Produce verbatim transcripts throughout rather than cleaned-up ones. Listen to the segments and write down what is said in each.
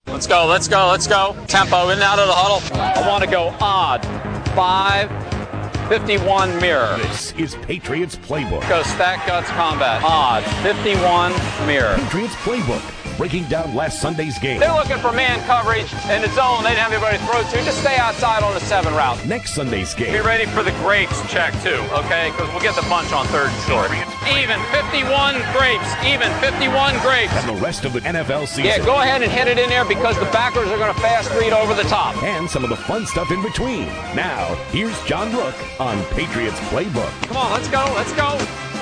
Let's go, let's go, let's go. Tempo, in and out of the huddle. I want to go odd. Five, fifty-one mirror. This is Patriots Playbook. Go stack guts combat. Odd, fifty-one mirror. Patriots Playbook. Breaking down last Sunday's game. They're looking for man coverage in the zone. They didn't have anybody to throw to. Just stay outside on the seven route. Next Sunday's game. Be ready for the grapes check, too, okay? Because we'll get the bunch on third and short. Even fifty-one grapes. Even fifty-one grapes. And the rest of the N F L season. Yeah, go ahead and hit it in there because the backers are going to fast read over the top. And some of the fun stuff in between. Now, here's John Rook on Patriots Playbook. Come on, let's go, let's go.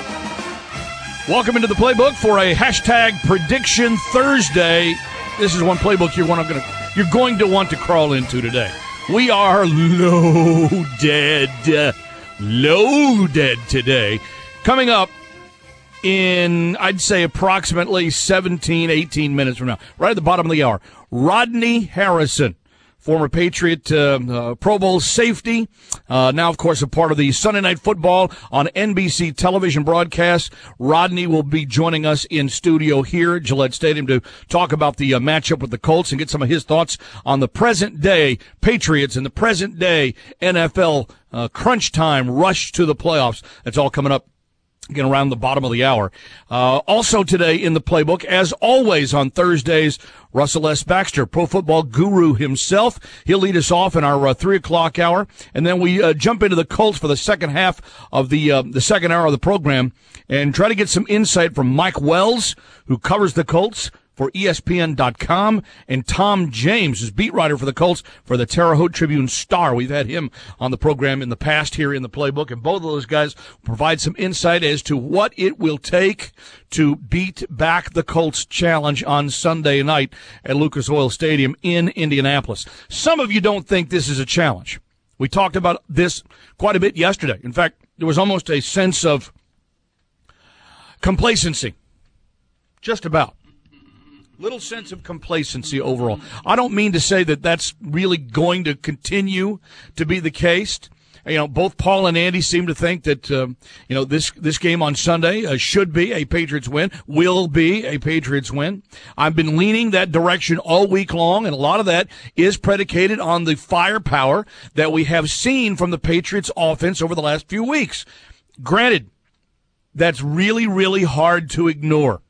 Welcome into the Playbook for a hashtag Prediction Thursday. This is one playbook you're, one gonna, you're going to want to crawl into today. We are loaded, loaded today. Coming up in, I'd say, approximately seventeen, eighteen minutes from now, right at the bottom of the hour, Rodney Harrison. Former Patriot uh, uh, Pro Bowl safety, uh, now, of course, a part of the Sunday Night Football on N B C television broadcast. Rodney will be joining us in studio here at Gillette Stadium to talk about the uh, matchup with the Colts and get some of his thoughts on the present-day Patriots and the present-day N F L uh, crunch time rush to the playoffs. That's all coming up. Again, around the bottom of the hour. Uh, also today in the Playbook, as always on Thursdays, Russell S. Baxter, pro football guru himself. He'll lead us off in our uh, three o'clock hour, and then we uh, jump into the Colts for the second half of the uh, the second hour of the program and try to get some insight from Mike Wells, who covers the Colts for E S P N dot com, and Tom James, who's beat writer for the Colts for the Terre Haute Tribune-Star. We've had him on the program in the past here in the Playbook, and both of those guys provide some insight as to what it will take to beat back the Colts challenge on Sunday night at Lucas Oil Stadium in Indianapolis. Some of you don't think this is a challenge. We talked about this quite a bit yesterday. In fact, there was almost a sense of complacency. Just about. Little sense of complacency overall. I don't mean to say that that's really going to continue to be the case. You know, both Paul and Andy seem to think that, um, you know, this, this game on Sunday uh, should be a Patriots win, will be a Patriots win. I've been leaning that direction all week long, and a lot of that is predicated on the firepower that we have seen from the Patriots offense over the last few weeks. Granted, that's really, really hard to ignore.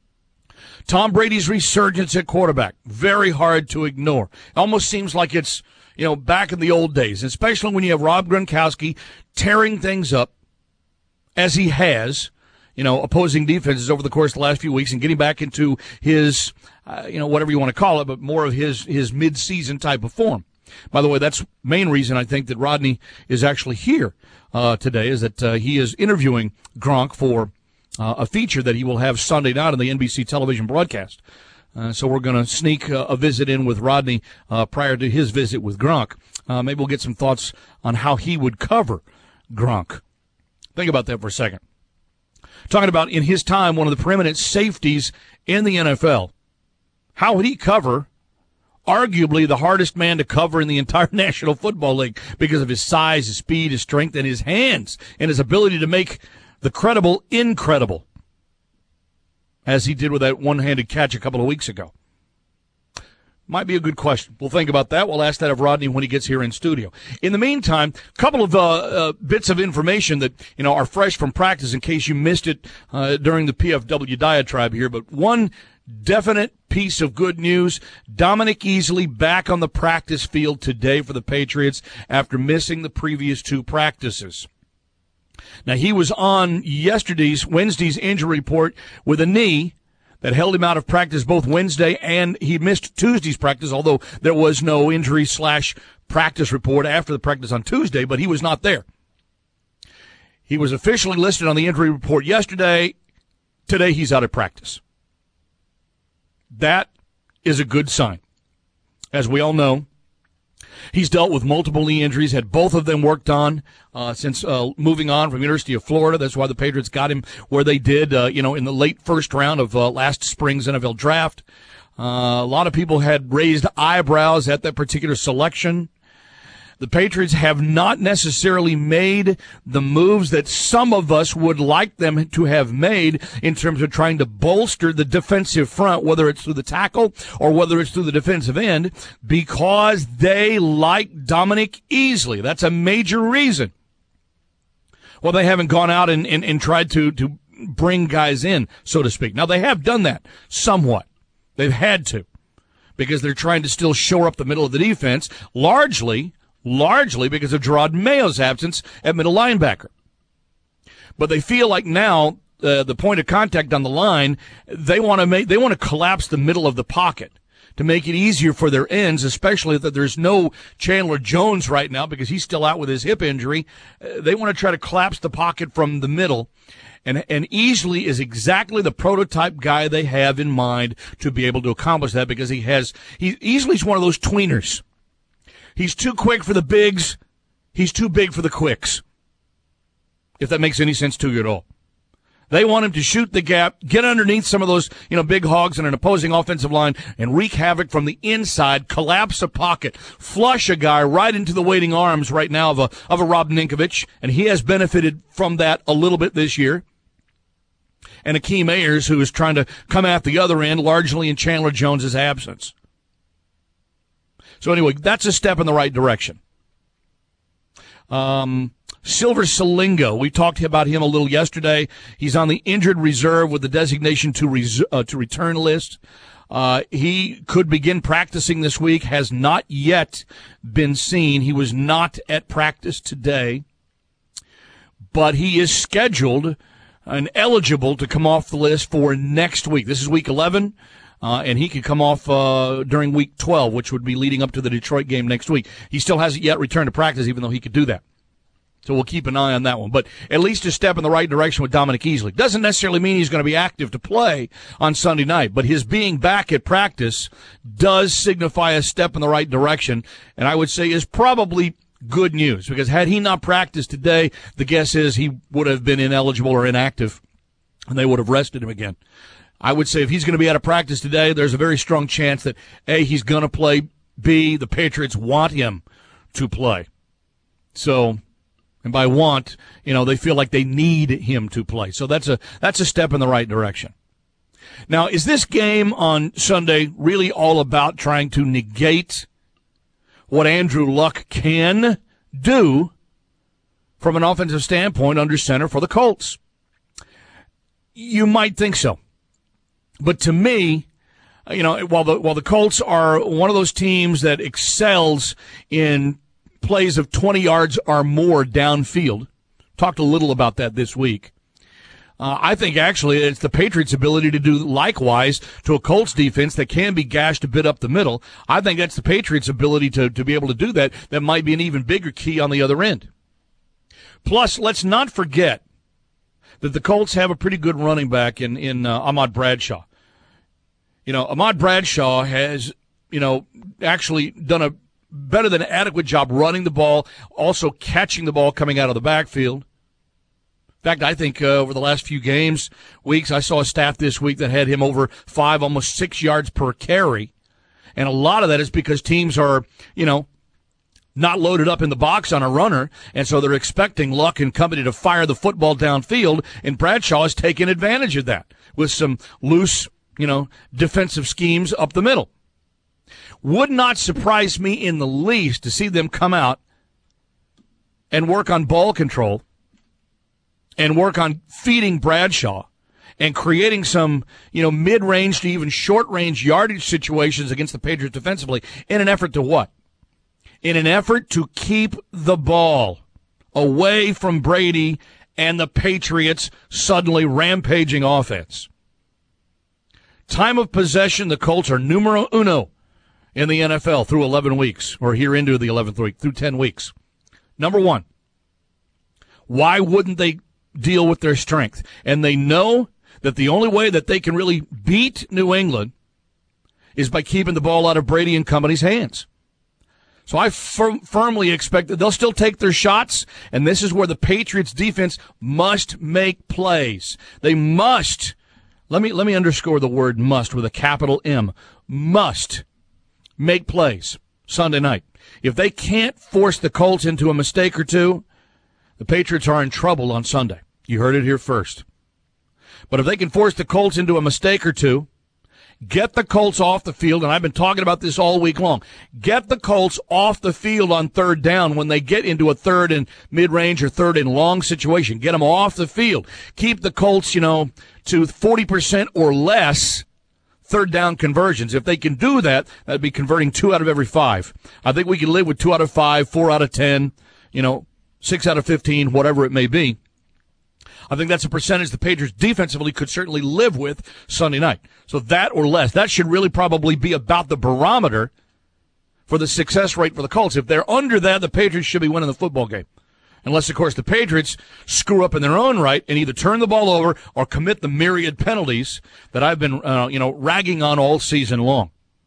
Tom Brady's resurgence at quarterback, very hard to ignore. It almost seems like it's, you know, back in the old days, especially when you have Rob Gronkowski tearing things up as he has, you know, opposing defenses over the course of the last few weeks and getting back into his, uh, you know, whatever you want to call it, but more of his, his mid-season type of form. By the way, that's the main reason I think that Rodney is actually here uh, today, is that uh, he is interviewing Gronk for Uh, a feature that he will have Sunday night on the N B C television broadcast. Uh, so we're going to sneak uh, a visit in with Rodney uh, prior to his visit with Gronk. Uh, maybe we'll get some thoughts on how he would cover Gronk. Think about that for a second. Talking about, in his time, one of the preeminent safeties in the N F L. How would he cover arguably the hardest man to cover in the entire National Football League because of his size, his speed, his strength, and his hands, and his ability to make the credible incredible, as he did with that one-handed catch a couple of weeks ago? Might be a good question. We'll think about that. We'll ask that of Rodney when he gets here in studio. In the meantime, a couple of uh, uh, bits of information that, you know, are fresh from practice in case you missed it uh, during the P F W diatribe here. But one definite piece of good news: Dominic Easley back on the practice field today for the Patriots after missing the previous two practices. Now, he was on yesterday's, Wednesday's injury report with a knee that held him out of practice both Wednesday, and he missed Tuesday's practice, although there was no injury slash practice report after the practice on Tuesday, but he was not there. He was officially listed on the injury report yesterday. Today, he's out of practice. That is a good sign. As we all know, he's dealt with multiple knee injuries, had both of them worked on uh, since uh, moving on from University of Florida. That's why the Patriots got him where they did, uh, you know, in the late first round of uh, last spring's N F L draft. Uh, a lot of people had raised eyebrows at that particular selection. The Patriots have not necessarily made the moves that some of us would like them to have made in terms of trying to bolster the defensive front, whether it's through the tackle or whether it's through the defensive end, because they like Dominic Easley. That's a major reason. Well, they haven't gone out and, and, and tried to, to bring guys in, so to speak. Now, they have done that somewhat. They've had to, because they're trying to still shore up the middle of the defense, largely largely because of Gerard Mayo's absence at middle linebacker. But they feel like now uh, the point of contact on the line, they want to make they want to collapse the middle of the pocket to make it easier for their ends, especially that there's no Chandler Jones right now because he's still out with his hip injury. Uh, they want to try to collapse the pocket from the middle. And and Easley is exactly the prototype guy they have in mind to be able to accomplish that, because he has he Easley's one of those tweeners. He's too quick for the bigs. He's too big for the quicks, if that makes any sense to you at all. They want him to shoot the gap, get underneath some of those, you know, big hogs in an opposing offensive line, and wreak havoc from the inside, collapse a pocket, flush a guy right into the waiting arms right now of a of a Rob Ninkovich, and he has benefited from that a little bit this year. And Akeem Ayers, who is trying to come at the other end, largely in Chandler Jones's absence. So anyway, that's a step in the right direction. Um, Silver Salingo, we talked about him a little yesterday. He's on the injured reserve with the designation to res- uh, to return list. Uh, he could begin practicing this week, has not yet been seen. He was not at practice today, but he is scheduled and eligible to come off the list for next week. This is week eleven. Uh, and he could come off uh, during week twelve, which would be leading up to the Detroit game next week. He still hasn't yet returned to practice, even though he could do that. So we'll keep an eye on that one. But at least a step in the right direction with Dominic Easley. Doesn't necessarily mean he's going to be active to play on Sunday night, but his being back at practice does signify a step in the right direction, and I would say is probably good news, because had he not practiced today, the guess is he would have been ineligible or inactive, and they would have rested him again. I would say if he's going to be out of practice today, there's a very strong chance that, A, he's going to play, B, the Patriots want him to play. So, and by want, you know, they feel like they need him to play. So that's a that's a step in the right direction. Now, is this game on Sunday really all about trying to negate what Andrew Luck can do from an offensive standpoint under center for the Colts? You might think so. But to me, you know, while the while the Colts are one of those teams that excels in plays of twenty yards or more downfield, talked a little about that this week, uh, I think actually it's the Patriots' ability to do likewise to a Colts defense that can be gashed a bit up the middle. I think that's the Patriots' ability to, to be able to do that. That might be an even bigger key on the other end. Plus, let's not forget that the Colts have a pretty good running back in, in uh, Ahmad Bradshaw. You know, Ahmad Bradshaw has, you know, actually done a better than adequate job running the ball, also catching the ball coming out of the backfield. In fact, I think uh, over the last few games, weeks, I saw a stat this week that had him over five, almost six yards per carry. And a lot of that is because teams are, you know, not loaded up in the box on a runner, and so they're expecting Luck and company to fire the football downfield, and Bradshaw has taken advantage of that with some loose, you know, defensive schemes up the middle. Would not surprise me in the least to see them come out and work on ball control and work on feeding Bradshaw and creating some, you know, mid-range to even short-range yardage situations against the Patriots defensively in an effort to what? In an effort to keep the ball away from Brady and the Patriots' suddenly rampaging offense. Time of possession, the Colts are numero uno in the N F L through eleven weeks, or here into the eleventh week, through ten weeks. Number one, why wouldn't they deal with their strength? And they know that the only way that they can really beat New England is by keeping the ball out of Brady and company's hands. So I fir- firmly expect that they'll still take their shots, and this is where the Patriots defense must make plays. They must, let me let me underscore the word must with a capital M, must make plays Sunday night. If they can't force the Colts into a mistake or two, the Patriots are in trouble on Sunday. You heard it here first. But if they can force the Colts into a mistake or two, get the Colts off the field, and I've been talking about this all week long, get the Colts off the field on third down when they get into a third and mid-range or third and long situation. Get them off the field. Keep the Colts, you know, to forty percent or less third down conversions. If they can do that, that'd be converting two out of every five. I think we can live with two out of five, four out of ten, you know, six out of fifteen, whatever it may be. I think that's a percentage the Patriots defensively could certainly live with Sunday night. So that or less, that should really probably be about the barometer for the success rate for the Colts. If they're under that, the Patriots should be winning the football game. Unless, of course, the Patriots screw up in their own right and either turn the ball over or commit the myriad penalties that I've been, uh, you know, ragging on all season long.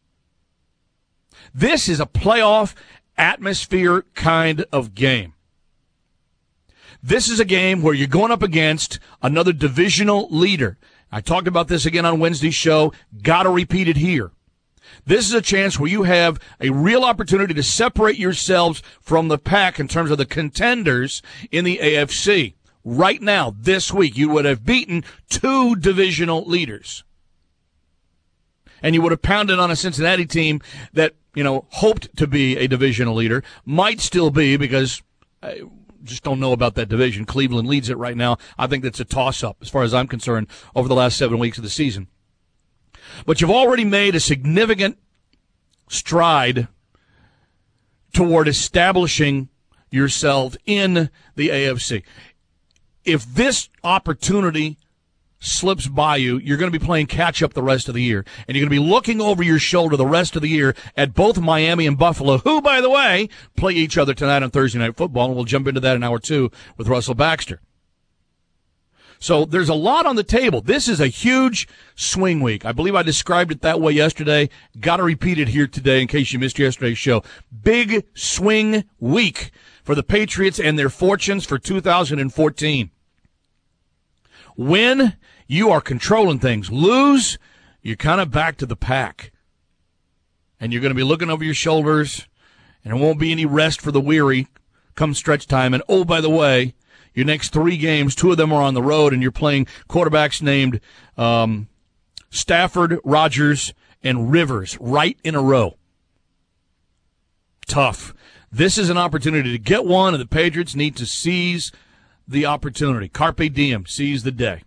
This is a playoff atmosphere kind of game. This is a game where you're going up against another divisional leader. I talked about this again on Wednesday's show. Got to repeat it here. This is a chance where you have a real opportunity to separate yourselves from the pack in terms of the contenders in the A F C. Right now, this week, you would have beaten two divisional leaders. And you would have pounded on a Cincinnati team that, you know, hoped to be a divisional leader, might still be because I just don't know about that division. Cleveland leads it right now. I think that's a toss-up as far as I'm concerned over the last seven weeks of the season. But you've already made a significant stride toward establishing yourself in the A F C. If this opportunity slips by you, you're going to be playing catch-up the rest of the year. And you're going to be looking over your shoulder the rest of the year at both Miami and Buffalo, who, by the way, play each other tonight on Thursday Night Football, and we'll jump into that in hour two with Russell Baxter. So there's a lot on the table. This is a huge swing week. I believe I described it that way yesterday. Got to repeat it here today in case you missed yesterday's show. Big swing week for the Patriots and their fortunes for two thousand fourteen. Win, you are controlling things. Lose, you're kind of back to the pack. And you're going to be looking over your shoulders, and there won't be any rest for the weary come stretch time. And, oh, by the way, your next three games, two of them are on the road, and you're playing quarterbacks named um, Stafford, Rodgers, and Rivers right in a row. Tough. This is an opportunity to get one, and the Patriots need to seize the opportunity. Carpe diem, seize the day.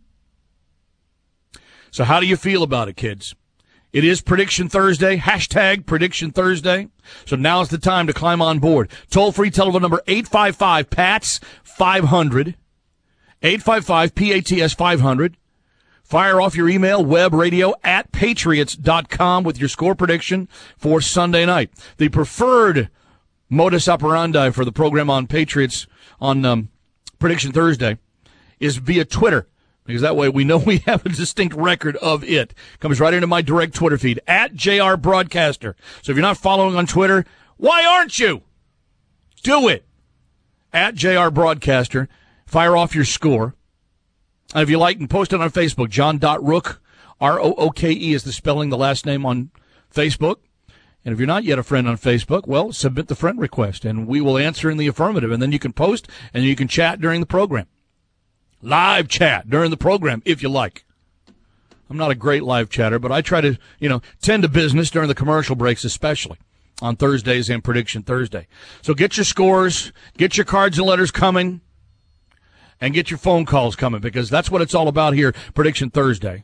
So how do you feel about it, kids? It is Prediction Thursday, hashtag Prediction Thursday. So now's the time to climb on board. Toll-free telephone number eight five five, P A T S five hundred, eight five five, P A T S five hundred. Fire off your email, webradio at patriots dot com with your score prediction for Sunday night. The preferred modus operandi for the program on Patriots on um, Prediction Thursday is via Twitter, because that way we know we have a distinct record of it. Comes right into my direct Twitter feed, at J R Broadcaster. So if you're not following on Twitter, why aren't you? Do it. At J R Broadcaster. Fire off your score. And if you like, and post it on Facebook, John.Rook, R O O K E is the spelling, the last name on Facebook. And if you're not yet a friend on Facebook, well, submit the friend request, and we will answer in the affirmative. And then you can post, and you can chat during the program. Live chat during the program, if you like. I'm not a great live chatter, but I try to, you know, tend to business during the commercial breaks, especially on Thursdays and Prediction Thursday. So get your scores, get your cards and letters coming, and get your phone calls coming, because that's what it's all about here, Prediction Thursday.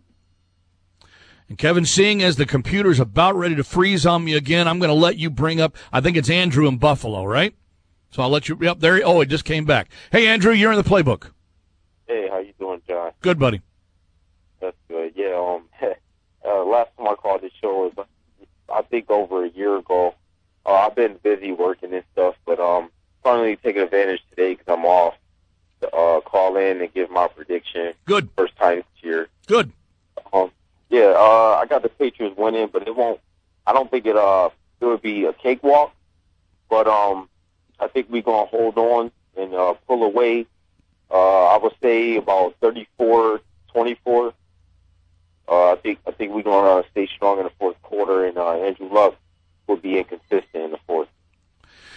And Kevin, seeing as the computer's about ready to freeze on me again, I'm going to let you bring up, I think it's Andrew in Buffalo, right? So I'll let you, yep, there, oh, it just came back. Hey, Andrew, you're in the playbook. Hey, how you doing, John? Good, buddy. That's good. Yeah, um, uh, last time I called this show was, I think, over a year ago. Uh, I've been busy working and stuff, but um, finally taking advantage today because I'm off to uh, call in and give my prediction. Good. First time this year. Good. Um, yeah, uh, I got the Patriots winning, but it won't. I don't think it uh it would be a cakewalk, but um, I think we're gonna hold on and uh, pull away. Uh, I would say about thirty-four twenty-four. Uh, I think I think we're gonna uh, stay strong in the fourth quarter, and uh, Andrew Luck will be inconsistent.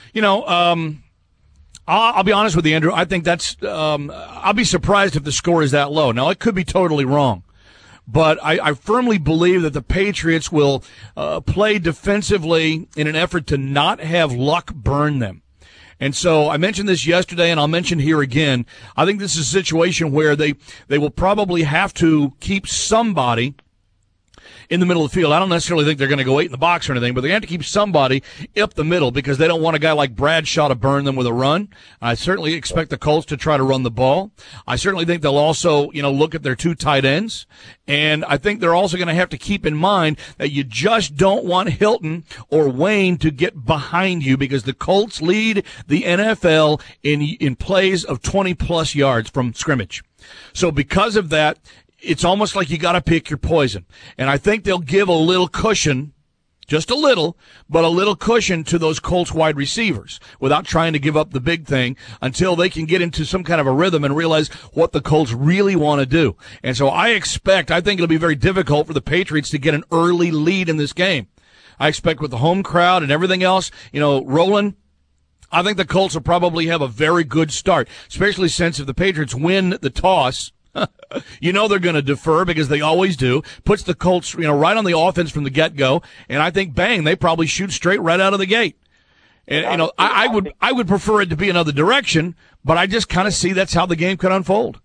You know, um, I'll, I'll be honest with you, Andrew. I think that's um, – I'll be surprised if the score is that low. Now, it could be totally wrong. But I, I firmly believe that the Patriots will uh, play defensively in an effort to not have luck burn them. And so I mentioned this yesterday, and I'll mention here again. I think this is a situation where they, they will probably have to keep somebody in the middle of the field. I don't necessarily think they're going to go eight in the box or anything, but they have to keep somebody up the middle because they don't want a guy like Bradshaw to burn them with a run. I certainly expect the Colts to try to run the ball. I certainly think they'll also, you know, look at their two tight ends. And I think they're also going to have to keep in mind that you just don't want Hilton or Wayne to get behind you because the Colts lead the N F L in, in plays of twenty plus yards from scrimmage. So because of that, it's almost like you got to pick your poison. And I think they'll give a little cushion, just a little, but a little cushion to those Colts wide receivers without trying to give up the big thing until they can get into some kind of a rhythm and realize what the Colts really want to do. And so I expect, I think it'll be very difficult for the Patriots to get an early lead in this game. I expect with the home crowd and everything else, you know, rolling, I think the Colts will probably have a very good start, especially since if the Patriots win the toss, you know they're going to defer because they always do. Puts the Colts, you know, right on the offense from the get-go, and I think, bang, they probably shoot straight right out of the gate. And you know, I, I would, I would prefer it to be another direction, but I just kind of see that's how the game could unfold.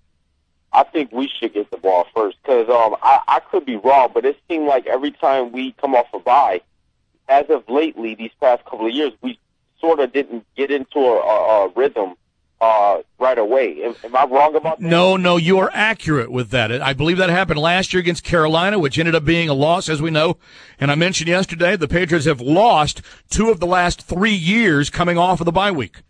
I think we should get the ball first because um, I, I could be wrong, but it seemed like every time we come off a bye, as of lately, these past couple of years, we sort of didn't get into a, a, a rhythm. Uh, right away. Am, am I wrong about that? No, no, you are accurate with that. I believe that happened last year against Carolina, which ended up being a loss, as we know. And I mentioned yesterday the Patriots have lost two of the last three years coming off of the bye week.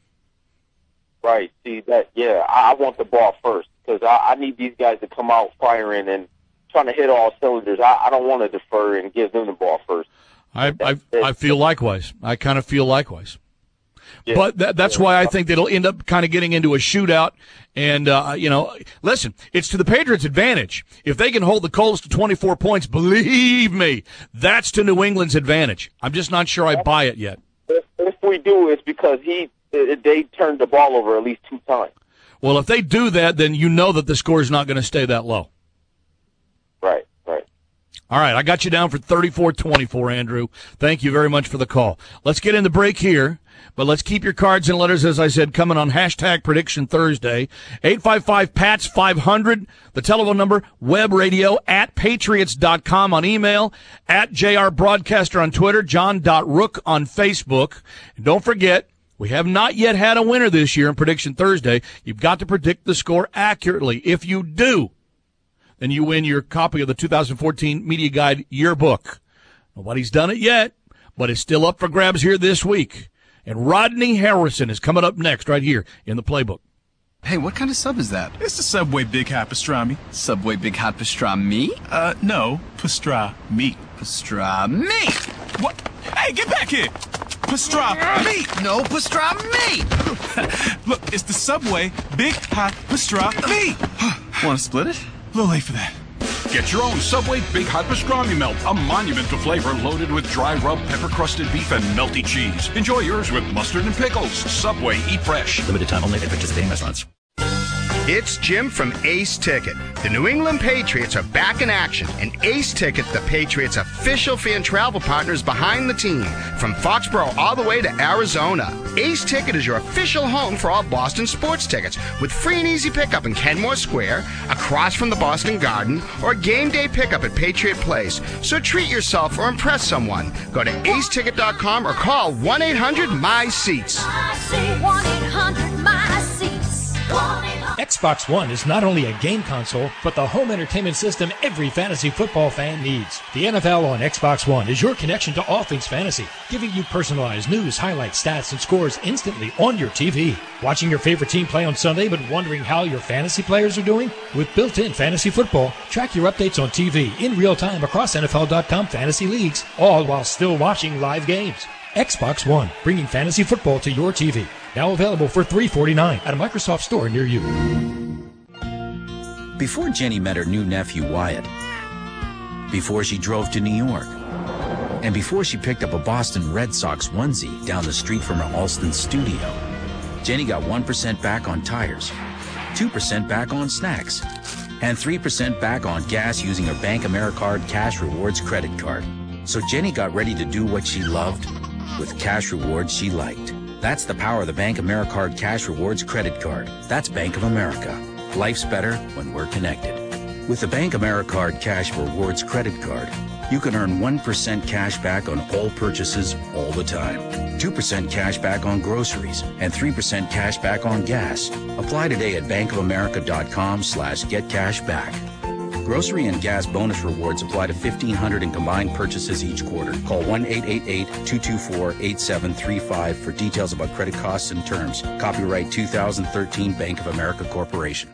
Right. See, that, yeah, I, I want the ball first because I, I need these guys to come out firing and trying to hit all cylinders. I, I don't want to defer and give them the ball first. I, I, I feel likewise. I kind of feel likewise. Yeah. But that, that's why I think that it'll end up kind of getting into a shootout. And, uh, you know, listen, it's to the Patriots' advantage. If they can hold the Colts to twenty-four points, believe me, that's to New England's advantage. I'm just not sure I buy it yet. If, if we do, it's because he they turned the ball over at least two times. Well, if they do that, then you know that the score is not going to stay that low. Right, right. All right, I got you down for thirty-four twenty-four, Andrew. Thank you very much for the call. Let's get in the break here. But let's keep your cards and letters, as I said, coming on hashtag Prediction Thursday. eight five five, P A T S five hundred, the telephone number, web radio at patriots dot com on email, at J R Broadcaster on Twitter, john dot rook on Facebook. And don't forget, we have not yet had a winner this year in Prediction Thursday. You've got to predict the score accurately. If you do, then you win your copy of the two thousand fourteen Media Guide Yearbook. Nobody's done it yet, but it's still up for grabs here this week. And Rodney Harrison is coming up next right here in the Playbook. Hey, what kind of sub is that? It's the Subway Big Hot Pastrami. Subway Big Hot Pastrami? Uh, no, pastrami. Pastrami! What? Hey, get back here! Pastrami! No, pastrami! Look, it's the Subway Big Hot Pastrami. Want to split it? A little late for that. Get your own Subway Big Hot Pastrami Melt, a monument to flavor loaded with dry rub, pepper-crusted beef, and melty cheese. Enjoy yours with mustard and pickles. Subway, eat fresh. Limited time only at participating restaurants. It's Jim from Ace Ticket. The New England Patriots are back in action, and Ace Ticket, the Patriots' official fan travel partner, is behind the team from Foxborough all the way to Arizona. Ace Ticket is your official home for all Boston sports tickets with free and easy pickup in Kenmore Square, across from the Boston Garden, or game day pickup at Patriot Place. So treat yourself or impress someone. Go to ace ticket dot com or call one eight hundred M Y SEATS. I say one eight hundred M Y SEATS. Xbox One is not only a game console, but the home entertainment system every fantasy football fan needs. The N F L on Xbox One is your connection to all things fantasy, giving you personalized news, highlights, stats, and scores instantly on your T V. Watching your favorite team play on Sunday but wondering how your fantasy players are doing? With built-in fantasy football, track your updates on T V in real time across N F L dot com fantasy leagues, all while still watching live games. Xbox One, bringing fantasy football to your T V. Now available for three dollars and forty-nine cents at a Microsoft store near you. Before Jenny met her new nephew, Wyatt, before she drove to New York, And before she picked up a Boston Red Sox onesie down the street from her Alston studio, Jenny got one percent back on tires, two percent back on snacks, and three percent back on gas using her Bank AmeriCard Cash Rewards credit card. So Jenny got ready to do what she loved with cash rewards she liked. That's the power of the Bank AmeriCard Cash Rewards credit card. That's Bank of America. Life's better when we're connected. With the Bank AmeriCard Cash Rewards credit card, you can earn one percent cash back on all purchases all the time, two percent cash back on groceries, and three percent cash back on gas. Apply today at bankofamerica.com slash get cash back. Grocery and gas bonus rewards apply to fifteen hundred in combined purchases each quarter. Call one eight eight eight, two two four, eight seven three five for details about credit costs and terms. Copyright two thousand thirteen Bank of America Corporation.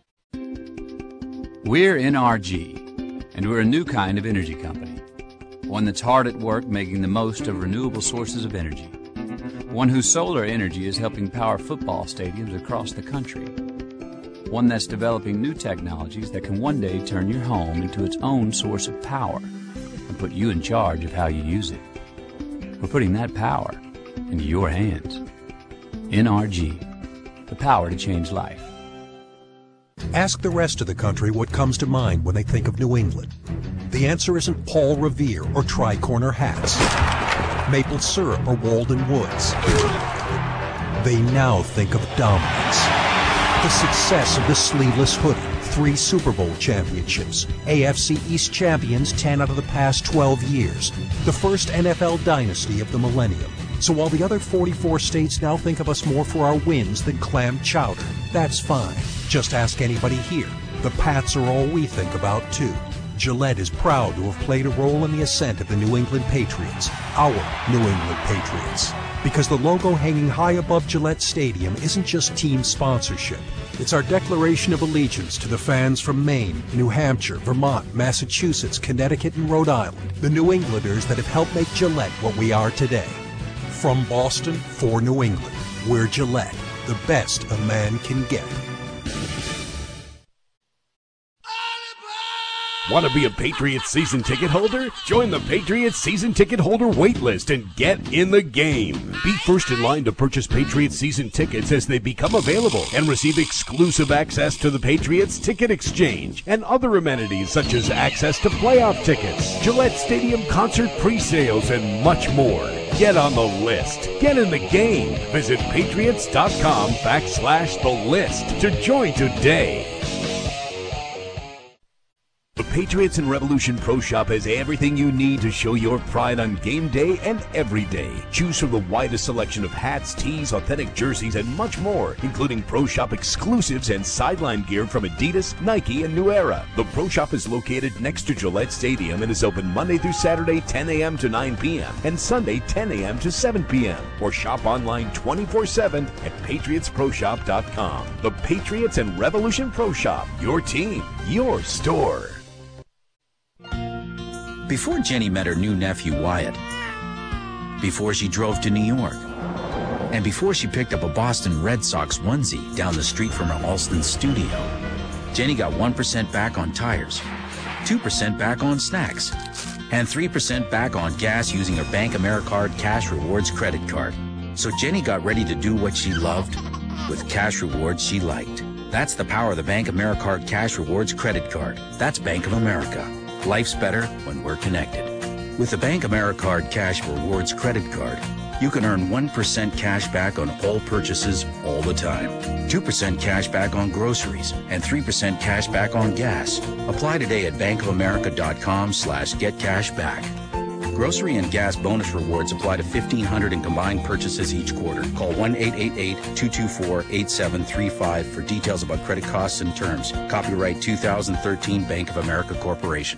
We're N R G, and we're a new kind of energy company. One that's hard at work making the most of renewable sources of energy. One whose solar energy is helping power football stadiums across the country. One that's developing new technologies that can one day turn your home into its own source of power and put you in charge of how you use it. We're putting that power into your hands. N R G, the power to change life. Ask the rest of the country what comes to mind when they think of New England. The answer isn't Paul Revere or tri-corner hats, maple syrup or Walden Woods. They now think of dominance. The success of the sleeveless hoodie, three Super Bowl championships, A F C East champions ten out of the past twelve years, the first N F L dynasty of the millennium. So while the other forty-four states now think of us more for our wins than clam chowder, that's fine. Just ask anybody here. The Pats are all we think about, too. Gillette is proud to have played a role in the ascent of the New England Patriots, our New England Patriots. Because the logo hanging high above Gillette Stadium isn't just team sponsorship. It's our declaration of allegiance to the fans from Maine, New Hampshire, Vermont, Massachusetts, Connecticut, and Rhode Island, the New Englanders that have helped make Gillette what we are today. From Boston for New England, we're Gillette, the best a man can get. Want to be a Patriots season ticket holder? Join the Patriots season ticket holder wait list and get in the game. Be first in line to purchase Patriots season tickets as they become available and receive exclusive access to the Patriots Ticket Exchange and other amenities such as access to playoff tickets, Gillette Stadium concert pre-sales, and much more. Get on the list. Get in the game. Visit patriots.com backslash the list to join today. The Patriots and Revolution Pro Shop has everything you need to show your pride on game day and every day. Choose from the widest selection of hats, tees, authentic jerseys, and much more, including Pro Shop exclusives and sideline gear from Adidas, Nike, and New Era. The Pro Shop is located next to Gillette Stadium and is open Monday through Saturday, ten a.m. to nine p.m. and Sunday, ten a.m. to seven p.m. Or shop online twenty-four seven at patriots pro shop dot com. The Patriots and Revolution Pro Shop. Your team, your store. Before Jenny met her new nephew Wyatt, before she drove to New York, and before she picked up a Boston Red Sox onesie down the street from her Alston studio, Jenny got one percent back on tires, two percent back on snacks, and three percent back on gas using her Bank AmeriCard Cash Rewards credit card. So Jenny got ready to do what she loved with cash rewards she liked. That's the power of the Bank AmeriCard Cash Rewards credit card. That's Bank of America. Life's better when we're connected. With the Bank AmeriCard Cash Rewards credit card, you can earn one percent cash back on all purchases all the time, two percent cash back on groceries, and three percent cash back on gas. Apply today at bankofamerica.com slash get cash back. Grocery and gas bonus rewards apply to fifteen hundred in combined purchases each quarter. Call one eight eight eight, two two four, eight seven three five for details about credit costs and terms. Copyright two thousand thirteen Bank of America Corporation.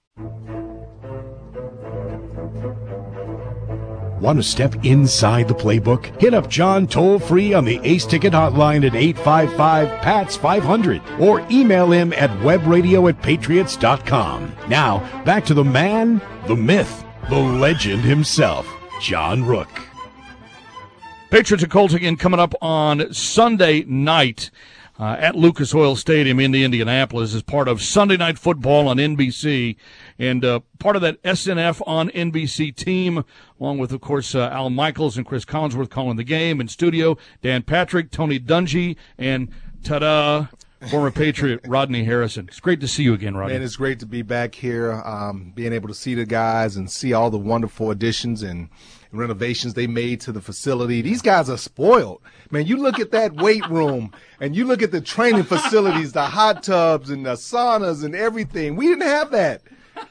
Want to step inside the playbook? Hit up John toll-free on the Ace Ticket hotline at eight five five, P A T S five hundred or email him at webradio at patriots dot com. Now, back to the man, the myth, the legend himself, John Rook. Patriots and Colts again coming up on Sunday night. uh, at Lucas Oil Stadium in the Indianapolis as part of Sunday Night Football on N B C, and uh, part of that S N F on N B C team, along with, of course, uh, Al Michaels and Chris Collinsworth calling the game in studio, Dan Patrick, Tony Dungy, and ta-da, former Patriot Rodney Harrison. It's great to see you again, Rodney. Man, it's great to be back here, um, being able to see the guys and see all the wonderful additions and renovations they made to the facility. These guys are spoiled. Man, you look at that weight room and you look at the training facilities, the hot tubs and the saunas and everything. We didn't have that.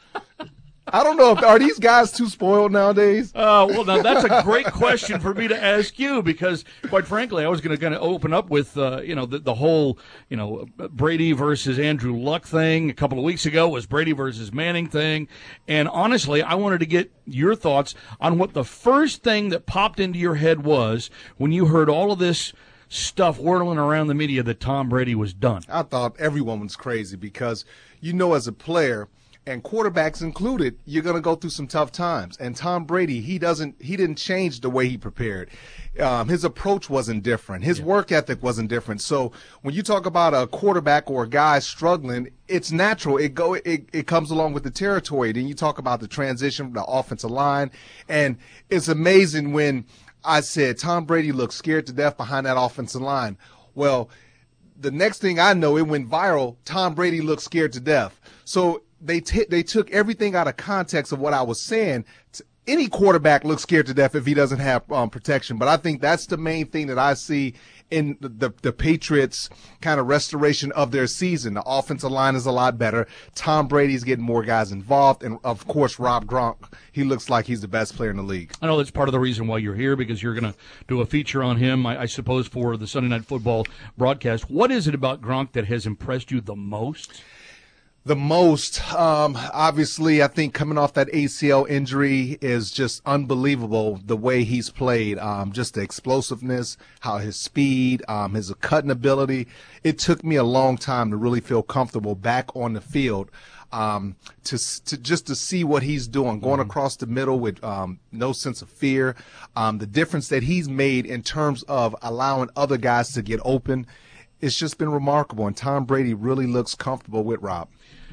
I don't know if are these guys too spoiled nowadays. Uh, well, now that's a great question for me to ask you because, quite frankly, I was going to kind of open up with uh, you know the, the whole you know Brady versus Andrew Luck thing. A couple of weeks ago was Brady versus Manning thing, and honestly, I wanted to get your thoughts on what the first thing that popped into your head was when you heard all of this stuff whirling around the media that Tom Brady was done. I thought everyone was crazy because you know as a player, and quarterbacks included, you're going to go through some tough times. And Tom Brady, he doesn't, he didn't change the way he prepared. Um, his approach wasn't different. His yeah. work ethic wasn't different. So when you talk about a quarterback or a guy struggling, it's natural. It go, it, it comes along with the territory. Then you talk about the transition from the offensive line, and it's amazing when I said Tom Brady looked scared to death behind that offensive line. Well, the next thing I know, it went viral. Tom Brady looked scared to death. So They t- they took everything out of context of what I was saying. Any quarterback looks scared to death if he doesn't have um, protection. But I think that's the main thing that I see in the, the, the Patriots' kind of restoration of their season. The offensive line is a lot better. Tom Brady's getting more guys involved. And, of course, Rob Gronk, he looks like he's the best player in the league. I know that's part of the reason why you're here, because you're going to do a feature on him, I, I suppose, for the Sunday Night Football broadcast. What is it about Gronk that has impressed you the most? The most, um, obviously, I think coming off that A C L injury is just unbelievable the way he's played. Um, just the explosiveness, how his speed, um, his cutting ability. It took me a long time to really feel comfortable back on the field. Um, to, to just to see what he's doing, going across the middle with um, no sense of fear. Um, the difference that he's made in terms of allowing other guys to get open, it's just been remarkable. And Tom Brady really looks comfortable with Rob.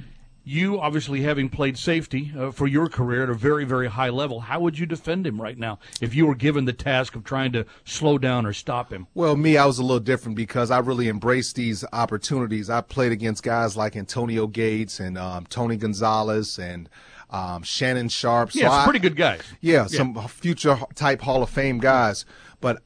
You, obviously, having played safety uh, for your career at a very, very high level, how would you defend him right now if you were given the task of trying to slow down or stop him? Well, me, I was a little different because I really embraced these opportunities. I played against guys like Antonio Gates and um, Tony Gonzalez and um, Shannon Sharp. So yeah, some I, pretty good guys. Yeah, some yeah. future-type Hall of Fame guys. But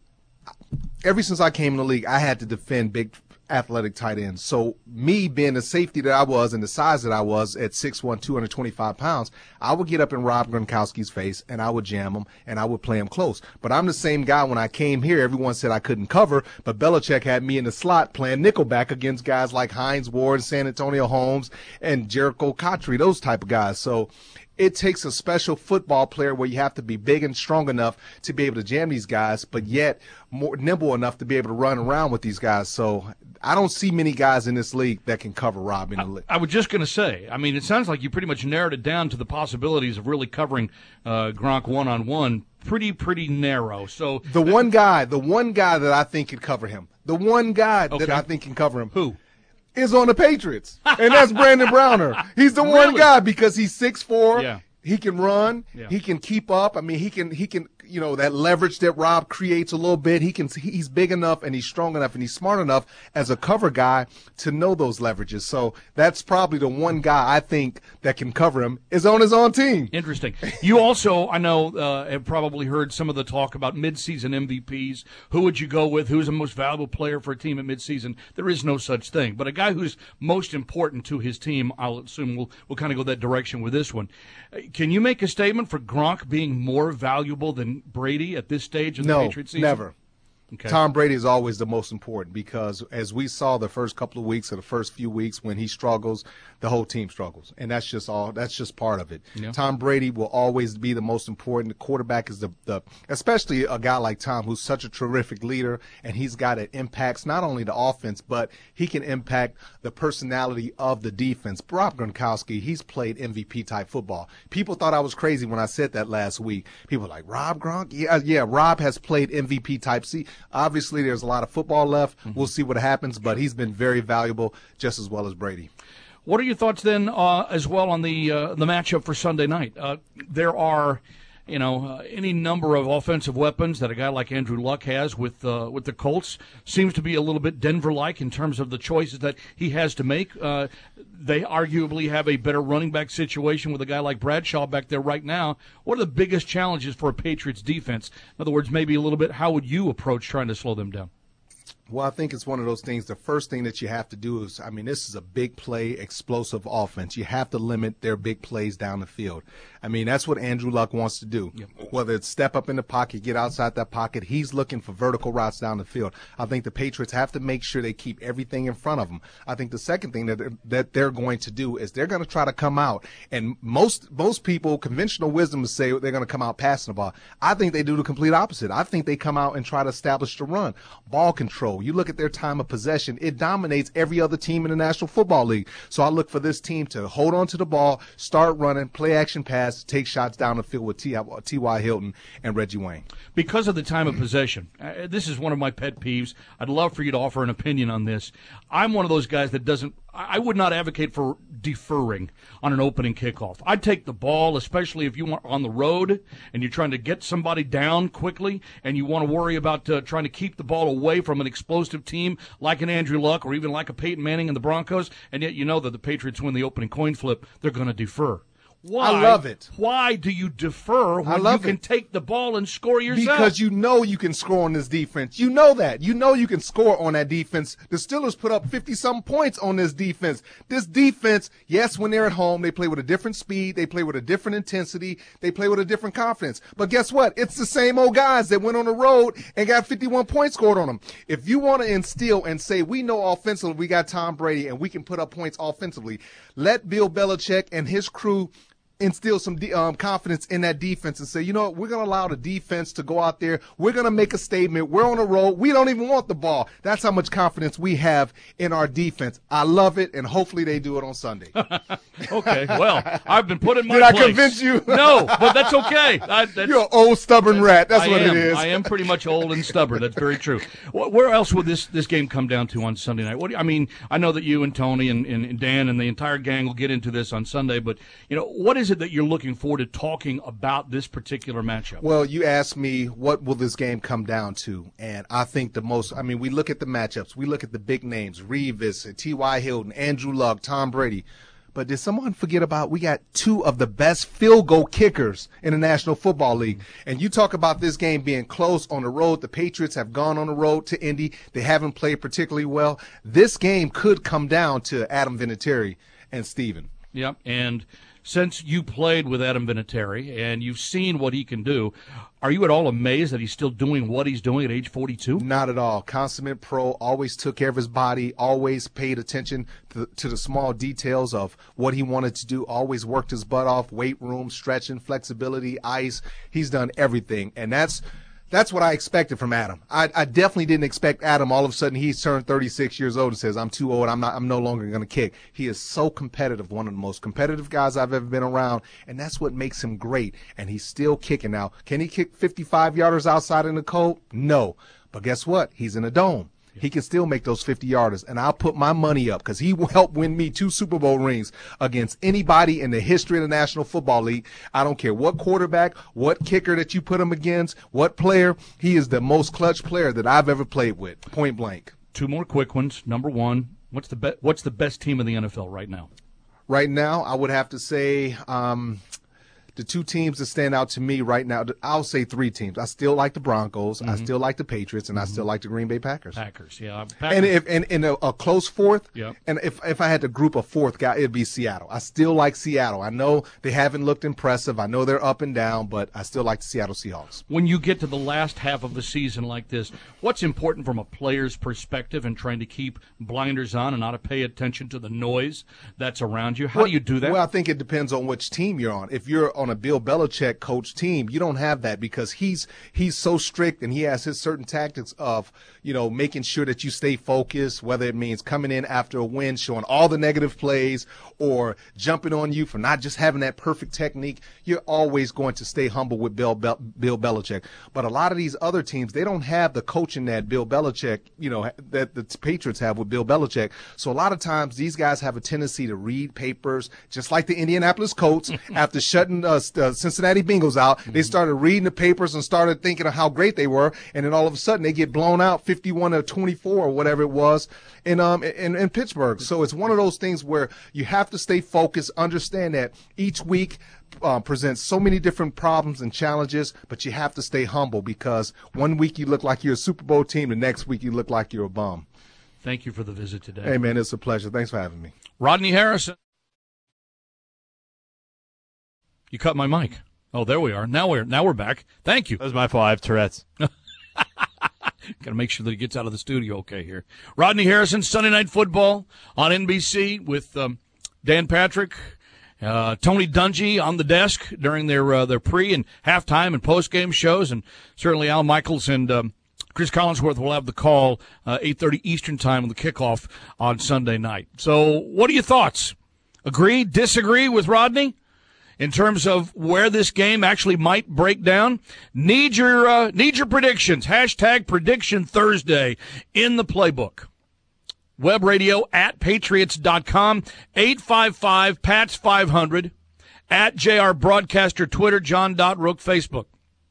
ever since I came in the league, I had to defend big athletic tight ends. So me being the safety that I was and the size that I was at six one, two hundred twenty-five pounds, I would get up in Rob Gronkowski's face and I would jam him and I would play him close. But I'm the same guy when I came here. Everyone said I couldn't cover, but Belichick had me in the slot playing nickelback against guys like Hines Ward, San Antonio Holmes, and Jericho Cotchery, those type of guys. So it takes a special football player where you have to be big and strong enough to be able to jam these guys, but yet more nimble enough to be able to run around with these guys. So I don't see many guys in this league that can cover Rob in the league. I, I was just going to say, I mean, it sounds like you pretty much narrowed it down to the possibilities of really covering uh, Gronk one-on-one pretty, pretty narrow. So the that, one guy, the one guy that I think can cover him, the one guy okay. that I think can cover him. Who? Is on the Patriots, and that's Brandon Browner. He's the really? one guy because he's six four. Yeah. He can run. Yeah. He can keep up. I mean, he can he can you know that leverage that Rob creates a little bit. He can he's big enough and he's strong enough and he's smart enough as a cover guy to know those leverages. So that's probably the one guy I think that can cover him is on his own team. Interesting. You also, I know, uh, have probably heard some of the talk about midseason M V Ps. Who would you go with? Who's the most valuable player for a team at midseason? There is no such thing. But a guy who's most important to his team, I'll assume we'll we'll kind of go that direction with this one. Can you make a statement for Gronk being more valuable than Brady at this stage in the no, Patriots season? Never. Okay. Tom Brady is always the most important because as we saw the first couple of weeks or the first few weeks when he struggles, the whole team struggles. And that's just all that's just part of it. Yeah. Tom Brady will always be the most important. The quarterback is the, the especially a guy like Tom who's such a terrific leader and he's got it impacts not only the offense, but he can impact the personality of the defense. Rob Gronkowski, he's played M V P type football. People thought I was crazy when I said that last week. People were like, Rob Gronk? Yeah, yeah, Rob has played M V P type. See, Obviously, there's a lot of football left. Mm-hmm. We'll see what happens, but he's been very valuable just as well as Brady. What are your thoughts then uh, as well on the uh, the matchup for Sunday night? Uh, there are, you know, uh, any number of offensive weapons that a guy like Andrew Luck has with uh, with the Colts. Seems to be a little bit Denver-like in terms of the choices that he has to make. Uh, they arguably have a better running back situation with a guy like Bradshaw back there right now. What are the biggest challenges for a Patriots defense? In other words, maybe a little bit, how would you approach trying to slow them down? Well, I think it's one of those things. The first thing that you have to do is, I mean, this is a big play, explosive offense. You have to limit their big plays down the field. I mean, that's what Andrew Luck wants to do. Yep. Whether it's step up in the pocket, get outside that pocket, he's looking for vertical routes down the field. I think the Patriots have to make sure they keep everything in front of them. I think the second thing that they're, that they're going to do is they're going to try to come out. And most most people, conventional wisdom, would say they're going to come out passing the ball. I think they do the complete opposite. I think they come out and try to establish the run. Ball control. You look at their time of possession, it dominates every other team in the National Football League. So I look for this team to hold on to the ball, start running, play action pass, take shots down the field with T Y Hilton and Reggie Wayne. Because of the time of possession, uh, this is one of my pet peeves. I'd love for you to offer an opinion on this. I'm one of those guys that doesn't – I would not advocate for deferring on an opening kickoff. I'd take the ball, especially if you are on the road and you're trying to get somebody down quickly and you want to worry about uh, trying to keep the ball away from an explosive team like an Andrew Luck or even like a Peyton Manning and the Broncos, and yet you know that the Patriots win the opening coin flip, they're going to defer. Why, I love it. Why do you defer when you can it. take the ball and score yourself? Because you know you can score on this defense. You know that. You know you can score on that defense. The Steelers put up fifty-some points on this defense. This defense, yes, when they're at home, they play with a different speed. They play with a different intensity. They play with a different confidence. But guess what? It's the same old guys that went on the road and got fifty-one points scored on them. If you want to instill and say, we know offensively we got Tom Brady and we can put up points offensively, let Bill Belichick and his crew instill some de- um, confidence in that defense and say, you know what, we're going to allow the defense to go out there. We're going to make a statement. We're on the road. We don't even want the ball. That's how much confidence we have in our defense. I love it, and hopefully they do it on Sunday. Okay, well, I've been put in my Did place. I convince you? No, but that's okay. I, that's, You're an old, stubborn rat. That's I what am. it is. I am pretty much old and stubborn. That's very true. Where else would this, this game come down to on Sunday night? What do you, I mean, I know that you and Tony and, and, and Dan and the entire gang will get into this on Sunday, but, you know, what is it that you're looking for to talking about this particular matchup? Well, you asked me what will this game come down to, and I think the most, I mean, we look at the matchups, we look at the big names, Revis, T Y Hilton, Andrew Luck, Tom Brady, but did someone forget about we got two of the best field goal kickers in the National Football League? And you talk about this game being close on the road. The Patriots have gone on the road to Indy. They haven't played particularly well. This game could come down to Adam Vinatieri and Steven. Yep, and since you played with Adam Vinatieri and you've seen what he can do, are you at all amazed that he's still doing what he's doing at age forty-two? Not at all. Consummate pro, always took care of his body, always paid attention to, to the small details of what he wanted to do, always worked his butt off, weight room, stretching, flexibility, ice. He's done everything, and that's That's what I expected from Adam. I, I definitely didn't expect Adam. All of a sudden, he's turned thirty-six years old and says, "I'm too old. I'm not. I'm no longer going to kick." He is so competitive. One of the most competitive guys I've ever been around, and that's what makes him great. And he's still kicking now. Can he kick fifty-five yarders outside in the cold? No. But guess what? He's in a dome. He can still make those fifty-yarders, and I'll put my money up because he will help win me two Super Bowl rings against anybody in the history of the National Football League. I don't care what quarterback, what kicker that you put him against, what player. He is the most clutch player that I've ever played with, point blank. Two more quick ones. Number one, what's the be- what's the best team in the N F L right now? Right now, I would have to say um, the two teams that stand out to me right now, I'll say three teams. I still like the Broncos, mm-hmm. I still like the Patriots, and mm-hmm. I still like the Green Bay Packers. Packers, yeah. Packers. And if and in a, a close fourth, yep. and if if I had to group a fourth guy, it'd be Seattle. I still like Seattle. I know they haven't looked impressive. I know they're up and down, but I still like the Seattle Seahawks. When you get to the last half of the season like this, what's important from a player's perspective and trying to keep blinders on and not to pay attention to the noise that's around you? How well, do you do that? Well, I think it depends on which team you're on. If you're on on a Bill Belichick coach team, you don't have that because he's he's so strict and he has his certain tactics of, you know, making sure that you stay focused, whether it means coming in after a win, showing all the negative plays, or jumping on you for not just having that perfect technique. You're always going to stay humble with Bill Bel- Bill Belichick. But a lot of these other teams, they don't have the coaching that Bill Belichick, you know, that the Patriots have with Bill Belichick. So a lot of times these guys have a tendency to read papers, just like the Indianapolis Colts. After shutting uh, uh, Cincinnati Bengals out, they started reading the papers and started thinking of how great they were, and then all of a sudden they get blown out fifty-one to twenty-four or whatever it was in um in, in Pittsburgh. So it's one of those things where you have to stay focused, understand that each week uh, presents so many different problems and challenges, but you have to stay humble because one week you look like you're a Super Bowl team, the next week you look like you're a bum. Thank you for the visit today. Hey, man, it's a pleasure. Thanks for having me. Rodney Harrison. You cut my mic. Oh, there we are. Now we're now we're back. Thank you. That was my fault. I have Tourette's. Got to make sure that he gets out of the studio okay here. Rodney Harrison, Sunday Night Football on N B C with um, Dan Patrick, uh, Tony Dungy on the desk during their uh, their pre and halftime and post game shows, and certainly Al Michaels and um, Chris Collinsworth will have the call uh, eight thirty Eastern time on the kickoff on Sunday night. So, what are your thoughts? Agree? Disagree with Rodney? In terms of where this game actually might break down, need your uh, need your predictions. Hashtag Prediction Thursday in the playbook. Web radio at patriots dot com, eight five five, P A T S five hundred, at J R Broadcaster, Twitter, John.Rook, Facebook.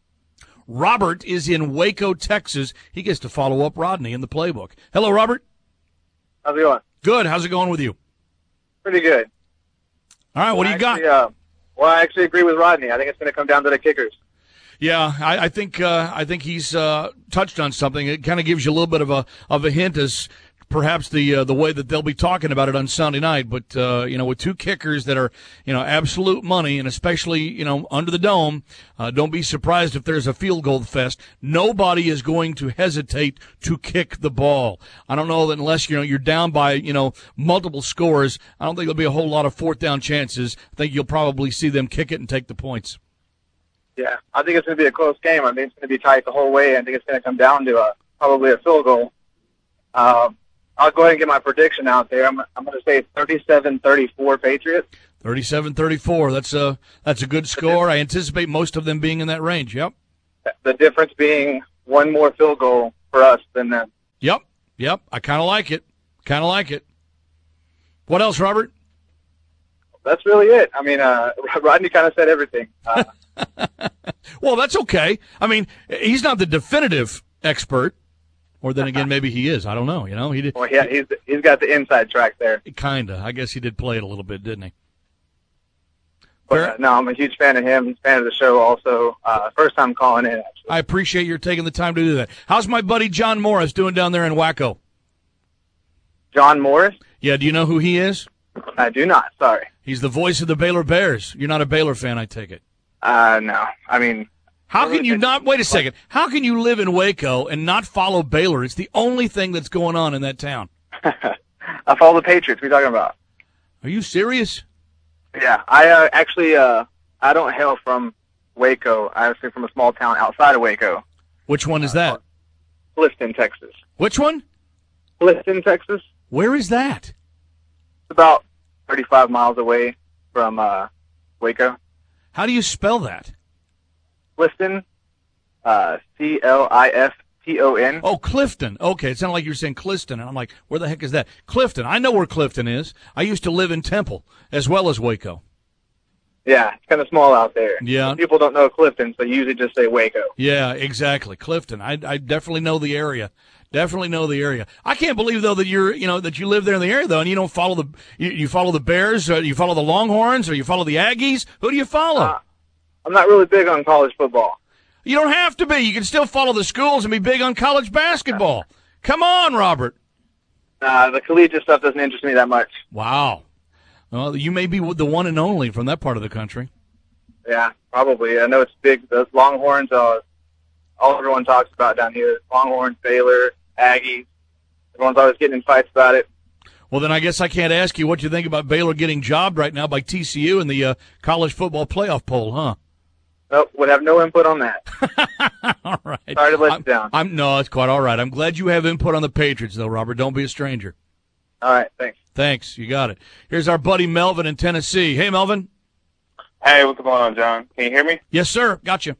Robert is in Waco, Texas. He gets to follow up Rodney in the playbook. Hello, Robert. How's it going? Good. How's it going with you? Pretty good. All right, what do you actually, got? Uh, well, I actually agree with Rodney. I think it's going to come down to the kickers. Yeah, I, I think uh, I think he's uh, touched on something. It kind of gives you a little bit of a of a hint as perhaps the uh, the way that they'll be talking about it on Sunday night. But uh, you know, with two kickers that are you know absolute money, and especially you know under the dome, uh, don't be surprised if there's a field goal fest. Nobody is going to hesitate to kick the ball. I don't know that unless you know you're down by you know multiple scores, I don't think there'll be a whole lot of fourth down chances. I think you'll probably see them kick it and take the points. Yeah, I think it's going to be a close game. I think it's going to be tight the whole way. I think it's going to come down to a, probably a field goal. Uh, I'll go ahead and get my prediction out there. I'm, I'm going to say thirty-seven thirty-four Patriots. thirty-seven thirty-four. That's a, that's a good score. I anticipate most of them being in that range. Yep. The difference being one more field goal for us than them. Yep. Yep. I kind of like it. Kind of like it. What else, Robert? That's really it. I mean, uh, Rodney kind of said everything. Uh, well, that's okay. I mean, he's not the definitive expert, or then again, maybe he is. I don't know. You know, he did. Well, yeah, he's he's got the inside track there. Kinda. I guess he did play it a little bit, didn't he? But, uh, no, I'm a huge fan of him. He's a fan of the show also. Uh, first time calling in, actually. I appreciate your taking the time to do that. How's my buddy John Morris doing down there in Waco? John Morris? Yeah, do you know who he is? I do not. Sorry. He's the voice of the Baylor Bears. You're not a Baylor fan, I take it. Uh, no. I mean, how can you not? Wait a second. How can you live in Waco and not follow Baylor? It's the only thing that's going on in that town. I follow the Patriots. What are you talking about? Are you serious? Yeah, I uh, actually uh, I don't hail from Waco. I actually from a small town outside of Waco. Which one is that? Clifton, Texas. Which one? Clifton, Texas. Where is that? It's about thirty-five miles away from uh, Waco. How do you spell that? Clifton, uh, C L I F T O N. Oh, Clifton. Okay, it sounded like you were saying Cliston, and I'm like, where the heck is that? Clifton. I know where Clifton is. I used to live in Temple as well as Waco. Yeah, it's kind of small out there. Yeah. People don't know Clifton, so you usually just say Waco. Yeah, exactly. Clifton. I, I definitely know the area. Definitely know the area. I can't believe though that you're, you know, that you live there in the area though, and you don't follow the, you, you follow the Bears, or you follow the Longhorns, or you follow the Aggies. Who do you follow? Uh, I'm not really big on college football. You don't have to be. You can still follow the schools and be big on college basketball. Come on, Robert. Uh, the collegiate stuff doesn't interest me that much. Wow. Well, you may be the one and only from that part of the country. Yeah, probably. I know it's big. The Longhorns, uh, all everyone talks about down here. Longhorns, Baylor, Aggies. Everyone's always getting in fights about it. Well, then I guess I can't ask you what you think about Baylor getting jobbed right now by T C U in the uh, college football playoff poll, huh? Nope, would have no input on that. All right. Sorry to let I'm, you down. I'm no, it's quite all right. I'm glad you have input on the Patriots, though, Robert. Don't be a stranger. All right, thanks. Thanks. You got it. Here's our buddy Melvin in Tennessee. Hey, Melvin. Hey, what's going on, John? Can you hear me? Yes, sir. Gotcha.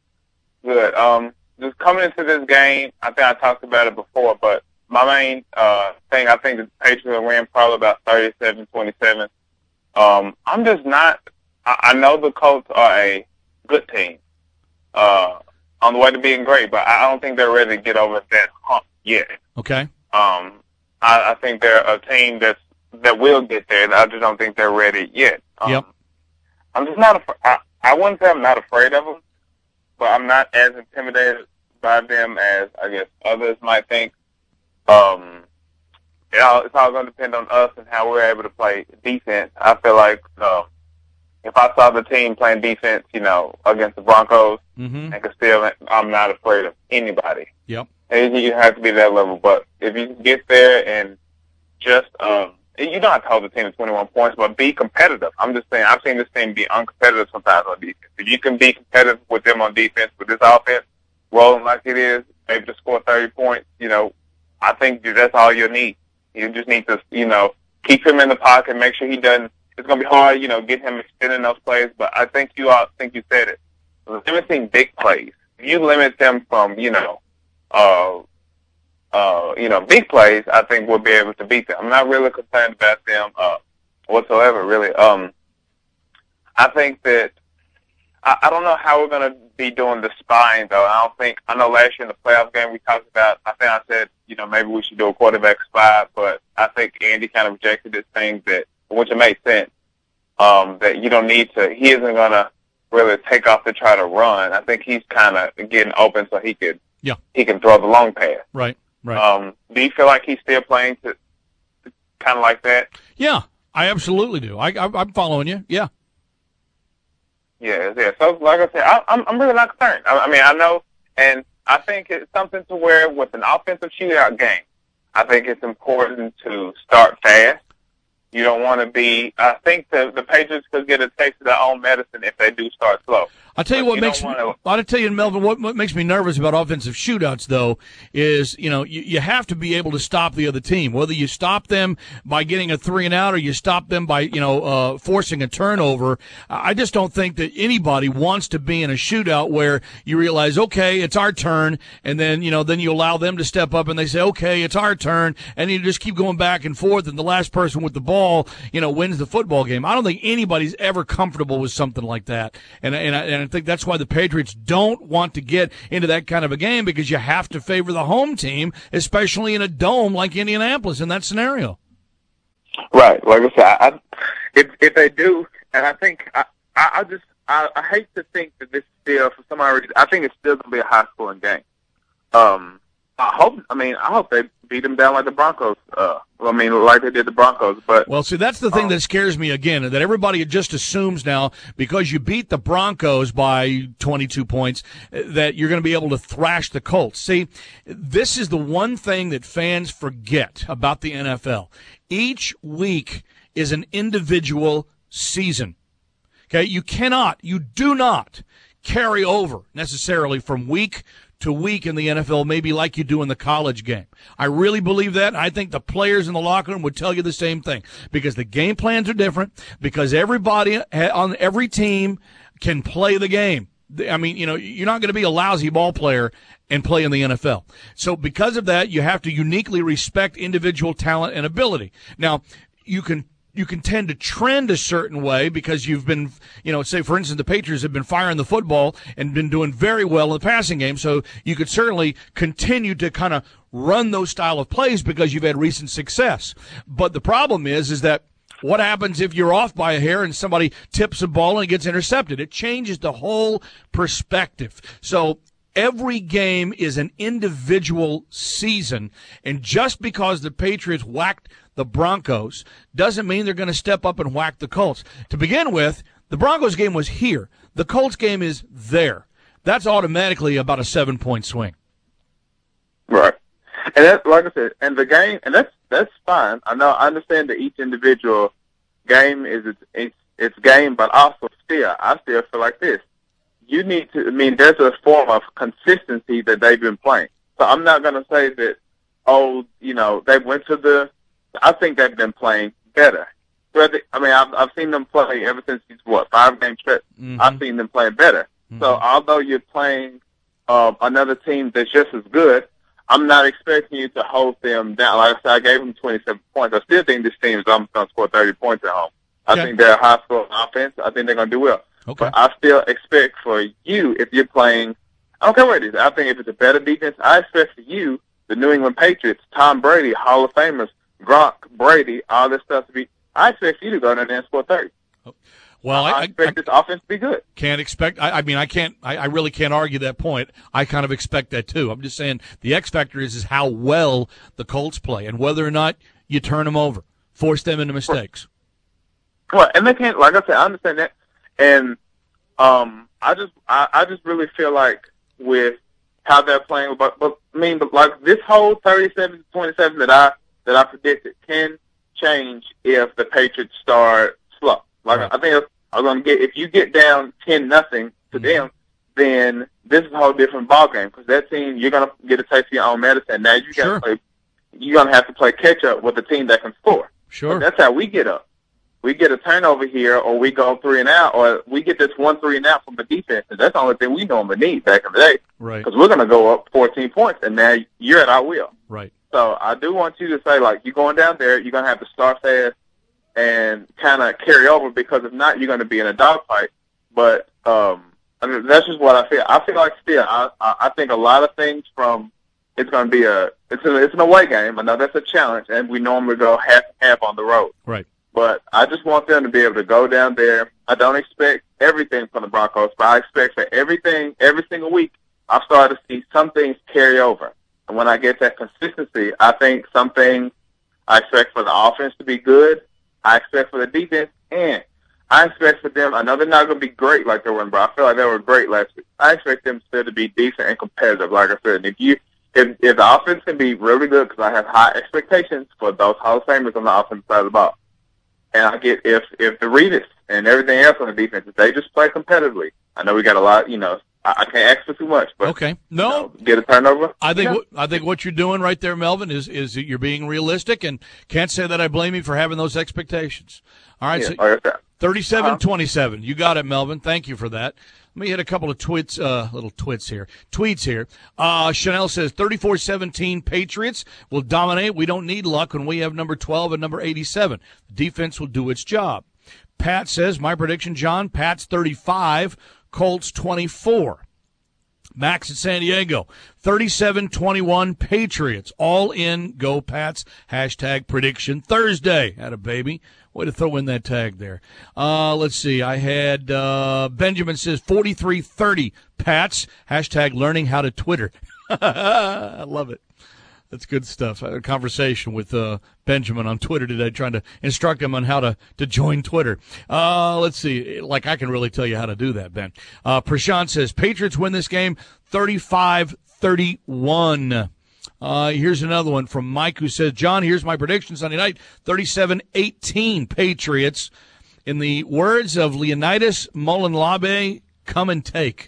Good. Um, just coming into this game, I think I talked about it before, but my main uh, thing, I think the Patriots will win probably about thirty-seven twenty-seven. Um, I'm just not – I know the Colts are a good team uh, on the way to being great, but I don't think they're ready to get over that hump yet. Okay. Um, I, I think they're a team that's, that will get there. I just don't think they're ready yet. Um, yep. I'm just not – I, I wouldn't say I'm not afraid of them, but I'm not as intimidated by them as, I guess, others might think. Um, it all, it's all going to depend on us and how we're able to play defense. I feel like uh, if I saw the team playing defense, you know, against the Broncos, mm-hmm. and could still, I'm not afraid of anybody. Yep. And you have to be that level. But if you can get there and just, um, you don't have to hold the team to twenty-one points, but be competitive. I'm just saying, I've seen this team be uncompetitive sometimes on defense. If you can be competitive with them on defense, with this offense, rolling like it is, able to score thirty points, you know, I think that's all you need. You just need to, you know, keep him in the pocket, make sure he doesn't. It's going to be hard, you know, get him extending those plays. But I think you all think you said it. Limiting big plays. If you limit them from, you know, uh, uh, you know, big plays, I think we'll be able to beat them. I'm not really concerned about them uh, whatsoever, really. Um, I think that I, I don't know how we're going to be doing the spying, though. I don't think, I know last year in the playoff game we talked about, I think I said, you know, maybe we should do a quarterback spy, but I think Andy kind of rejected this thing that, which it makes sense, um, that you don't need to, he isn't going to really take off to try to run. I think he's kind of getting open so he could, yeah. he can throw the long pass. Right, right. Um, do you feel like he's still playing to, to kind of like that? Yeah, I absolutely do. I, I, I'm following you, yeah. Yeah, yeah. So, like I said, I, I'm I'm really not concerned. I, I mean, I know, and I think it's something to where with an offensive shootout game, I think it's important to start fast. You don't want to be. I think the the Patriots could get a taste of their own medicine if they do start slow. I'll tell you but what you makes me, wanna, I'll tell you, Melvin, what, what makes me nervous about offensive shootouts, though, is, you know, you, you have to be able to stop the other team. Whether you stop them by getting a three and out or you stop them by, you know, uh, forcing a turnover. I just don't think that anybody wants to be in a shootout where you realize, okay, it's our turn, and then, you know, then you allow them to step up and they say, okay, it's our turn, and you just keep going back and forth, and the last person with the ball, you know, wins the football game. I don't think anybody's ever comfortable with something like that. And, and, I, and I think that's why the Patriots don't want to get into that kind of a game, because you have to favor the home team, especially in a dome like Indianapolis in that scenario. Right. Like I said, I, I, if if they do, and I think I, I, I just I, I hate to think that this is still for some odd reason. I think it's still going to be a high scoring game. Um, I hope. I mean, I hope they beat them down like the Broncos. Uh, I mean, like they did the Broncos. But well, see, that's the thing um, that scares me again. That everybody just assumes now, because you beat the Broncos by twenty-two points, that you're going to be able to thrash the Colts. See, this is the one thing that fans forget about the N F L. Each week is an individual season. Okay, you cannot, you do not carry over necessarily from week to week in the N F L, maybe like you do in the college game. I really believe that. I think the players in the locker room would tell you the same thing, because the game plans are different, because everybody on every team can play the game. I mean, you know, you're not going to be a lousy ball player and play in the N F L. So because of that, you have to uniquely respect individual talent and ability. Now, you can You can tend to trend a certain way because you've been, you know, say, for instance, the Patriots have been firing the football and been doing very well in the passing game. So you could certainly continue to kind of run those style of plays because you've had recent success. But the problem is, is that what happens if you're off by a hair and somebody tips a ball and it gets intercepted? It changes the whole perspective. So every game is an individual season, and just because the Patriots whacked the Broncos doesn't mean they're going to step up and whack the Colts. To begin with, the Broncos game was here. The Colts game is there. That's automatically about a seven-point swing. Right. And that's, like I said, and the game, and that's that's fine. I know I understand that each individual game is its its, its game, but also still, I still feel like this. You need to. I mean, there's a form of consistency that they've been playing. So I'm not going to say that. Oh, you know, they went to the. I think they've been playing better. But I mean, I've I've seen them play ever since these what five game stretch. Mm-hmm. I've seen them play better. Mm-hmm. So although you're playing uh, another team that's just as good, I'm not expecting you to hold them down. Like I said, I gave them twenty-seven points. I still think this team is going to score thirty points at home. I okay. think they're a high-scoring offense. I think they're going to do well. Okay. But I still expect for you, if you're playing, I don't care what it is. I think if it's a better defense, I expect for you, the New England Patriots, Tom Brady, Hall of Famers, Gronk, Brady, all this stuff to be, I expect you to go down there and score thirty. Well, I, I expect I, this offense to be good. Can't expect. I, I mean, I can't. I, I really can't argue that point. I kind of expect that too. I'm just saying the X factor is is how well the Colts play and whether or not you turn them over, force them into mistakes. Well, and they can't. Like I said, I understand that, and um, I just, I, I just really feel like with how they're playing, but, but I mean, but like this whole thirty-seven to twenty-seven that I that I predicted can change if the Patriots start slow. Like right. I think if I'm gonna get if you get down ten nothing to mm-hmm. them, then this is a whole different ball game because that team you're gonna get a taste of your own medicine. Now you got to sure. play. You're gonna have to play catch up with a team that can score. Sure, but that's how we get up. We get a turnover here, or we go three and out, or we get this one three and out from the defense. And that's the only thing we normally need back in the day. Right. Because we're gonna go up fourteen points, and now you're at our will. Right. So I do want you to say like you're going down there, you're gonna have to start fast and kind of carry over because if not, you're going to be in a dogfight. But um, I mean, that's just what I feel. I feel like still, I, I think a lot of things from it's going to be a it's a, it's an away game. I know that's a challenge, and we normally go half half on the road. Right. But I just want them to be able to go down there. I don't expect everything from the Broncos, but I expect for everything every single week. I've started to see some things carry over, and when I get that consistency, I think some things I expect for the offense to be good. I expect for the defense, and I expect for them, I know they're not going to be great like they were, but I feel like they were great last week. I expect them still to be decent and competitive, like I said. And if you, if, if the offense can be really good, because I have high expectations for those Hall of Famers on the offensive side of the ball. And I get, if, if the Revis and everything else on the defense, if they just play competitively, I know we got a lot, you know, I can't ask for too much, but okay, no, you know, get a turnover. I think yeah. what, I think what you're doing right there, Melvin, is is you're being realistic, and can't say that I blame you for having those expectations. All right, yeah, so like thirty-seven twenty-seven, you got it, Melvin. Thank you for that. Let me hit a couple of twits, uh, little twits here, tweets here. Uh, Chanel says thirty-four seventeen Patriots will dominate. We don't need luck when we have number twelve and number eighty-seven. The defense will do its job. Pat says my prediction, John. Pat's thirty-five. Colts twenty-four. Max in San Diego, thirty-seven twenty-one Patriots. All in, go Pats. Hashtag prediction Thursday. Had a baby. Way to throw in that tag there. Uh, let's see. I had uh, Benjamin says forty-three thirty Pats. Hashtag learning how to Twitter. I love it. That's good stuff. I had a conversation with uh, Benjamin on Twitter today trying to instruct him on how to, to join Twitter. Uh, let's see. Like, I can really tell you how to do that, Ben. Uh, Prashant says, Patriots win this game thirty-five thirty-one. Uh, here's another one from Mike who says, John, here's my prediction Sunday night, thirty-seven eighteen Patriots. In the words of Leonidas Molinlabe, come and take.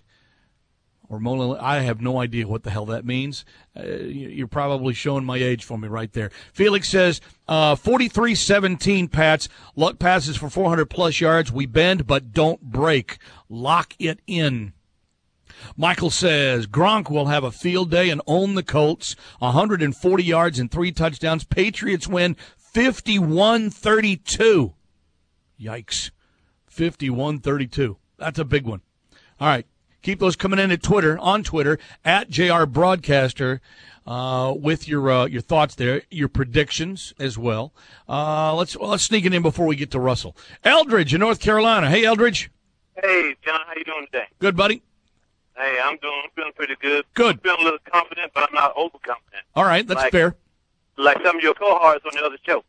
Or Molin, I have no idea what the hell that means. Uh, you're probably showing my age for me right there. Felix says, uh, forty-three seventeen Pats. Luck passes for four hundred plus yards. We bend but don't break. Lock it in. Michael says, Gronk will have a field day and own the Colts. one hundred forty yards and three touchdowns. Patriots win fifty-one thirty-two. Yikes. fifty-one thirty-two. That's a big one. All right. Keep those coming in at Twitter, on Twitter, at J R Broadcaster, uh, with your uh, your thoughts there, your predictions as well. Uh, let's well, let's sneak it in before we get to Russell. Eldridge in North Carolina. Hey, Eldridge. Hey, John. How you doing today? Good, buddy. Hey, I'm doing I'm feeling pretty good. Good. I'm feeling a little confident, but I'm not overconfident. All right, that's like, fair. Like some of your cohorts on the other show.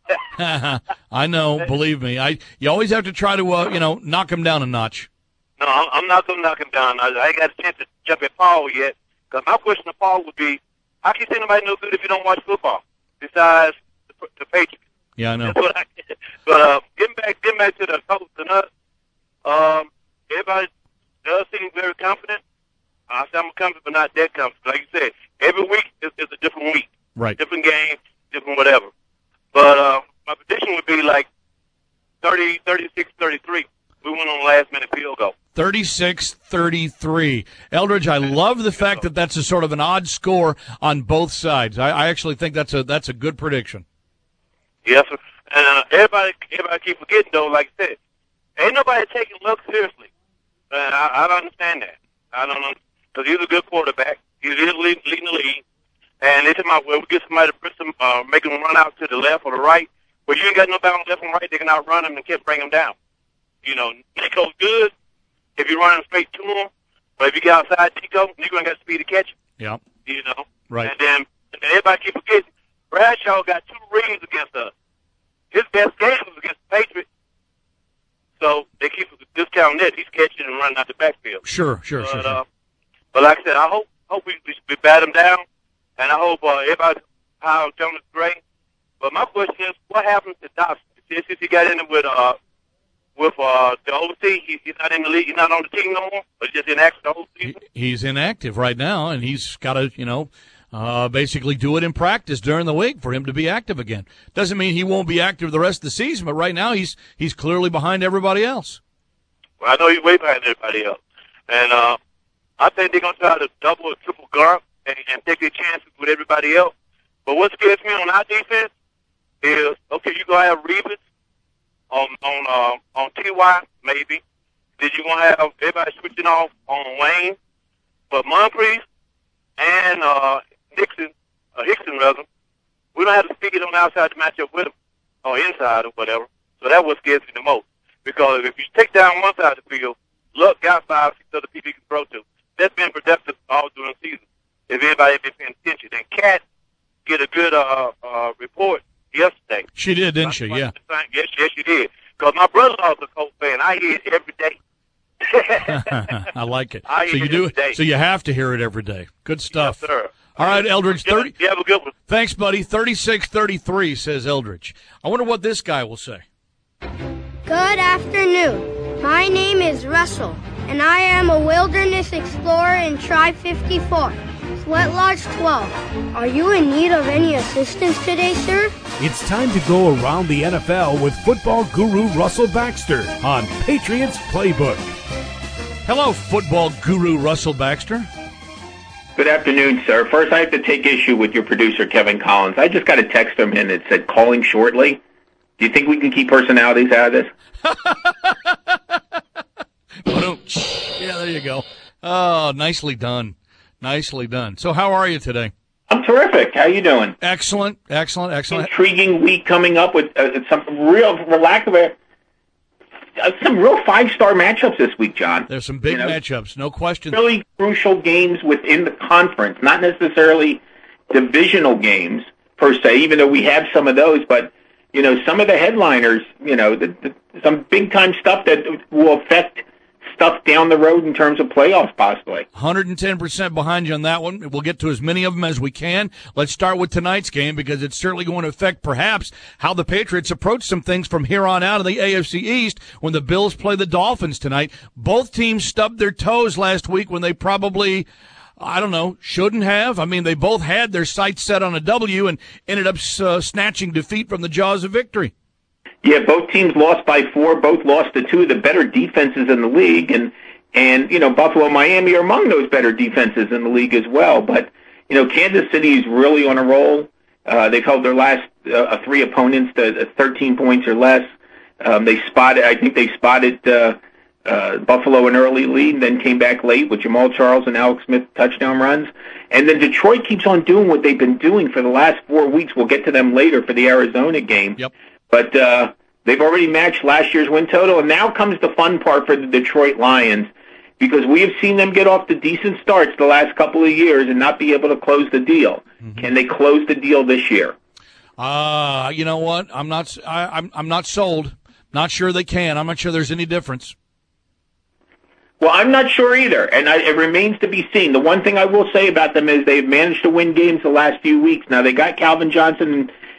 I know. Believe me. I you always have to try to uh, you know knock them down a notch. No, I'm, I'm not going to knock him down. I, I ain't got a chance to jump at Paul yet. Because my question to Paul would be, how can you say nobody no good if you don't watch football? Besides the the, the Patriots. Yeah, I know. But, I, but uh, getting back, getting back to the Colts and us, um, everybody does seem very confident. I say I'm confident, but not that confident. Like you said, every week is, is a different week. Right. Different game, different whatever. But uh, my prediction would be like thirty, thirty-six, thirty-three. We went on a last-minute field goal. thirty-six thirty-three. Eldridge, I love the fact that that's a sort of an odd score on both sides. I, I actually think that's a that's a good prediction. Yes, sir. And uh, everybody, everybody keep forgetting, though, like I said, ain't nobody taking Luck seriously. Uh, I, I don't understand that. I don't know. Because he's a good quarterback. He's leading, leading the league. And anytime I, well, we get somebody to press them, uh, make them run out to the left or the right, well, you ain't got nobody on the left and right, they can outrun them and can't bring them down. You know, Nico's good if you're running straight to him. But if you get outside Nico, Nico ain't got speed to catch him. Yeah. You know? Right. And then, and then everybody keep forgetting, Bradshaw got two rings against us. His best game was against the Patriots. So they keep discounting that. He's catching and running out the backfield. Sure, sure, but, sure, sure. Uh, but like I said, I hope hope we, we bat him down, and I hope uh, everybody how Jonas Gray. But my question is, what happens to Dawson? Since he got in it with uh with uh the overseas, he, he's not in the league, he's not on the team no more, but just inactive the whole season. He, he's inactive right now, and he's got to, you know, uh, basically do it in practice during the week for him to be active again. Doesn't mean he won't be active the rest of the season, but right now he's he's clearly behind everybody else. Well, I know he's way behind everybody else, and uh, I think they're gonna try to double or triple guard and, and take their chances with everybody else. But what scares me on our defense is, okay, you're gonna have Reeves on on uh, on T Y maybe. Then you're gonna have everybody switching off on Wayne, but Moncrief and uh, Nixon, uh, Hickson rather, we don't have the speed on the outside to match up with them, or inside or whatever. So that's what scares me the most. Because if you take down one side of the field, Luck got five, six other people he can throw to. That's been productive all during the season. If anybody had been paying attention. And Kat get a good uh, uh, report yesterday. She did, didn't she? Yeah. Yes, yes, she did. Because my brother-in-law's a Colts fan. I hear it every day. I like it. I so you do. So you have to hear it every day. Good stuff. Yes, sir. All right, Eldridge. thirty. You have a good one. Thanks, buddy. thirty-six thirty-three says Eldridge. I wonder what this guy will say. Good afternoon. My name is Russell, and I am a wilderness explorer in Tribe fifty-four, Sweat Lodge twelve. Are you in need of any assistance today, sir? It's time to go around the N F L with football guru Russell Baxter on Patriots Playbook. Hello, football guru Russell Baxter. Good afternoon, sir. First, I have to take issue with your producer, Kevin Collins. I just got a text from him that said, calling shortly. Do you think we can keep personalities out of this? Yeah, there you go. Oh, nicely done. Nicely done. So how are you today? I'm terrific. How you doing? Excellent, excellent, excellent. Intriguing week coming up with uh, some real, for lack of a, uh, some real five-star matchups this week, John. There's some big you know, matchups, no question. Really crucial games within the conference, not necessarily divisional games per se, even though we have some of those, but you know, some of the headliners, you know, the, the, some big-time stuff that will affect stuff down the road in terms of playoffs, possibly. one hundred ten percent behind you on that one. We'll get to as many of them as we can. Let's start with tonight's game because it's certainly going to affect perhaps how the Patriots approach some things from here on out in the A F C East when the Bills play the Dolphins tonight. Both teams stubbed their toes last week when they probably, I don't know, shouldn't have. I mean, they both had their sights set on a W and ended up uh, snatching defeat from the jaws of victory. Yeah, both teams lost by four. Both lost to two of the better defenses in the league. And, and you know, Buffalo and Miami are among those better defenses in the league as well. But, you know, Kansas City is really on a roll. Uh, they've held their last uh, three opponents to thirteen points or less. Um, they spotted, I think they spotted uh, uh, Buffalo an early lead and then came back late with Jamal Charles and Alex Smith touchdown runs. And then Detroit keeps on doing what they've been doing for the last four weeks. We'll get to them later for the Arizona game. Yep. But uh, they've already matched last year's win total, and now comes the fun part for the Detroit Lions, because we have seen them get off to decent starts the last couple of years and not be able to close the deal. Mm-hmm. Can they close the deal this year? Uh, you know what? I'm not. I, I'm. I'm not sold. Not sure they can. I'm not sure there's any difference. Well, I'm not sure either, and I, it remains to be seen. The one thing I will say about them is they've managed to win games the last few weeks. Now, they got Calvin Johnson and,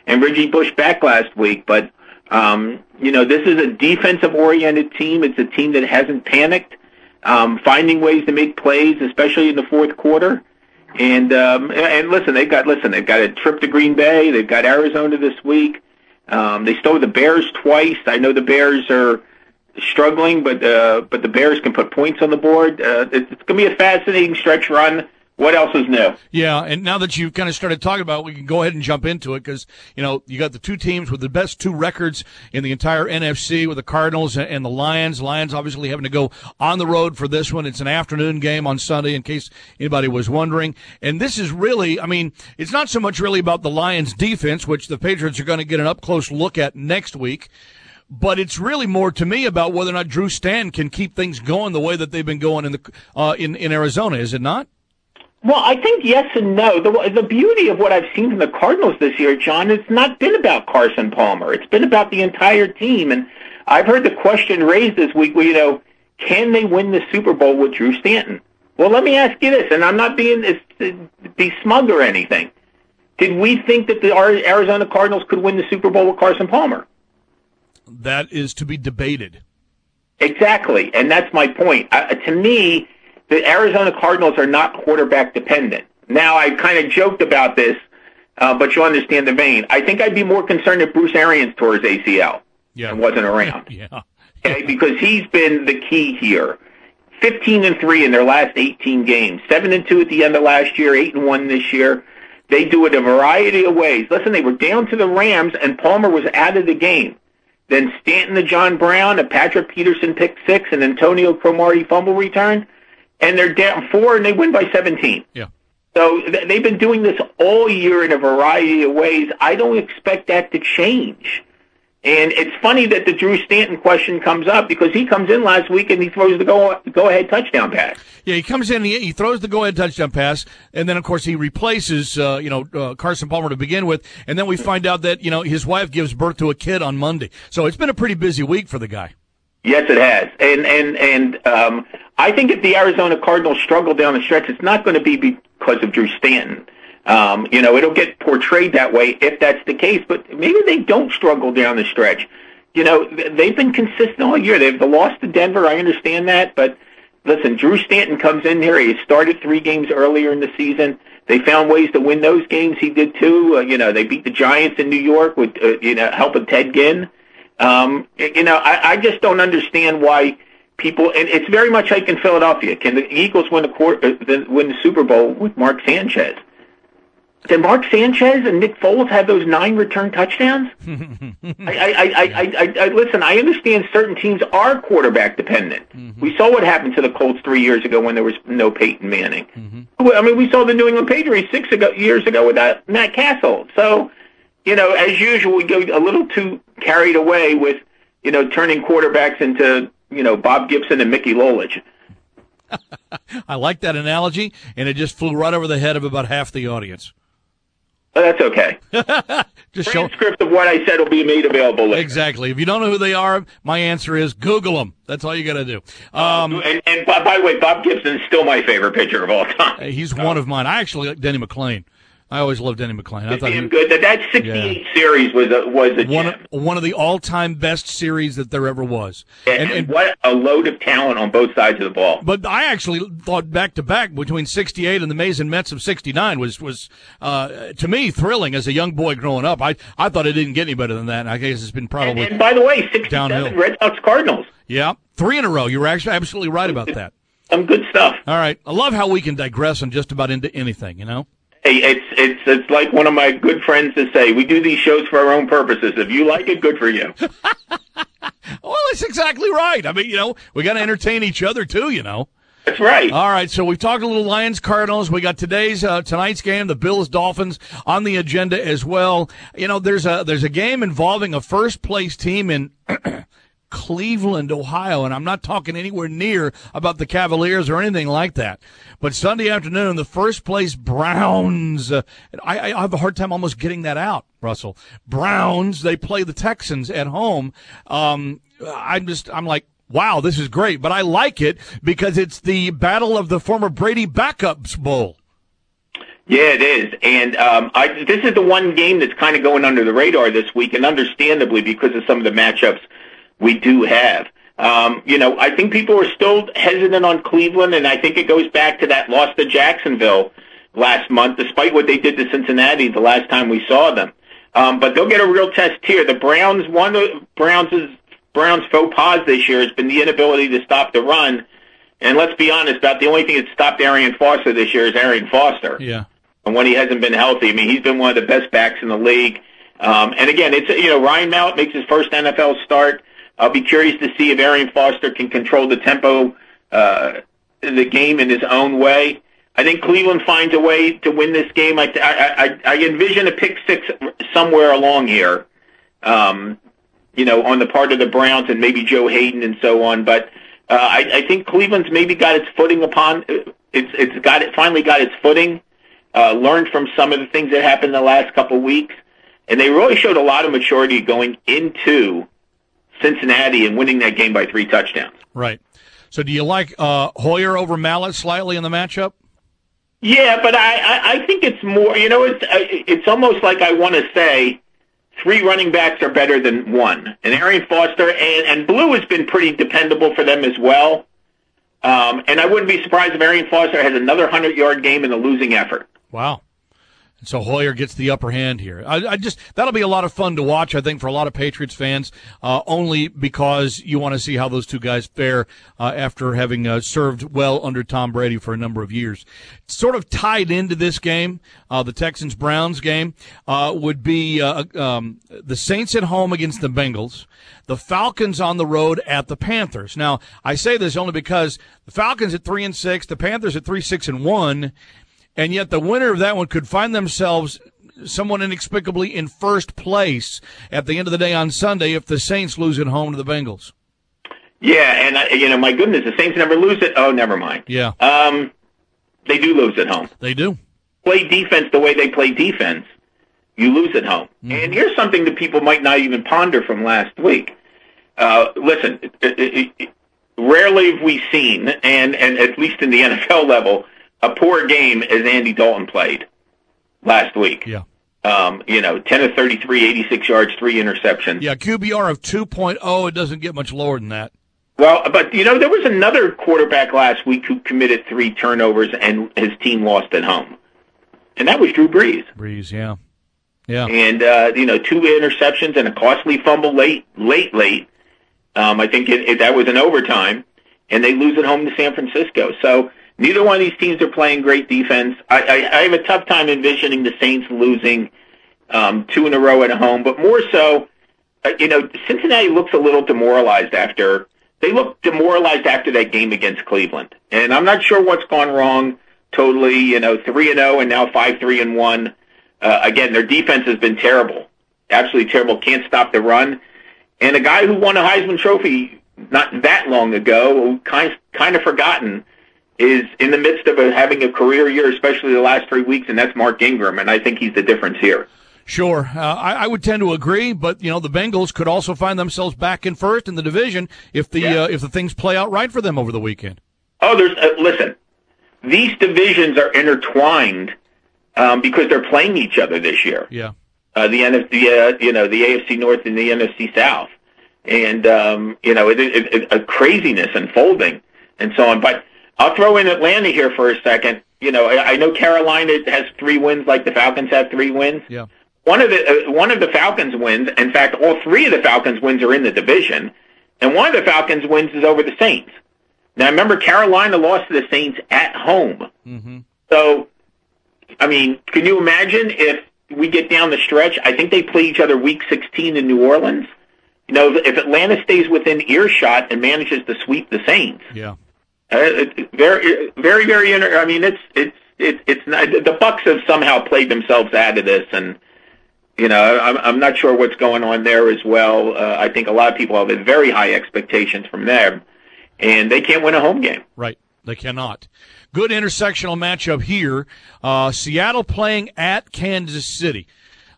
and Reggie Bush back last week. But, um, you know, this is a defensive-oriented team. It's a team that hasn't panicked, um, finding ways to make plays, especially in the fourth quarter. And, um, and listen, they've got, listen, they've got a trip to Green Bay. They've got Arizona this week. Um, they stole the Bears twice. I know the Bears are struggling, but uh, but the Bears can put points on the board. Uh, it's it's going to be a fascinating stretch run. What else is new? Yeah, and now that you've kind of started talking about it, we can go ahead and jump into it because, you know, you got the two teams with the best two records in the entire N F C with the Cardinals and the Lions. Lions obviously having to go on the road for this one. It's an afternoon game on Sunday in case anybody was wondering. And this is really, I mean, it's not so much really about the Lions defense, which the Patriots are going to get an up-close look at next week. But it's really more to me about whether or not Drew Stanton can keep things going the way that they've been going in the uh, in, in Arizona, is it not? Well, I think yes and no. The, the beauty of what I've seen from the Cardinals this year, John, it's not been about Carson Palmer. It's been about the entire team. And I've heard the question raised this week, well, you know, can they win the Super Bowl with Drew Stanton? Well, let me ask you this, and I'm not being be smug or anything. Did we think that the Arizona Cardinals could win the Super Bowl with Carson Palmer? That is to be debated. Exactly, and that's my point. Uh, to me, the Arizona Cardinals are not quarterback dependent. Now, I kind of joked about this, uh, but you'll understand the vein. I think I'd be more concerned if Bruce Arians tore his A C L yeah. and wasn't around. yeah. Okay, because he's been the key here. Fifteen and three in their last eighteen games. Seven and two at the end of last year. Eight and one this year. They do it a variety of ways. Listen, they were down to the Rams, and Palmer was out of the game. Then Stanton to John Brown, a Patrick Peterson pick six, and Antonio Cromartie fumble return. And they're down four, and they win by seventeen. Yeah. So th- they've been doing this all year in a variety of ways. I don't expect that to change. And it's funny that the Drew Stanton question comes up because he comes in last week and he throws the go go ahead touchdown pass. Yeah, he comes in, he, he throws the go ahead touchdown pass, and then of course he replaces uh, you know uh, Carson Palmer to begin with, and then we find out that you know his wife gives birth to a kid on Monday. So it's been a pretty busy week for the guy. Yes, it has, and and and um, I think if the Arizona Cardinals struggle down the stretch, it's not going to be because of Drew Stanton. Um, you know, it'll get portrayed that way if that's the case, but maybe they don't struggle down the stretch. You know, they've been consistent all year. They've lost to Denver, I understand that, but listen, Drew Stanton comes in here. He started three games earlier in the season. They found ways to win those games. He did too. Uh, you know, they beat the Giants in New York with, uh, you know, help of Ted Ginn. Um, you know, I, I just don't understand why people, and it's very much like in Philadelphia. Can the Eagles win the, quarter, uh, win the Super Bowl with Mark Sanchez? Did Mark Sanchez and Nick Foles have those nine return touchdowns? I, I, I, I, I, I listen. I understand certain teams are quarterback dependent. Mm-hmm. We saw what happened to the Colts three years ago when there was no Peyton Manning. Mm-hmm. I mean, we saw the New England Patriots six ago, years ago without Matt Castle. So, you know, as usual, we go a little too carried away with, you know, turning quarterbacks into, you know, Bob Gibson and Mickey Lolich. I like that analogy, and it just flew right over the head of about half the audience. Oh, that's okay. Just transcript show... of what I said will be made available later. Exactly. If you don't know who they are, my answer is Google them. That's all you got to do. Um, uh, and, and by, by the way, Bob Gibson is still my favorite pitcher of all time. He's uh, one of mine. I actually like Denny McClain. I always loved Denny McClain. I thought he, good. That, that sixty-eight yeah. series was a, was a one, gem. one of the all-time best series that there ever was. And, and, and what a load of talent on both sides of the ball. But I actually thought back-to-back between sixty-eight and the Mays and Mets of sixty-nine was, was uh, to me, thrilling as a young boy growing up. I I thought it didn't get any better than that, and I guess it's been probably And, and by the way, sixty-seven downhill. Red Sox Cardinals. Yeah, three in a row. You were actually absolutely right about that. Some good stuff. All right. I love how we can digress on just about into anything, you know? Hey, it's it's it's like one of my good friends to say, we do these shows for our own purposes. If you like it, good for you. Well, that's exactly right. I mean, you know, we got to entertain each other too, you know. That's right. All right, so we've talked a little Lions Cardinals. We got today's uh, tonight's game, the Bills Dolphins, on the agenda as well. You know, there's a there's a game involving a first place team in Cleveland, Ohio, and I'm not talking anywhere near about the Cavaliers or anything like that. But Sunday afternoon, the first place Browns, uh, I, I have a hard time almost getting that out, Russell. Browns, they play the Texans at home. Um, I'm just, I'm like, wow, this is great. But I like it because it's the battle of the former Brady Backups Bowl. Yeah, it is. And um, I, this is the one game that's kind of going under the radar this week, and understandably because of some of the matchups we do have. Um, you know, I think people are still hesitant on Cleveland, and I think it goes back to that loss to Jacksonville last month, despite what they did to Cincinnati the last time we saw them. Um, but they'll get a real test here. The Browns, one of Browns' Browns' faux pas this year has been the inability to stop the run. And let's be honest, about the only thing that stopped Arian Foster this year is Arian Foster. Yeah. And when he hasn't been healthy, I mean, he's been one of the best backs in the league. Um, and again, it's, you know, Ryan Mallett makes his first N F L start. I'll be curious to see if Arian Foster can control the tempo, uh, the game in his own way. I think Cleveland finds a way to win this game. I, I, I, I envision a pick six somewhere along here, um, you know, on the part of the Browns and maybe Joe Hayden and so on. But uh, I, I think Cleveland's maybe got its footing upon. It's it's got it finally got its footing. Uh, learned from some of the things that happened the last couple of weeks, and they really showed a lot of maturity going into Cincinnati and winning that game by three touchdowns. Right. So do you like uh, Hoyer over Mallett slightly in the matchup? Yeah, but I, I, I think it's more, you know, it's it's almost like I want to say three running backs are better than one. And Arian Foster and, and Blue has been pretty dependable for them as well. Um, and I wouldn't be surprised if Arian Foster has another hundred-yard game in a losing effort. Wow. So Hoyer gets the upper hand here. I, I just that'll be a lot of fun to watch, I think, for a lot of Patriots fans, uh, only because you want to see how those two guys fare uh, after having uh, served well under Tom Brady for a number of years. Sort of tied into this game, uh, the Texans-Browns game, uh, would be uh, um, the Saints at home against the Bengals, the Falcons on the road at the Panthers. Now, I say this only because the Falcons at three and six, the Panthers at three six and one. And yet the winner of that one could find themselves somewhat inexplicably in first place at the end of the day on Sunday if the Saints lose at home to the Bengals. Yeah, and, uh, you know, my goodness, the Saints never lose it. Oh, never mind. Yeah. Um, they do lose at home. They do. Play defense the way they play defense, you lose at home. Mm-hmm. And here's something that people might not even ponder from last week. Uh, listen, it, it, it, rarely have we seen, and, and at least in the N F L level, a poor game as Andy Dalton played last week. Yeah. Um, you know, ten of thirty-three, eighty-six yards, three interceptions. Yeah, Q B R of two point oh. It doesn't get much lower than that. Well, but, you know, there was another quarterback last week who committed three turnovers and his team lost at home. And that was Drew Brees. Brees, yeah. Yeah. And, uh, you know, two interceptions and a costly fumble late, late, late. Um, I think it, it, that was an overtime. And they lose at home to San Francisco. So, neither one of these teams are playing great defense. I, I, I have a tough time envisioning the Saints losing um, two in a row at home, but more so, uh, you know, Cincinnati looks a little demoralized after they look demoralized after that game against Cleveland, and I'm not sure what's gone wrong. Totally, you know, three and zero, and now five three and one. Uh, again, their defense has been terrible, absolutely terrible. Can't stop the run, and a guy who won a Heisman Trophy not that long ago, kind kind of forgotten, is in the midst of a, having a career year, especially the last three weeks, and that's Mark Ingram, and I think he's the difference here. Sure. Uh, I, I would tend to agree, but, you know, the Bengals could also find themselves back in first in the division if the yeah. uh, if the things play out right for them over the weekend. Oh, there's uh, listen, these divisions are intertwined um, because they're playing each other this year. Yeah. Uh, the N F C, uh, you know, the A F C North and the N F C South, and um, you know, it, it, it, a craziness unfolding and so on. But I'll throw in Atlanta here for a second. You know, I, I know Carolina has three wins, like the Falcons have three wins. Yeah. One of the uh, one of the Falcons wins. In fact, all three of the Falcons wins are in the division, and one of the Falcons wins is over the Saints. Now, remember, Carolina lost to the Saints at home. Mm-hmm. So, I mean, can you imagine if we get down the stretch? I think they play each other Week sixteen in New Orleans. You know, if Atlanta stays within earshot and manages to sweep the Saints, yeah. Uh, it, very, very, very. Inter- I mean, it's it's it's it's not, the Bucs have somehow played themselves out of this, and you know, I'm I'm not sure what's going on there as well. Uh, I think a lot of people have very high expectations from them, and they can't win a home game. Right, they cannot. Good intersectional matchup here. Uh, Seattle playing at Kansas City.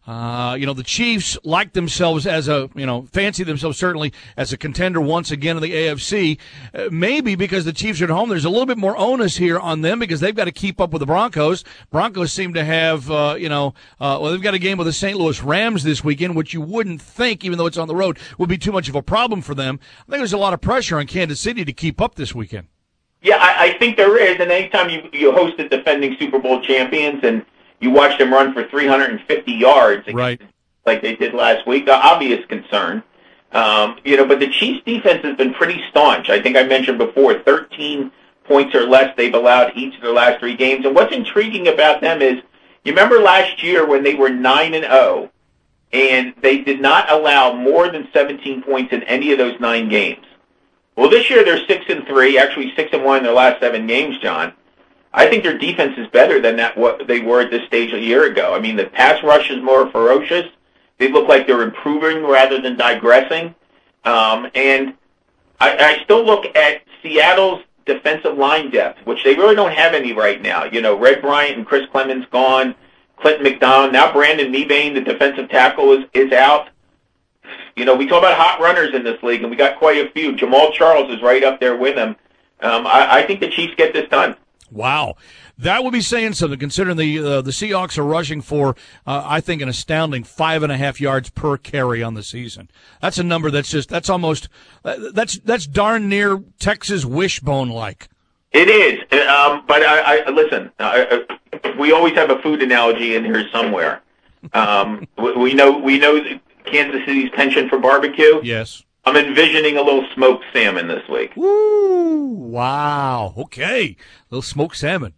Uh, you know, the Chiefs like themselves as a, you know, fancy themselves certainly as a contender once again in the A F C. Uh, maybe because the Chiefs are at home, there's a little bit more onus here on them because they've got to keep up with the Broncos. Broncos seem to have, uh, you know, uh, well, they've got a game with the Saint Louis Rams this weekend, which you wouldn't think, even though it's on the road, would be too much of a problem for them. I think there's a lot of pressure on Kansas City to keep up this weekend. Yeah, I, I think there is. And anytime you, you host the defending Super Bowl champions and you watch them run for three hundred fifty yards, right, like they did last week, the obvious concern. Um, you know, but the Chiefs' defense has been pretty staunch. I think I mentioned before, thirteen points or less they've allowed each of their last three games. And what's intriguing about them is, you remember last year when they were nine and zero, and they did not allow more than seventeen points in any of those nine games. Well, this year they're six and three, actually six and one in their last seven games, John. I think their defense is better than that what they were at this stage a year ago. I mean, the pass rush is more ferocious. They look like they're improving rather than digressing. Um, and I, I still look at Seattle's defensive line depth, which they really don't have any right now. You know, Red Bryant and Chris Clemens gone, Clinton McDonald. Now Brandon Mebane, the defensive tackle, is, is out. You know, we talk about hot runners in this league, and we got quite a few. Jamal Charles is right up there with them. Um, I, I think the Chiefs get this done. Wow. That would be saying something, considering the uh, the Seahawks are rushing for, uh, I think, an astounding five and a half yards per carry on the season. That's a number that's just, that's almost, that's that's darn near Texas wishbone-like. It is. Um, but I, I listen, I, I, we always have a food analogy in here somewhere. Um, we, we know we know Kansas City's penchant for barbecue. Yes. I'm envisioning a little smoked salmon this week. Woo! Wow. Okay. A little smoked salmon.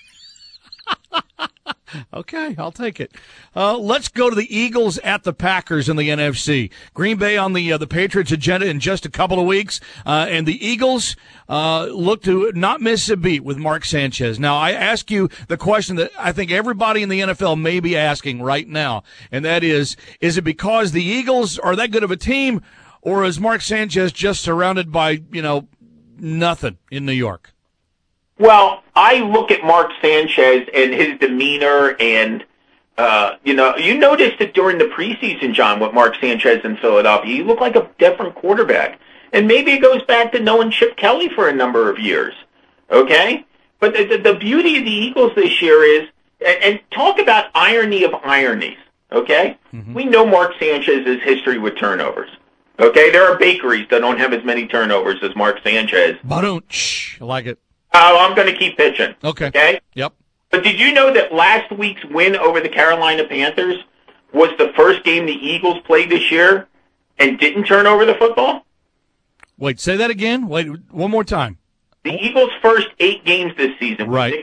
Okay, I'll take it. Uh, let's go to the Eagles at the Packers in the N F C. Green Bay on the uh, the Patriots agenda in just a couple of weeks, uh, and the Eagles uh, look to not miss a beat with Mark Sanchez. Now, I ask you the question that I think everybody in the N F L may be asking right now, and that is, is it because the Eagles are that good of a team, or is Mark Sanchez just surrounded by, you know, nothing in New York? Well, I look at Mark Sanchez and his demeanor, and, uh, you know, you noticed it during the preseason, John, with Mark Sanchez in Philadelphia. He looked like a different quarterback. And maybe it goes back to knowing Chip Kelly for a number of years, okay? But the, the, the beauty of the Eagles this year is, and, and talk about irony of ironies, okay? Mm-hmm. We know Mark Sanchez's history with turnovers. Okay, there are bakeries that don't have as many turnovers as Mark Sanchez. Ba-dum-tsh. I like it. Oh, I'm going to keep pitching. Okay. Okay? Yep. But did you know that last week's win over the Carolina Panthers was the first game the Eagles played this year and didn't turn over the football? Wait, say that again? Wait, one more time. The Eagles' first eight games this season. Right.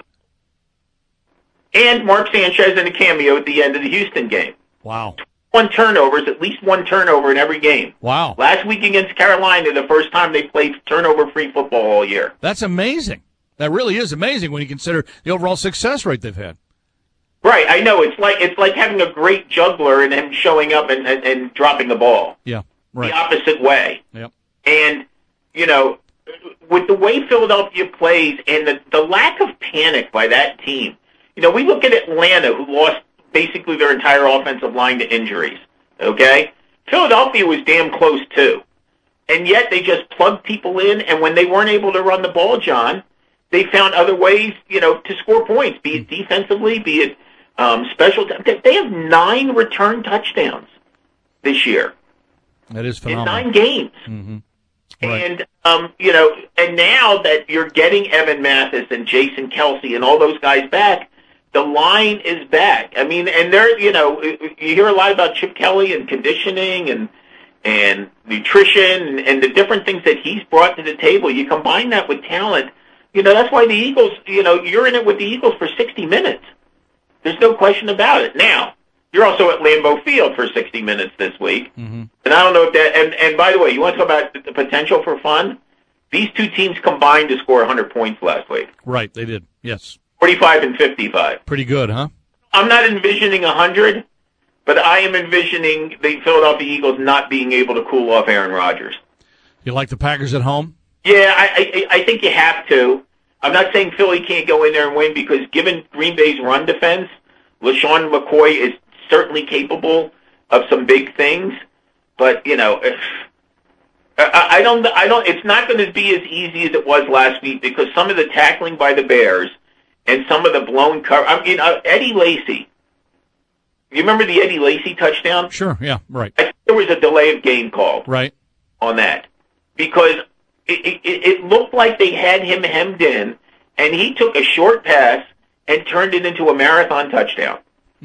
And Mark Sanchez in a cameo at the end of the Houston game. Wow. One turnovers, at least one turnover in every game. Wow. Last week against Carolina, the first time they played turnover-free football all year. That's amazing. That really is amazing when you consider the overall success rate they've had. Right, I know. It's like it's like having a great juggler and him showing up and, and, and dropping the ball. Yeah, right. The opposite way. Yep. And, you know, with the way Philadelphia plays and the, the lack of panic by that team, you know, we look at Atlanta, who lost basically their entire offensive line to injuries, okay? Philadelphia was damn close, too. And yet they just plugged people in, and when they weren't able to run the ball, John, they found other ways, you know, to score points, be it defensively, be it um, special. They have nine return touchdowns this year. That is phenomenal. In nine games. Mm-hmm. Right. And, um, you know, and now that you're getting Evan Mathis and Jason Kelsey and all those guys back, the line is back. I mean, and there, you know, you hear a lot about Chip Kelly and conditioning and and nutrition and, and the different things that he's brought to the table. You combine that with talent. You know, that's why the Eagles, you know, you're in it with the Eagles for sixty minutes. There's no question about it. Now, you're also at Lambeau Field for sixty minutes this week. Mm-hmm. And I don't know if that, and, and by the way, you want to talk about the potential for fun? These two teams combined to score one hundred points last week. Right, they did, yes. forty-five and fifty-five. Pretty good, huh? I'm not envisioning one hundred, but I am envisioning the Philadelphia Eagles not being able to cool off Aaron Rodgers. You like the Packers at home? Yeah, I, I, I think you have to. I'm not saying Philly can't go in there and win because given Green Bay's run defense, LaShawn McCoy is certainly capable of some big things, but you know, if, I, I don't, I don't. It's not going to be as easy as it was last week because some of the tackling by the Bears and some of the blown cover. I mean, uh, Eddie Lacy. You remember the Eddie Lacy touchdown? Sure. Yeah. Right. I think there was a delay of game called. Right. On that because it, it, it looked like they had him hemmed in, and he took a short pass and turned it into a marathon touchdown.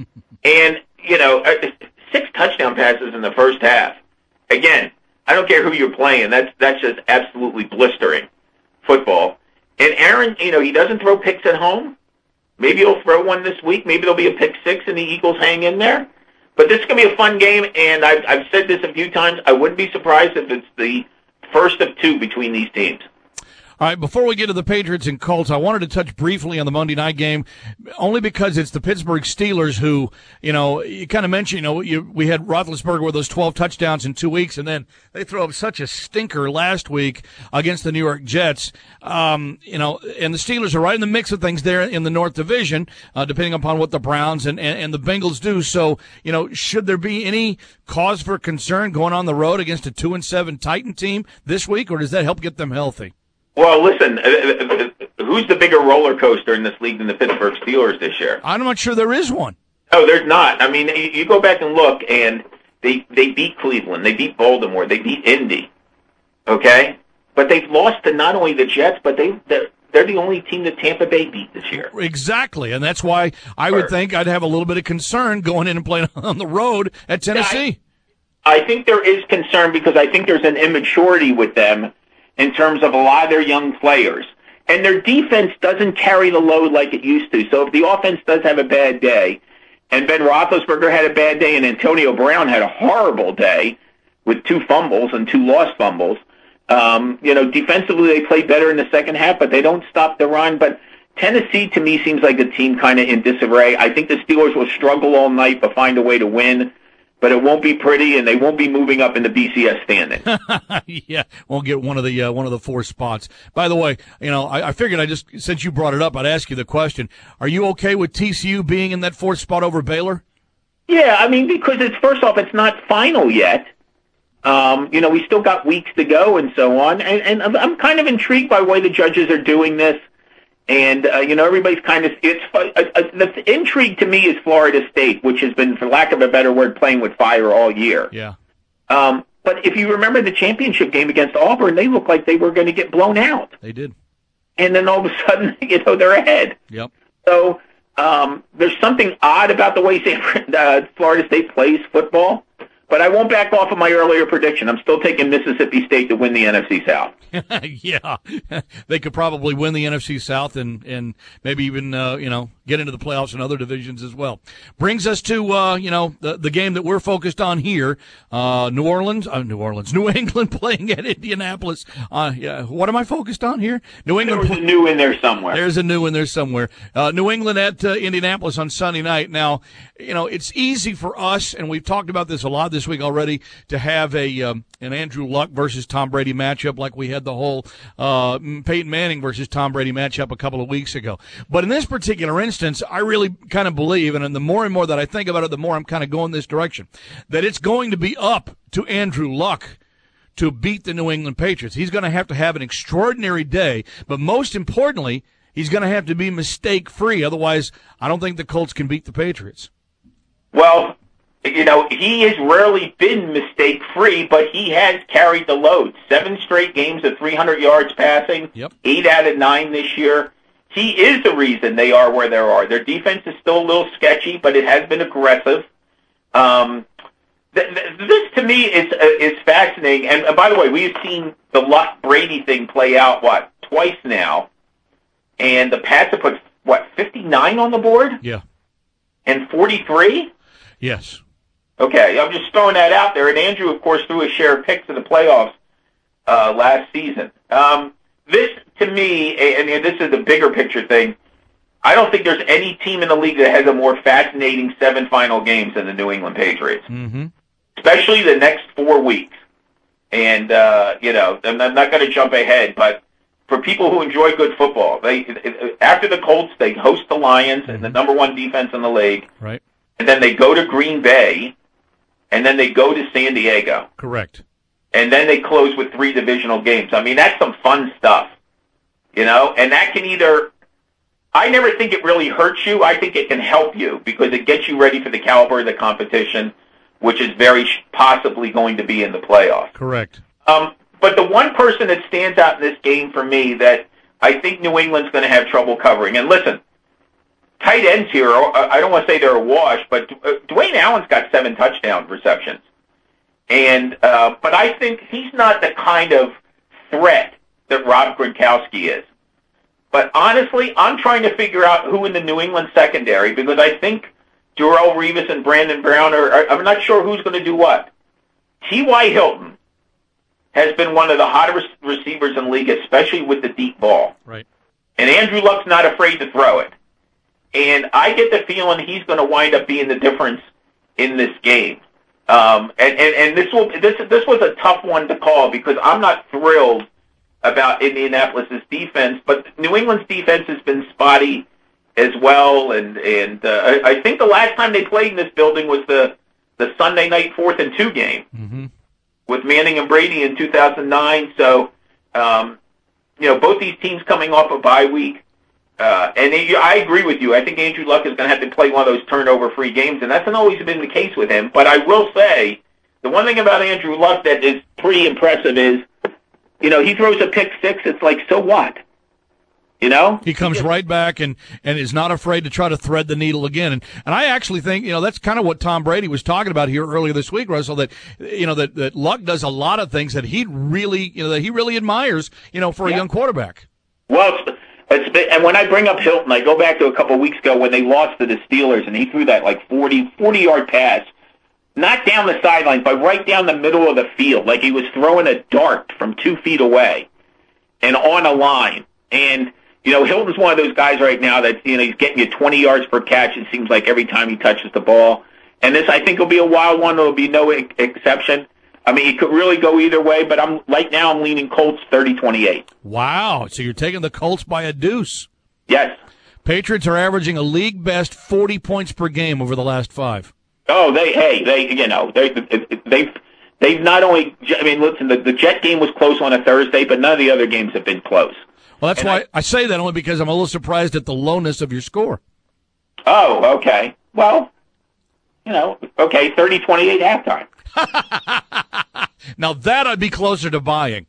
And you know, six touchdown passes in the first half. Again, I don't care who you're playing. That's that's just absolutely blistering football. And Aaron, you know, he doesn't throw picks at home. Maybe he'll throw one this week. Maybe there'll be a pick six and the Eagles hang in there. But this is going to be a fun game, and I've, I've said this a few times. I wouldn't be surprised if it's the first of two between these teams. All right, before we get to the Patriots and Colts, I wanted to touch briefly on the Monday night game, only because it's the Pittsburgh Steelers who, you know, you kind of mentioned, you know, you, we had Roethlisberger with those twelve touchdowns in two weeks, and then they throw up such a stinker last week against the New York Jets. Um, you know, and the Steelers are right in the mix of things there in the North Division, uh, depending upon what the Browns and, and, and the Bengals do. So, you know, should there be any cause for concern going on the road against a two and seven Titan team this week, or does that help get them healthy? Well, listen, who's the bigger roller coaster in this league than the Pittsburgh Steelers this year? I'm not sure there is one. No, there's not. I mean, you go back and look, and they they beat Cleveland, they beat Baltimore, they beat Indy, okay? But they've lost to not only the Jets, but they they're, they're the only team that Tampa Bay beat this year. Exactly, and that's why I would think I'd have a little bit of concern going in and playing on the road at Tennessee. I, I think there is concern because I think there's an immaturity with them in terms of a lot of their young players. And their defense doesn't carry the load like it used to. So if the offense does have a bad day, and Ben Roethlisberger had a bad day and Antonio Brown had a horrible day with two fumbles and two lost fumbles, um, you know, defensively they play better in the second half, but they don't stop the run. But Tennessee, to me, seems like a team kind of in disarray. I think the Steelers will struggle all night but find a way to win. But it won't be pretty, and they won't be moving up in the B C S standing. Yeah, won't get one of the uh, one of the four spots. By the way, you know, I, I figured I just since you brought it up, I'd ask you the question: are you okay with T C U being in that fourth spot over Baylor? Yeah, I mean, because it's first off, it's not final yet. Um, you know, we still got weeks to go and so on, and, and I'm, I'm kind of intrigued by the way the judges are doing this. And, uh, you know, everybody's kind of, it's, uh, uh, the intrigue to me is Florida State, which has been, for lack of a better word, playing with fire all year. Yeah. Um, but if you remember the championship game against Auburn, they looked like they were going to get blown out. They did. And then all of a sudden, you know, they're ahead. Yep. So, um, there's something odd about the way San, uh, Florida State plays football. But I won't back off of my earlier prediction. I'm still taking Mississippi State to win the N F C South. Yeah, they could probably win the N F C South and, and maybe even, uh, you know, get into the playoffs in other divisions as well. Brings us to, uh, you know, the, the game that we're focused on here. Uh, New Orleans, uh, New Orleans, New England playing at Indianapolis. Uh, yeah, what am I focused on here? New England. There's a new in there somewhere. There's a new in there somewhere. Uh, New England at uh, Indianapolis on Sunday night. Now, you know, it's easy for us, and we've talked about this a lot this week already, to have a um, an Andrew Luck versus Tom Brady matchup like we had the whole uh, Peyton Manning versus Tom Brady matchup a couple of weeks ago. But in this particular instance, I really kind of believe, and the more and more that I think about it, the more I'm kind of going this direction, that it's going to be up to Andrew Luck to beat the New England Patriots. He's going to have to have an extraordinary day, but most importantly, he's going to have to be mistake-free. Otherwise, I don't think the Colts can beat the Patriots. Well, you know, he has rarely been mistake-free, but he has carried the load. Seven straight games of three hundred yards passing, yep. eight out of nine this year. He is the reason they are where they are. Their defense is still a little sketchy, but it has been aggressive. Um, th- th- this, to me, is uh, is fascinating. And, and by the way, we've seen the Luck-Brady thing play out, what, twice now. And the Pats have put, what, fifty-nine on the board? Yeah. And forty-three? Yes. Okay, I'm just throwing that out there. And Andrew, of course, threw a share of picks in the playoffs uh, last season. Um, this, to me, and, and this is the bigger picture thing, I don't think there's any team in the league that has a more fascinating seven final games than the New England Patriots, mm-hmm. especially the next four weeks. And, uh, you know, I'm, I'm not going to jump ahead, but for people who enjoy good football, they after the Colts, they host the Lions, mm-hmm. and the number one defense in the league. Right. and then they go to Green Bay, and then they go to San Diego. Correct. And then they close with three divisional games. I mean, that's some fun stuff, you know? And that can either, I never think it really hurts you. I think it can help you because it gets you ready for the caliber of the competition, which is very possibly going to be in the playoffs. Correct. Um, but the one person that stands out in this game for me that I think New England's going to have trouble covering, and listen, tight ends here, I don't want to say they're a wash, but Dwayne Allen's got seven touchdown receptions. And uh, but I think he's not the kind of threat that Rob Gronkowski is. But honestly, I'm trying to figure out who in the New England secondary, because I think Darrelle Revis and Brandon Brown are, are I'm not sure who's going to do what. T Y. Hilton has been one of the hottest receivers in the league, especially with the deep ball. Right. And Andrew Luck's not afraid to throw it. And I get the feeling he's going to wind up being the difference in this game. Um, and, and, and this will this this was a tough one to call because I'm not thrilled about Indianapolis' defense, but New England's defense has been spotty as well. And and uh, I, I think the last time they played in this building was the the Sunday night fourth and two game mm-hmm. with Manning and Brady in two thousand nine. So um, you know, both these teams coming off a bye week. Uh, and they, I agree with you. I think Andrew Luck is going to have to play one of those turnover-free games, and that's not always been the case with him. But I will say, the one thing about Andrew Luck that is pretty impressive is, you know, he throws a pick six, it's like, so what? You know? He comes he just, right back and, and is not afraid to try to thread the needle again. And, and I actually think, you know, that's kind of what Tom Brady was talking about here earlier this week, Russell, that, you know, that, that Luck does a lot of things that he really, you know, that he really admires, you know, for a yeah. young quarterback. Well, it's, It's been, and when I bring up Hilton, I go back to a couple of weeks ago when they lost to the Steelers, and he threw that like forty, forty-yard pass, not down the sideline, but right down the middle of the field, like he was throwing a dart from two feet away and on a line. And, you know, Hilton's one of those guys right now that, you know, he's getting you twenty yards per catch, it seems like, every time he touches the ball. And this, I think, will be a wild one. There will be no ex- exception. I mean, it could really go either way, but I'm right now I'm leaning Colts thirty twenty-eight. Wow. So you're taking the Colts by a deuce. Yes. Patriots are averaging a league-best forty points per game over the last five. Oh, they, hey, they, you know, they, they've, they've not only, I mean, listen, the, the Jet game was close on a Thursday, but none of the other games have been close. Well, that's and why I, I say that only because I'm a little surprised at the lowness of your score. Oh, okay. Well, you know, okay, thirty twenty-eight halftime. Now that I'd be closer to buying.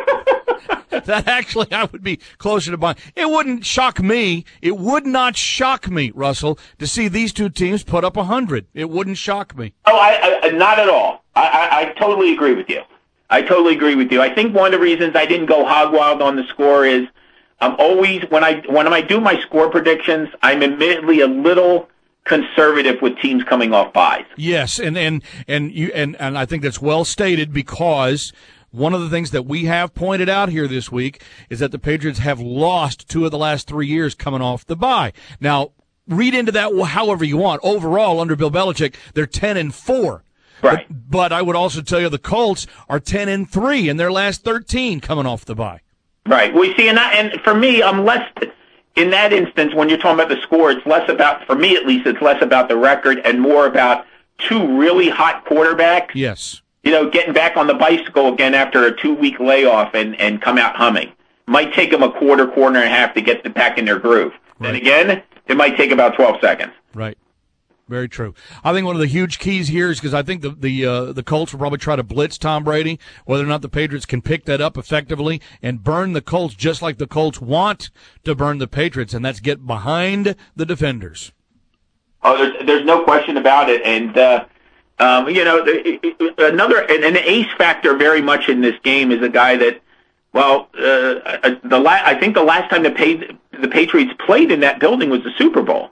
That actually I would be closer to buying. It wouldn't shock me. It would not shock me, Russell, to see these two teams put up a hundred. It wouldn't shock me. Oh, I, I not at all. I, I, I totally agree with you. I totally agree with you. I think one of the reasons I didn't go hog wild on the score is I'm always when I when I do my score predictions, I'm admittedly a little conservative with teams coming off byes. Yes, and and and you and, and I think that's well stated because one of the things that we have pointed out here this week is that the Patriots have lost two of the last three years coming off the bye. Now, read into that however you want. Overall, under Bill Belichick, they're ten and four. Right. But, but I would also tell you the Colts are ten and three in their last thirteen coming off the bye. Right. We see, and, and for me, I'm less. In that instance, when you're talking about the score, it's less about, for me at least, it's less about the record and more about two really hot quarterbacks. Yes. You know, getting back on the bicycle again after a two-week layoff and, and come out humming. Might take them a quarter, quarter and a half to get back in their groove. Right. And again, it might take about twelve seconds. Right. Very true. I think one of the huge keys here is because I think the the uh, the Colts will probably try to blitz Tom Brady. Whether or not the Patriots can pick that up effectively and burn the Colts just like the Colts want to burn the Patriots, and that's get behind the defenders. Oh, there's there's no question about it, and uh, um, you know another an, an ace factor very much in this game is a guy that. Well, uh, the la- I think the last time the, pay- the Patriots played in that building was the Super Bowl.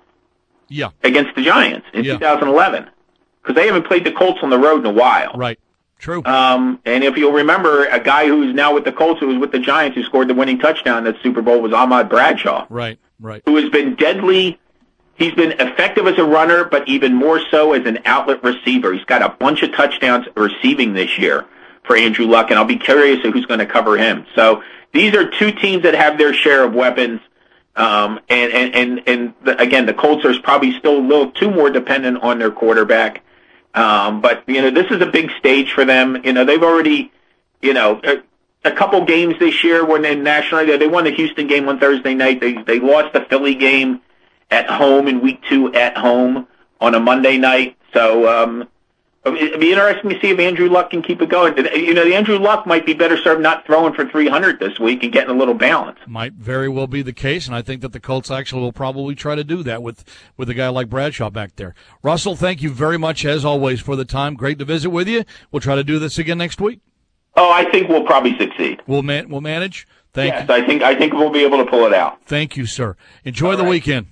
Yeah. Against the Giants in yeah. two thousand eleven. Because they haven't played the Colts on the road in a while. Right. True. Um, and if you'll remember, a guy who's now with the Colts, who was with the Giants, who scored the winning touchdown in that Super Bowl was Ahmad Bradshaw. Right, right. Who has been deadly. He's been effective as a runner, but even more so as an outlet receiver. He's got a bunch of touchdowns receiving this year for Andrew Luck, and I'll be curious who's going to cover him. So these are two teams that have their share of weapons. Um, and, and, and, and the, again, the Colts are probably still a little too more dependent on their quarterback. Um, but, you know, this is a big stage for them. You know, they've already, you know, a, a couple games this year when they nationally, they won the Houston game on Thursday night. They, they lost the Philly game at home in week two at home on a Monday night. So, um, it'd be interesting to see if Andrew Luck can keep it going. You know, the Andrew Luck might be better served not throwing for three hundred this week and getting a little balance. Might very well be the case, and I think that the Colts actually will probably try to do that with, with a guy like Bradshaw back there. Russell, thank you very much, as always, for the time. Great to visit with you. We'll try to do this again next week. Oh, I think we'll probably succeed. We'll, man- we'll manage? Thank yes, you. I think, I think we'll be able to pull it out. Thank you, sir. Enjoy All the right. weekend.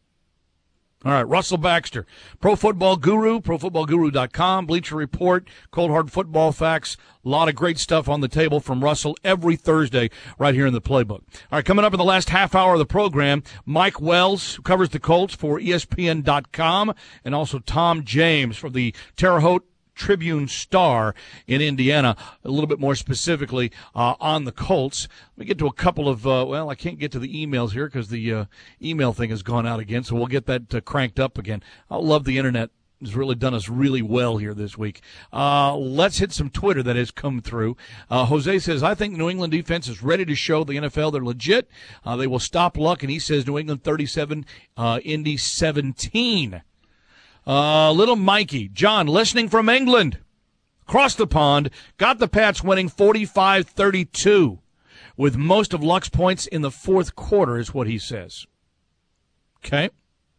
All right, Russell Baxter, Pro Football Guru, pro football guru dot com, Bleacher Report, Cold Hard Football Facts, a lot of great stuff on the table from Russell every Thursday right here in the Playbook. All right, coming up in the last half hour of the program, Mike Wells, who covers the Colts for E S P N dot com, and also Tom James from the Terre Haute Tribune Star in Indiana, a little bit more specifically uh, on the Colts. Let me get to a couple of, uh, well, I can't get to the emails here because the uh, email thing has gone out again, so we'll get that uh, cranked up again. I love the Internet. It's really done us really well here this week. Uh, let's hit some Twitter that has come through. Uh, Jose says, I think New England defense is ready to show the N F L they're legit. Uh, they will stop Luck, and he says New England thirty-seven, uh, Indy seventeen. Uh, little Mikey, John, listening from England, across the pond, got the Pats winning forty-five thirty-two with most of Luck's points in the fourth quarter is what he says. Okay.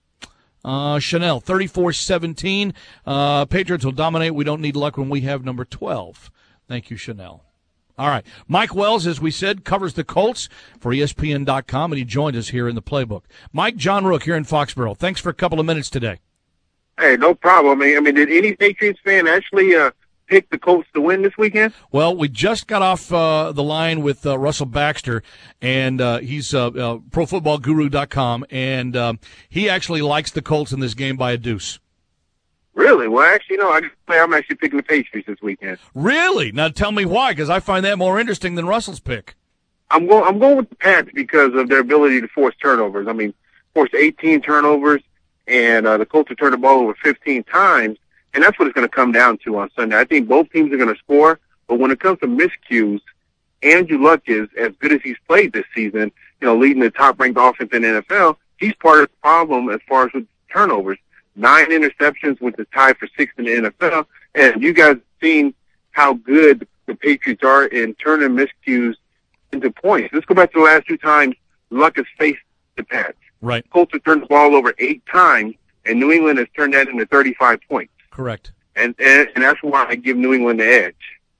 Uh, Chanel, thirty-four seventeen. Uh, Patriots will dominate. We don't need Luck when we have number twelve. Thank you, Chanel. All right. Mike Wells, as we said, covers the Colts for E S P N dot com, and he joined us here in the Playbook. Mike, John Rook here in Foxborough. Thanks for a couple of minutes today. Hey, no problem. I mean, I mean, did any Patriots fan actually uh, pick the Colts to win this weekend? Well, we just got off uh, the line with uh, Russell Baxter, and uh, he's uh, uh, pro football guru dot com, and um, he actually likes the Colts in this game by a deuce. Really? Well, actually, no, I just say I'm actually picking the Patriots this weekend. Really? Now tell me why, because I find that more interesting than Russell's pick. I'm going. I'm going with the Pats because of their ability to force turnovers. I mean, force eighteen turnovers. And uh, the Colts have turned the ball over fifteen times, and that's what it's going to come down to on Sunday. I think both teams are going to score, but when it comes to miscues, Andrew Luck is as good as he's played this season, you know, leading the top-ranked offense in the N F L. He's part of the problem as far as with turnovers. Nine interceptions, which is tied for sixth in the N F L, and you guys have seen how good the Patriots are in turning miscues into points. Let's go back to the last two times Luck has faced the Pats. Right. Colts have turned the ball over eight times, and New England has turned that into thirty-five points. Correct. And, and and that's why I give New England the edge.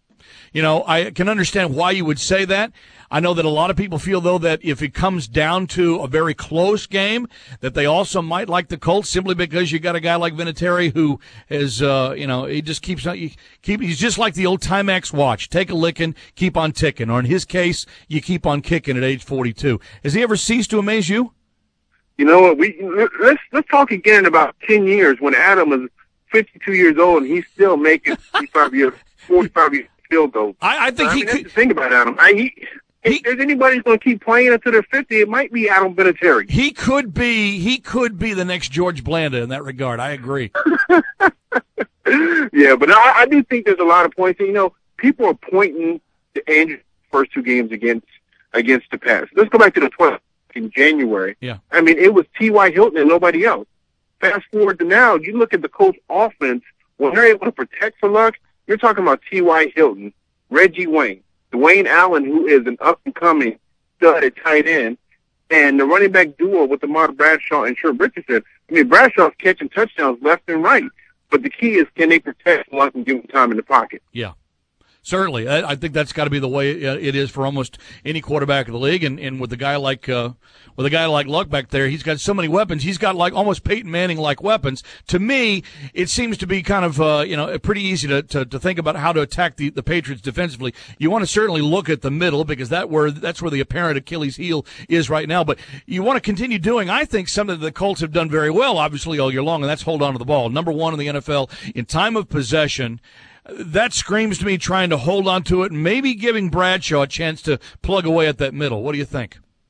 You know, I can understand why you would say that. I know that a lot of people feel, though, that if it comes down to a very close game, that they also might like the Colts simply because you got a guy like Vinatieri who is, uh, you know, he just keeps, you keep, he's just like the old Timex watch. Take a licking, keep on ticking. Or in his case, you keep on kicking at age forty-two. Has he ever ceased to amaze you? You know what? We let's let's talk again in about ten years when Adam is fifty-two years old and he's still making forty-five years, forty-five years field goals. I, I think I he mean, could. that's the thing about Adam. I, he, he, if there's anybody who's going to keep playing until they're fifty, it might be Adam Vinatieri. He could be. He could be the next George Blanda in that regard. I agree. Yeah, but I, I do think there's a lot of points. And, you know, people are pointing to Andrew's first two games against against the Pats. Let's go back to the twelfth. In January. Yeah. I mean, it was T Y. Hilton and nobody else. Fast forward to now, you look at the Colts offense, when they're able to protect for Luck, you're talking about T Y. Hilton, Reggie Wayne, Dwayne Allen, who is an up-and-coming stud at tight end, and the running back duo with Ahmad Bradshaw and Trent Richardson. I mean, Bradshaw's catching touchdowns left and right, but the key is can they protect Luck and give him time in the pocket? Yeah. Certainly. I, I think that's got to be the way it is for almost any quarterback in the league. And, and with a guy like uh, with a guy like Luck back there, he's got so many weapons. He's got like almost Peyton Manning-like weapons. To me, it seems to be kind of uh, you know pretty easy to, to, to think about how to attack the, the Patriots defensively. You want to certainly look at the middle because that where that's where the apparent Achilles heel is right now. But you want to continue doing, I think, something that the Colts have done very well, obviously, all year long, and that's hold on to the ball. Number one in the N F L in time of possession. That screams to me trying to hold on to it and maybe giving Bradshaw a chance to plug away at that middle. What do you think?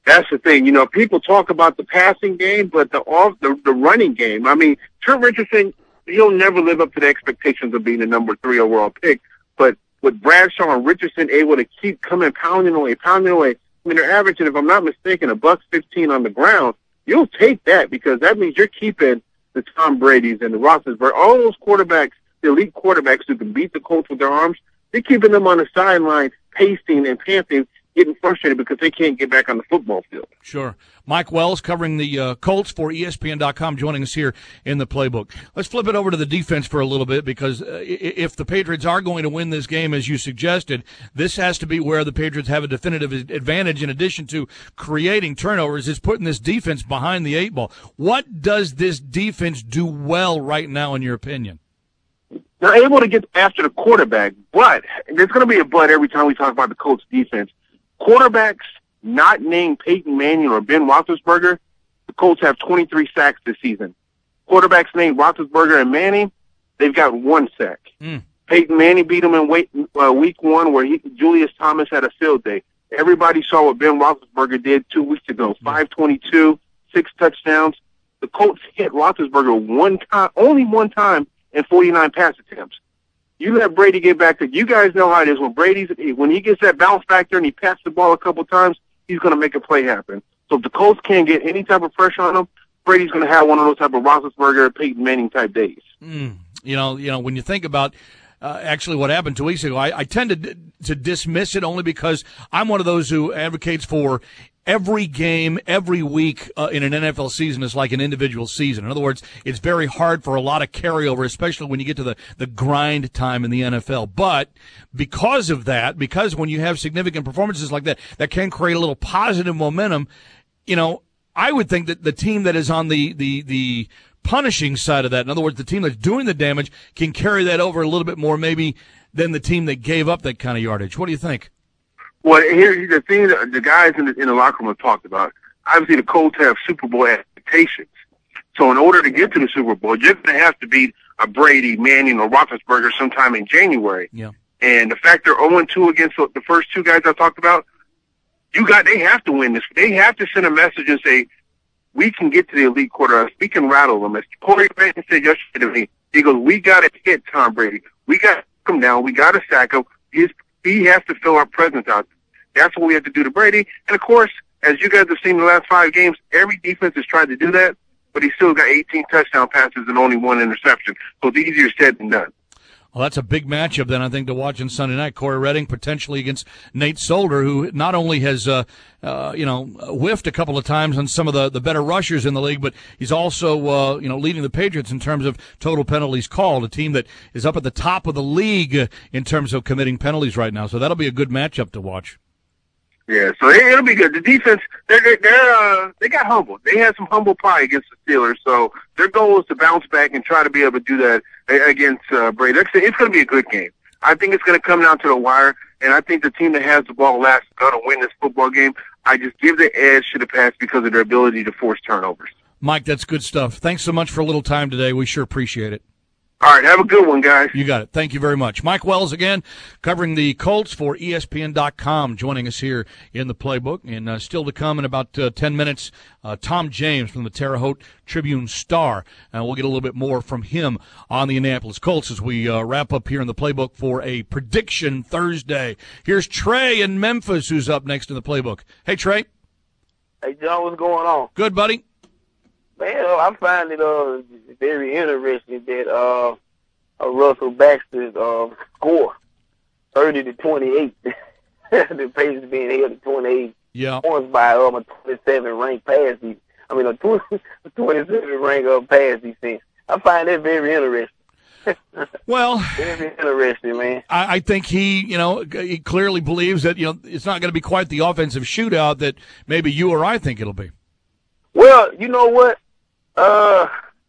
That's the thing. You know, people talk about the passing game, but the off the, the running game. I mean, Trent Richardson, he'll never live up to the expectations of being the number three overall pick. But with Bradshaw and Richardson able to keep coming pounding away, pounding away, I mean, they're averaging, if I'm not mistaken, a buck fifteen on the ground. You'll take that because that means you're keeping the Tom Brady's and the Roethlisberger, all those quarterbacks, the elite quarterbacks who can beat the Colts with their arms. They're keeping them on the sideline, pacing and panting, getting frustrated because they can't get back on the football field. Sure. Mike Wells covering the uh, Colts for E S P N dot com, joining us here in the playbook. Let's flip it over to the defense for a little bit because uh, if the Patriots are going to win this game, as you suggested, this has to be where the Patriots have a definitive advantage in addition to creating turnovers, is putting this defense behind the eight ball. What does this defense do well right now, in your opinion? They're able to get after the quarterback, but there's going to be a but every time we talk about the Colts defense. Quarterbacks not named Peyton Manning or Ben Roethlisberger, the Colts have twenty-three sacks this season. Quarterbacks named Roethlisberger and Manning, they've got one sack. Mm. Peyton Manning beat them in week, uh, week one where he, Julius Thomas had a field day. Everybody saw what Ben Roethlisberger did two weeks ago, five twenty-two, six touchdowns. The Colts hit Roethlisberger one time, only one time in forty-nine pass attempts. You let Brady get back to, you guys know how it is. When Brady's, when he gets that bounce factor and he passes the ball a couple times, he's going to make a play happen. So if the Colts can't get any type of pressure on him, Brady's going to have one of those type of Roethlisberger, Peyton Manning type days. Mm. You know, you know, when you think about uh, actually what happened two weeks ago, I, I tend to, to dismiss it only because I'm one of those who advocates for every game, every week uh, in an N F L season is like an individual season. In other words, it's very hard for a lot of carryover, especially when you get to the, the grind time in the N F L. But because of that, because when you have significant performances like that, that can create a little positive momentum, you know, I would think that the team that is on the, the, the punishing side of that, in other words, the team that's doing the damage, can carry that over a little bit more maybe than the team that gave up that kind of yardage. What do you think? Well, here's the thing that the guys in the, in the locker room have talked about. Obviously, the Colts have Super Bowl expectations. So in order to get to the Super Bowl, you're going to have to beat a Brady, Manning, or Roethlisberger sometime in January. Yeah. And the fact they're oh and two against the first two guys I talked about, you got, they have to win this. They have to send a message and say, we can get to the elite quarterbacks. We can rattle them. As Corey Benton said yesterday to me, he goes, we got to hit Tom Brady. We got to come down. We got to sack him. His He has to fill our presence out. That's what we have to do to Brady. And, of course, as you guys have seen the last five games, every defense has tried to do that, but he's still got eighteen touchdown passes and only one interception. So it's easier said than done. Well, that's a big matchup then, I think, to watch on Sunday night. Corey Redding potentially against Nate Solder, who not only has, uh, uh, you know, whiffed a couple of times on some of the, the better rushers in the league, but he's also, uh, you know, leading the Patriots in terms of total penalties called, a team that is up at the top of the league in terms of committing penalties right now. So that'll be a good matchup to watch. Yeah, so it, it'll be good. The defense, they're, they're, they're uh, they got humble. They had some humble pie against the Steelers, so their goal is to bounce back and try to be able to do that against uh, Brady. It's, it's going to be a good game. I think it's going to come down to the wire, and I think the team that has the ball last is going to win this football game. I just give the edge to the pass because of their ability to force turnovers. Mike, that's good stuff. Thanks so much for a little time today. We sure appreciate it. All right, have a good one, guys. You got it. Thank you very much. Mike Wells again, covering the Colts for E S P N dot com, joining us here in the playbook. And uh, still to come in about uh, ten minutes, uh, Tom James from the Terre Haute Tribune-Star. And we'll get a little bit more from him on the Indianapolis Colts as we uh, wrap up here in the playbook for a Prediction Thursday. Here's Trey in Memphis, who's up next in the playbook. Hey, Trey. Hey, John, what's going on? Good, buddy. Man, I find it uh, very interesting that uh, uh, Russell Baxter's uh, score, thirty to twenty-eight, the Patriots being held to twenty-eight yeah. points by um, a twenty-seven ranked pass defense. I mean, a twenty-seven ranked uh, pass defense. I find that very interesting. Well, very interesting, man. I, I think he, you know, he clearly believes that, you know, it's not going to be quite the offensive shootout that maybe you or I think it'll be. Well, you know what? Uh,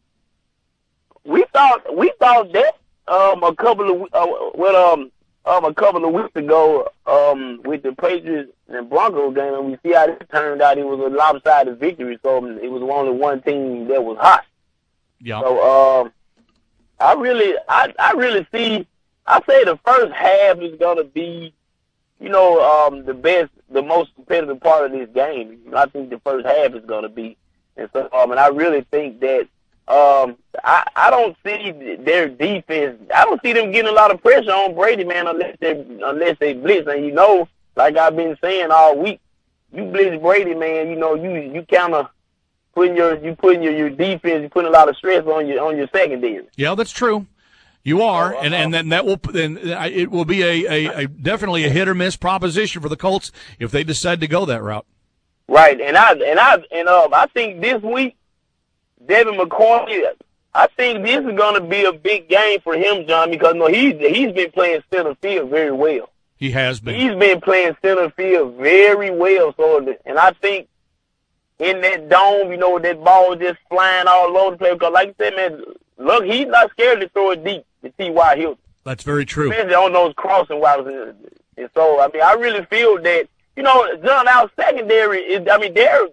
we thought we thought that um a couple of uh, well um um a couple of weeks ago um with the Patriots and Broncos game, and we see how it turned out. It was a lopsided victory, so it was only one team that was hot. Yeah. So um, I really I I really see. I say the first half is gonna be you know, um, the best, the most competitive part of this game. I think the first half is going to be. And so, um, and I really think that um, I, I don't see their defense. I don't see them getting a lot of pressure on Brady, man, unless they unless they blitz. And you know, like I've been saying all week, you blitz Brady, man. You know, you you kind of putting your you putting your, your defense, you putting a lot of stress on your on your secondary. Yeah, that's true. You are, and and then that will then it will be a, a, a definitely a hit or miss proposition for the Colts if they decide to go that route. Right, and I and I and um I think this week, Devin McCourty, I think this is going to be a big game for him, John, because no, he's he's been playing center field very well. He has been. He's been playing center field very well. So, and I think in that dome, you know, that ball just flying all over the place. Because, like you said, man, look, he's not scared to throw it deep to T Y. Hilton. That's very true. Especially on those crossing routes. And so, I mean, I really feel that, you know, John, our secondary is, I mean, they're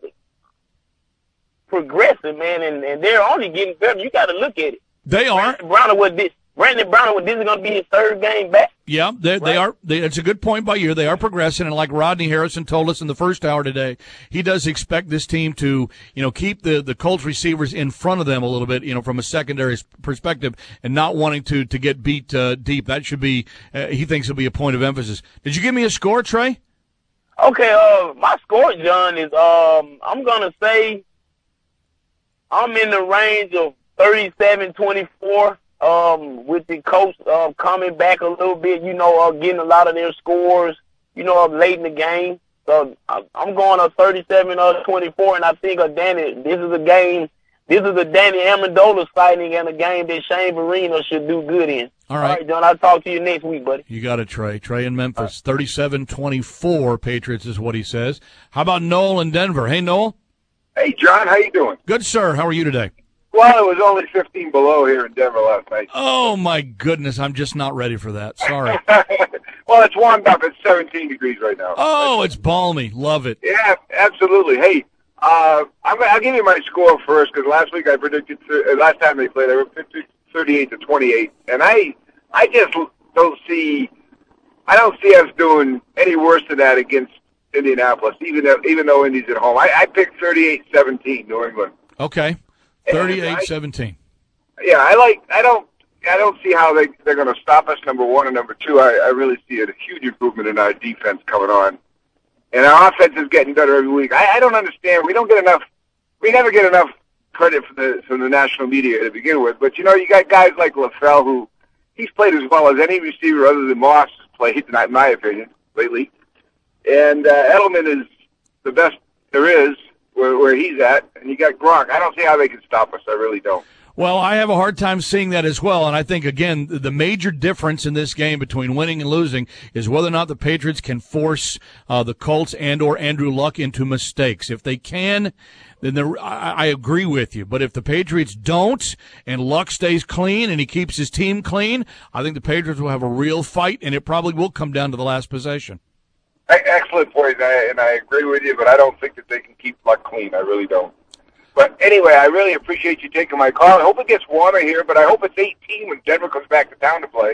progressive, man, and, and they're only getting better. You got to look at it. They are. Brandon Browner, what this, Brandon Browner, what this is going to be his third game back. Yeah, they, right? they are. They, it's a good point by you. They are progressing, and like Rodney Harrison told us in the first hour today, he does expect this team to, you know, keep the, the Colts receivers in front of them a little bit, you know, from a secondary perspective, and not wanting to to get beat uh, deep. That should be, uh, he thinks, will be a point of emphasis. Did you give me a score, Trey? Okay, uh, my score, John, is um, I'm gonna say I'm in the range of thirty-seven twenty-four. Um, with the Colts uh, coming back a little bit, you know, uh, getting a lot of their scores, you know, late in the game. So uh, I'm going up thirty-seven twenty-four, and I think uh, Danny, this is a game, this is a Danny Amendola sighting and a game that Shane Verino should do good in. All right. All right, John, I'll talk to you next week, buddy. You got it, Trey. Trey in Memphis, thirty-seven twenty-four Patriots is what he says. How about Noel in Denver? Hey, Noel. Hey, John, how you doing? Good, sir. How are you today? Well, it was only fifteen below here in Denver last night. Oh, my goodness. I'm just not ready for that. Sorry. Well, it's warmed up. It's seventeen degrees right now. Oh, it's balmy. Love it. Yeah, absolutely. Hey, uh, I'm, I'll give you my score first because last week I predicted, uh, last time they played, they were thirty-eight to twenty-eight. And I I just don't see, I don't see us doing any worse than that against Indianapolis, even though, even though Indy's at home. I, I picked thirty-eight seventeen, New England. Okay. thirty-eight seventeen. Yeah, I like. I don't. I don't see how they they're going to stop us. Number one and number two, I, I really see a huge improvement in our defense coming on, and our offense is getting better every week. I, I don't understand. We don't get enough. We never get enough credit from the from the national media to begin with. But you know, you got guys like LaFell who he's played as well as any receiver other than Moss has played, in my opinion, lately. And uh, Edelman is the best there is. Where, where he's at, and you got Gronk. I don't see how they can stop us. I really don't. Well, I have a hard time seeing that as well, and I think, again, the major difference in this game between winning and losing is whether or not the Patriots can force uh, the Colts and or Andrew Luck into mistakes. If they can, then I, I agree with you. But if the Patriots don't and Luck stays clean and he keeps his team clean, I think the Patriots will have a real fight, and it probably will come down to the last possession. Excellent point, and I, and I agree with you, but I don't think that they can keep Luck clean. I really don't. But anyway, I really appreciate you taking my call. I hope it gets warmer here, but I hope it's eighteen when Denver comes back to town to play.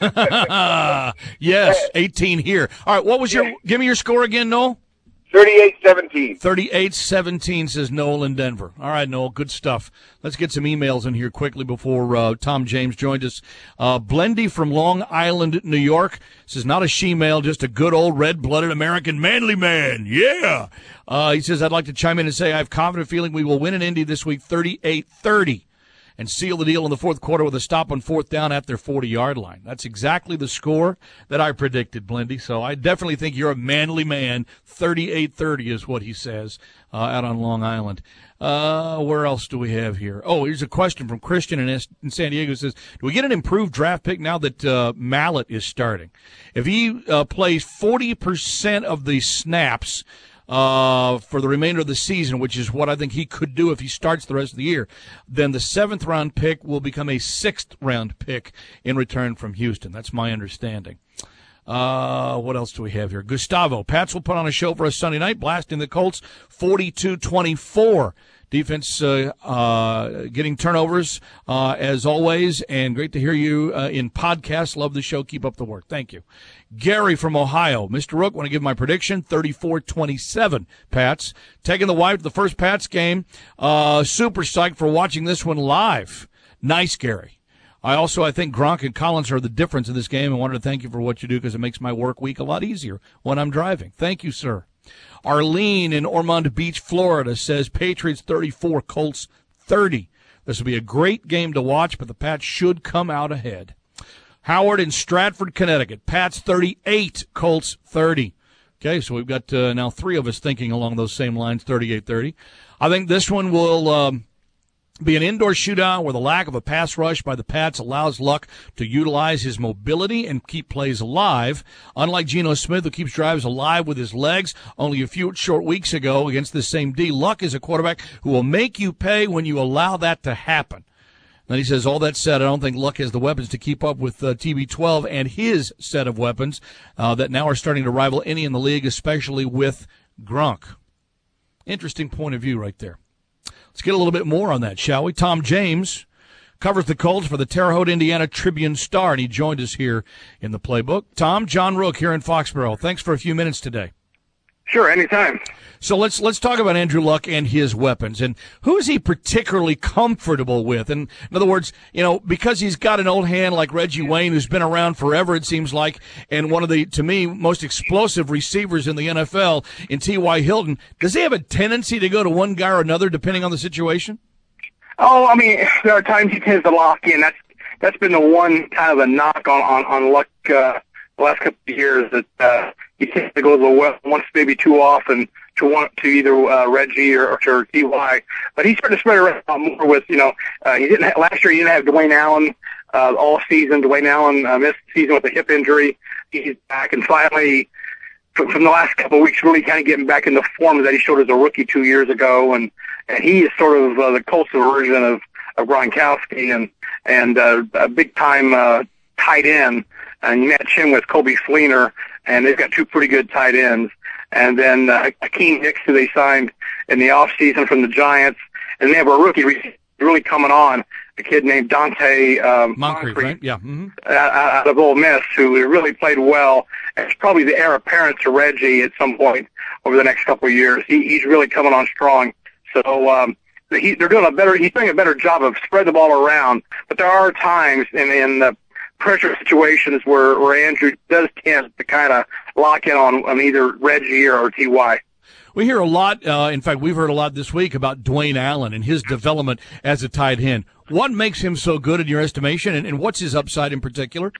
Uh, yes, eighteen here. All right, what was your – give me your score again, Noel. thirty-eight seventeen. thirty-eight seventeen says Noel in Denver. All right, Noel, good stuff. Let's get some emails in here quickly before uh, Tom James joined us. Uh, Blendy from Long Island, New York says, not a she-male, just a good old red-blooded American manly man. Yeah. Uh, he says, I'd like to chime in and say I have a confident feeling we will win in Indy this week thirty-eight thirty. And seal the deal in the fourth quarter with a stop on fourth down at their forty-yard line. That's exactly the score that I predicted, Blendy. So I definitely think you're a manly man. thirty-eight thirty is what he says uh, out on Long Island. Uh, where else do we have here? Oh, here's a question from Christian in, in San Diego. It says, do we get an improved draft pick now that uh, Mallett is starting? If he uh, plays forty percent of the snaps Uh, for the remainder of the season, which is what I think he could do if he starts the rest of the year, then the seventh round pick will become a sixth round pick in return from Houston. That's my understanding. Uh, what else do we have here? Gustavo, Pats will put on a show for us Sunday night, blasting the Colts forty-two twenty-four Defense uh, uh, getting turnovers uh, as always, and great to hear you uh, in podcast. Love the show. Keep up the work. Thank you. Gary from Ohio. Mister Rook, want to give my prediction, thirty-four twenty-seven, Pats. Taking the wife to the first Pats game. Uh, super psyched for watching this one live. Nice, Gary. I also, I think Gronk and Collins are the difference in this game, and wanted to thank you for what you do because it makes my work week a lot easier when I'm driving. Thank you, sir. Arlene in Ormond Beach, Florida says Patriots thirty-four, Colts thirty. This will be a great game to watch, but the Pats should come out ahead. Howard in Stratford, Connecticut. Pats thirty-eight, Colts thirty. Okay, so we've got uh, now three of us thinking along those same lines, thirty-eight thirty. I think this one will um, be an indoor shootout where the lack of a pass rush by the Pats allows Luck to utilize his mobility and keep plays alive. Unlike Geno Smith, who keeps drives alive with his legs, only a few short weeks ago against this same D, Luck is a quarterback who will make you pay when you allow that to happen. Then he says, all that said, I don't think Luck has the weapons to keep up with uh, T B twelve and his set of weapons uh, that now are starting to rival any in the league, especially with Gronk. Interesting point of view right there. Let's get a little bit more on that, shall we? Tom James covers the Colts for the Terre Haute, Indiana Tribune Star, and he joined us here in the playbook. Tom, John Rook here in Foxborough. Thanks for a few minutes today. Sure, anytime. So let's let's talk about Andrew Luck and his weapons, and who is he particularly comfortable with? And in other words, you know, because he's got an old hand like Reggie Wayne, who's been around forever, it seems like, and one of the, to me, most explosive receivers in the N F L in T Y. Hilton, does he have a tendency to go to one guy or another depending on the situation? Oh, I mean, there are times he tends to lock in. That's that's been the one kind of a knock on on, on Luck uh, the last couple of years, that uh, he tends to go the well once, maybe too often, to want to either uh, Reggie or, or to T Y. But he's starting to spread around more with, you know, uh, he didn't have, last year he didn't have Dwayne Allen uh, all season. Dwayne Allen uh, missed the season with a hip injury. He's back, and finally, from, from the last couple of weeks, really kind of getting back in the form that he showed as a rookie two years ago. And, and he is sort of uh, the Colts version of, of Gronkowski, and, and uh, a big-time uh, tight end. And you match him with Kobe Fleener, and they've got two pretty good tight ends. And then uh, Akeem Hicks, who they signed in the offseason from the Giants. And they have a rookie really coming on, a kid named Dante um, Moncrief, right? Yeah. Mm-hmm. out of Ole Miss, who really played well. And it's probably the heir apparent to Reggie at some point over the next couple of years. He, he's really coming on strong. So um, he, they're doing a better. He's doing a better job of spread the ball around. But there are times in in the pressure situations where, where Andrew does tend to kind of lock in on, on either Reggie or, or T Y. We hear a lot, uh, in fact, we've heard a lot this week about Dwayne Allen and his development as a tight end. What makes him so good in your estimation, and, and what's his upside in particular?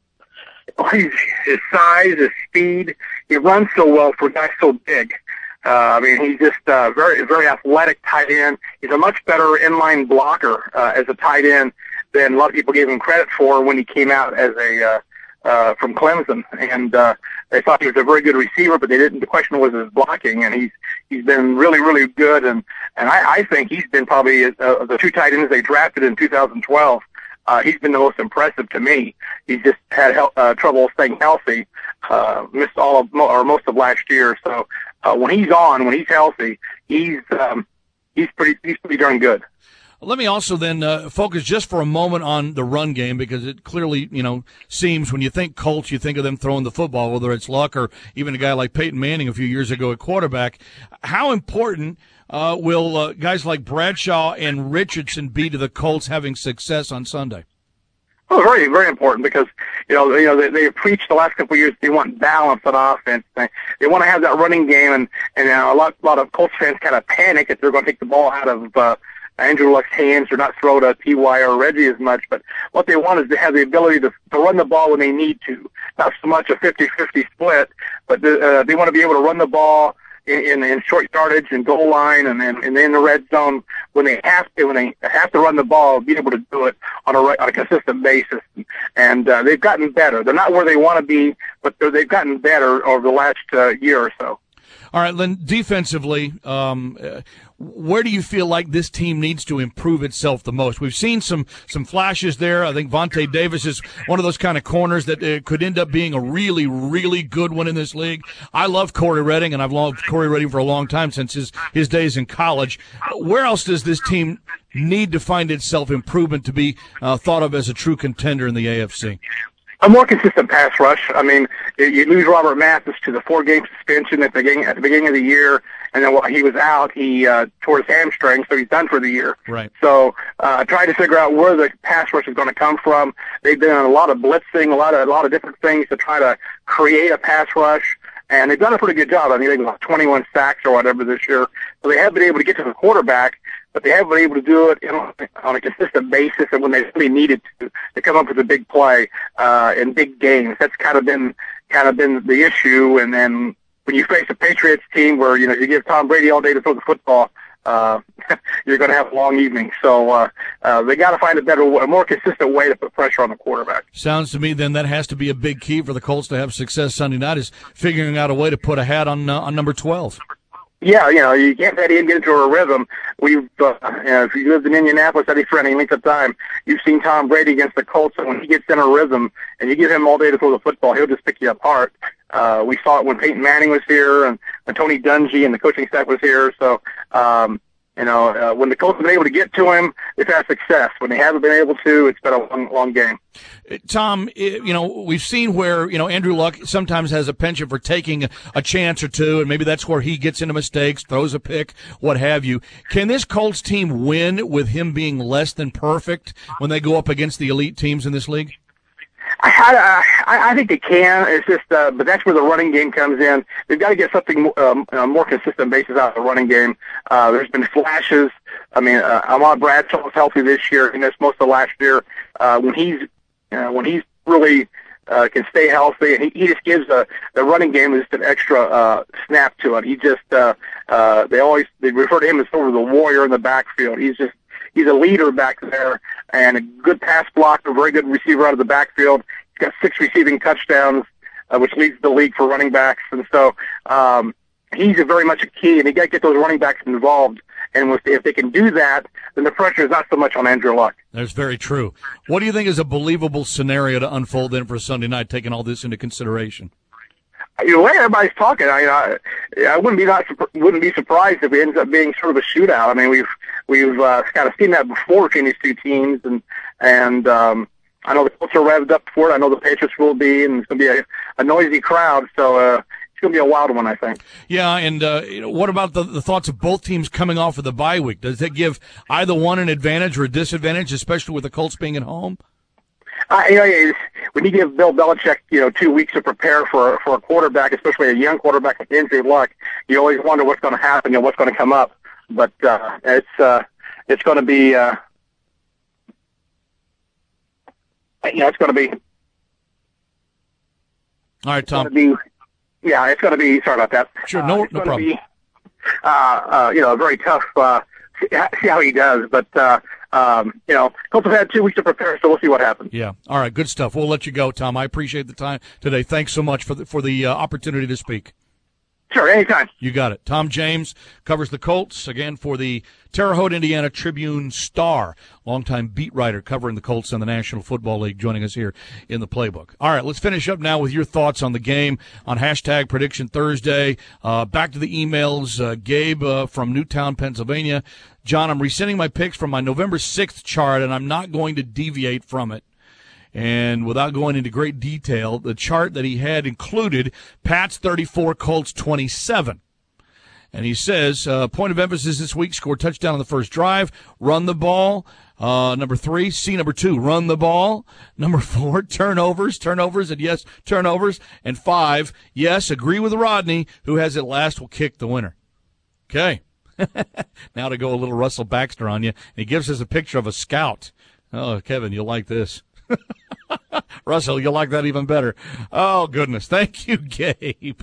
His, his size, his speed. He runs so well for a guy so big. Uh, I mean, he's just uh, very, very athletic tight end. He's a much better inline blocker uh, as a tight end than a lot of people gave him credit for when he came out as a uh, uh, from Clemson, and uh, they thought he was a very good receiver, but they didn't. The question was his blocking, and he's he's been really, really good, and and I, I think he's been probably uh, the two tight ends they drafted in two thousand twelve. Uh, he's been the most impressive to me. He's just had uh, trouble staying healthy, uh, missed all of or most of last year. So uh, when he's on, when he's healthy, he's um, he's pretty he's pretty darn good. Let me also then uh, focus just for a moment on the run game, because it clearly, you know, seems when you think Colts, you think of them throwing the football, whether it's Luck or even a guy like Peyton Manning a few years ago at quarterback. How important uh, will uh, guys like Bradshaw and Richardson be to the Colts having success on Sunday? Oh, very, very important, because, you know, you know, they, they preached the last couple of years they want balance on offense. They, they want to have that running game, and, and uh, a lot, a lot of Colts fans kind of panic if they're going to take the ball out of, uh, Andrew Luck's hands, or not throw to T Y or Reggie as much. But what they want is to have the ability to, to run the ball when they need to. Not so much a fifty-fifty split, but the, uh, they want to be able to run the ball in, in, in short yardage and goal line, and then and in the red zone when they have to. When they have to run the ball, be able to do it on a on a consistent basis. And uh, they've gotten better. They're not where they want to be, but they've gotten better over the last uh, year or so. All right, Lynn, defensively, um, uh, where do you feel like this team needs to improve itself the most? We've seen some some flashes there. I think Vontae Davis is one of those kind of corners that uh, could end up being a really, really good one in this league. I love Corey Redding, and I've loved Corey Redding for a long time since his, his days in college. Where else does this team need to find itself improvement to be uh, thought of as a true contender in the A F C? A more consistent pass rush. I mean, you lose Robert Mathis to the four-game suspension at the beginning at the beginning of the year, and then while he was out, he uh, tore his hamstring, so he's done for the year. Right. So, uh, trying to figure out where the pass rush is going to come from. They've done a lot of blitzing, a lot of a lot of different things to try to create a pass rush, and they've done a pretty good job. I mean, they've got twenty-one sacks or whatever this year, so they have been able to get to the quarterback. But they haven't been able to do it you know, on a consistent basis, and when they really needed to, to come up with a big play uh, in big games. That's kind of been kind of been the issue. And then when you face a Patriots team where you know you give Tom Brady all day to throw the football, uh, you're going to have a long evening. So uh, uh, they got to find a better, a more consistent way to put pressure on the quarterback. Sounds to me then that has to be a big key for the Colts to have success Sunday night is figuring out a way to put a hat on uh, on number twelve. Yeah, you know, you can't let him get into a rhythm. We've, uh, you know, if you lived in Indianapolis any for any length of time, you've seen Tom Brady against the Colts, and when he gets in a rhythm and you give him all day to throw the football, he'll just pick you apart. Uh, we saw it when Peyton Manning was here and when Tony Dungy and the coaching staff was here. So, um, you know, uh, when the Colts have been able to get to him, they've had success. When they haven't been able to, it's been a long, long game. Tom, you know, we've seen where, you know, Andrew Luck sometimes has a penchant for taking a chance or two, and maybe that's where he gets into mistakes, throws a pick, what have you. Can this Colts team win with him being less than perfect when they go up against the elite teams in this league? I, I, I think they can. It's just, uh, but that's where the running game comes in. They've got to get something um, a more consistent basis out of the running game. Uh, there's been flashes. I mean, uh, Ahmad Bradshaw was healthy this year, and that's most of last year. Uh, when he's uh, when he's really uh, can stay healthy, and he, he just gives a, the running game just an extra uh, snap to it. He just uh, uh, they always they refer to him as sort of the warrior in the backfield. He's just he's a leader back there and a good pass blocker, a very good receiver out of the backfield. He's got six receiving touchdowns, uh, which leads the league for running backs. And so um, he's a very much a key, and you got to get those running backs involved. And if they can do that, then the pressure is not so much on Andrew Luck. That's very true. What do you think is a believable scenario to unfold then for Sunday night, taking all this into consideration? You know, the way everybody's talking, I, I, I wouldn't be not wouldn't be surprised if it ends up being sort of a shootout. I mean, we've we've uh, kind of seen that before between these two teams, and and um, I know the Colts are revved up for it. I know the Patriots will be, and it's going to be a, a noisy crowd. So uh, it's going to be a wild one, I think. Yeah, and uh, you know, what about the, the thoughts of both teams coming off of the bye week? Does that give either one an advantage or a disadvantage, especially with the Colts being at home? Uh, you know, when you give Bill Belichick, you know, two weeks to prepare for for a quarterback, especially a young quarterback like Andrew Luck, you always wonder what's going to happen and what's going to come up. But uh, it's uh, it's going to be, uh, you know, it's going to be. All right, Tom. Be, yeah, it's going to be. Sorry about that. Sure, no, uh, it's no going problem. To be, uh, uh, you know, very tough. Uh, see, see how he does, but. Uh, Um, you know, Colts have had two weeks to prepare, so we'll see what happens. Yeah. All right. Good stuff. We'll let you go, Tom. I appreciate the time today. Thanks so much for the, for the uh, opportunity to speak. Sure. Anytime. You got it. Tom James covers the Colts again for the Terre Haute, Indiana Tribune Star, longtime beat writer covering the Colts and the National Football League, joining us here in the Playbook. All right. Let's finish up now with your thoughts on the game on hashtag Prediction Thursday. Uh, back to the emails. Uh, Gabe uh, from Newtown, Pennsylvania. John, I'm resending my picks from my November sixth chart, and I'm not going to deviate from it. And without going into great detail, the chart that he had included Pats thirty-four, Colts twenty-seven. And he says, uh, point of emphasis this week, score touchdown on the first drive, run the ball. Uh, number three, C number two, run the ball. Number four, turnovers, turnovers, and yes, turnovers. And five, yes, agree with Rodney, who has it last will kick the winner. Okay. Now to go a little Russell Baxter on you. He gives us a picture of a scout. Oh, Kevin, you'll like this. Russell, you'll like that even better. Oh, goodness. Thank you, Gabe.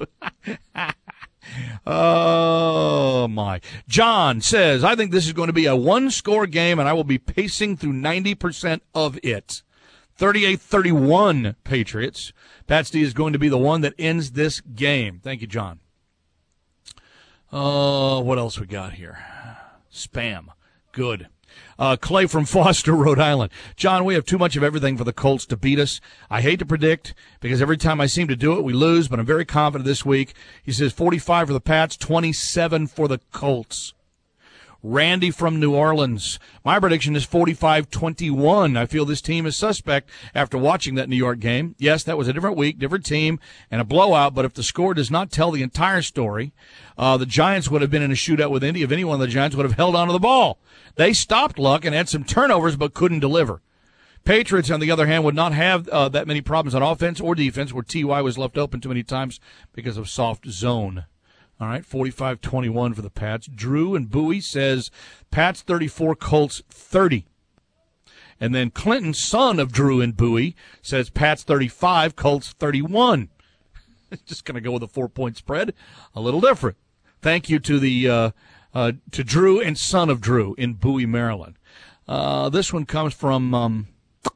Oh, my. John says, I think this is going to be a one-score game, and I will be pacing through ninety percent of it. thirty-eight thirty-one Patriots. Pats D is going to be the one that ends this game. Thank you, John. Uh, what else we got here? Spam. Good. Uh, Clay from Foster, Rhode Island. John, we have too much of everything for the Colts to beat us. I hate to predict because every time I seem to do it, we lose, but I'm very confident this week. He says forty-five for the Pats, twenty-seven for the Colts. Randy from New Orleans. My prediction is forty-five twenty-one. I feel this team is suspect after watching that New York game. Yes, that was a different week, different team, and a blowout, but if the score does not tell the entire story, uh, the Giants would have been in a shootout with Indy if any one of the Giants would have held onto the ball. They stopped Luck and had some turnovers but couldn't deliver. Patriots, on the other hand, would not have uh, that many problems on offense or defense where T Y was left open too many times because of soft zone. All right, forty-five twenty-one for the Pats. Drew and Bowie says Pats thirty-four, Colts thirty. And then Clinton, son of Drew and Bowie, says Pats thirty-five, Colts thirty-one. Just going to go with a four-point spread. A little different. Thank you to the uh, uh, to Drew and son of Drew in Bowie, Maryland. Uh, this one comes from, um,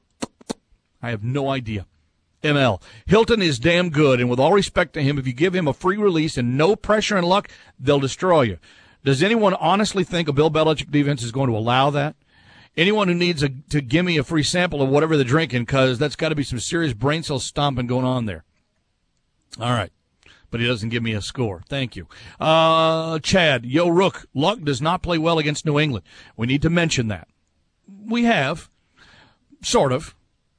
I have no idea. M L. Hilton is damn good, and with all respect to him, if you give him a free release and no pressure and luck, they'll destroy you. Does anyone honestly think a Bill Belichick defense is going to allow that? Anyone who needs a, to give me a free sample of whatever they're drinking, because that's got to be some serious brain cell stomping going on there. All right. But he doesn't give me a score. Thank you. Uh, Chad, yo, Rook, Luck does not play well against New England. We need to mention that. We have. Sort of.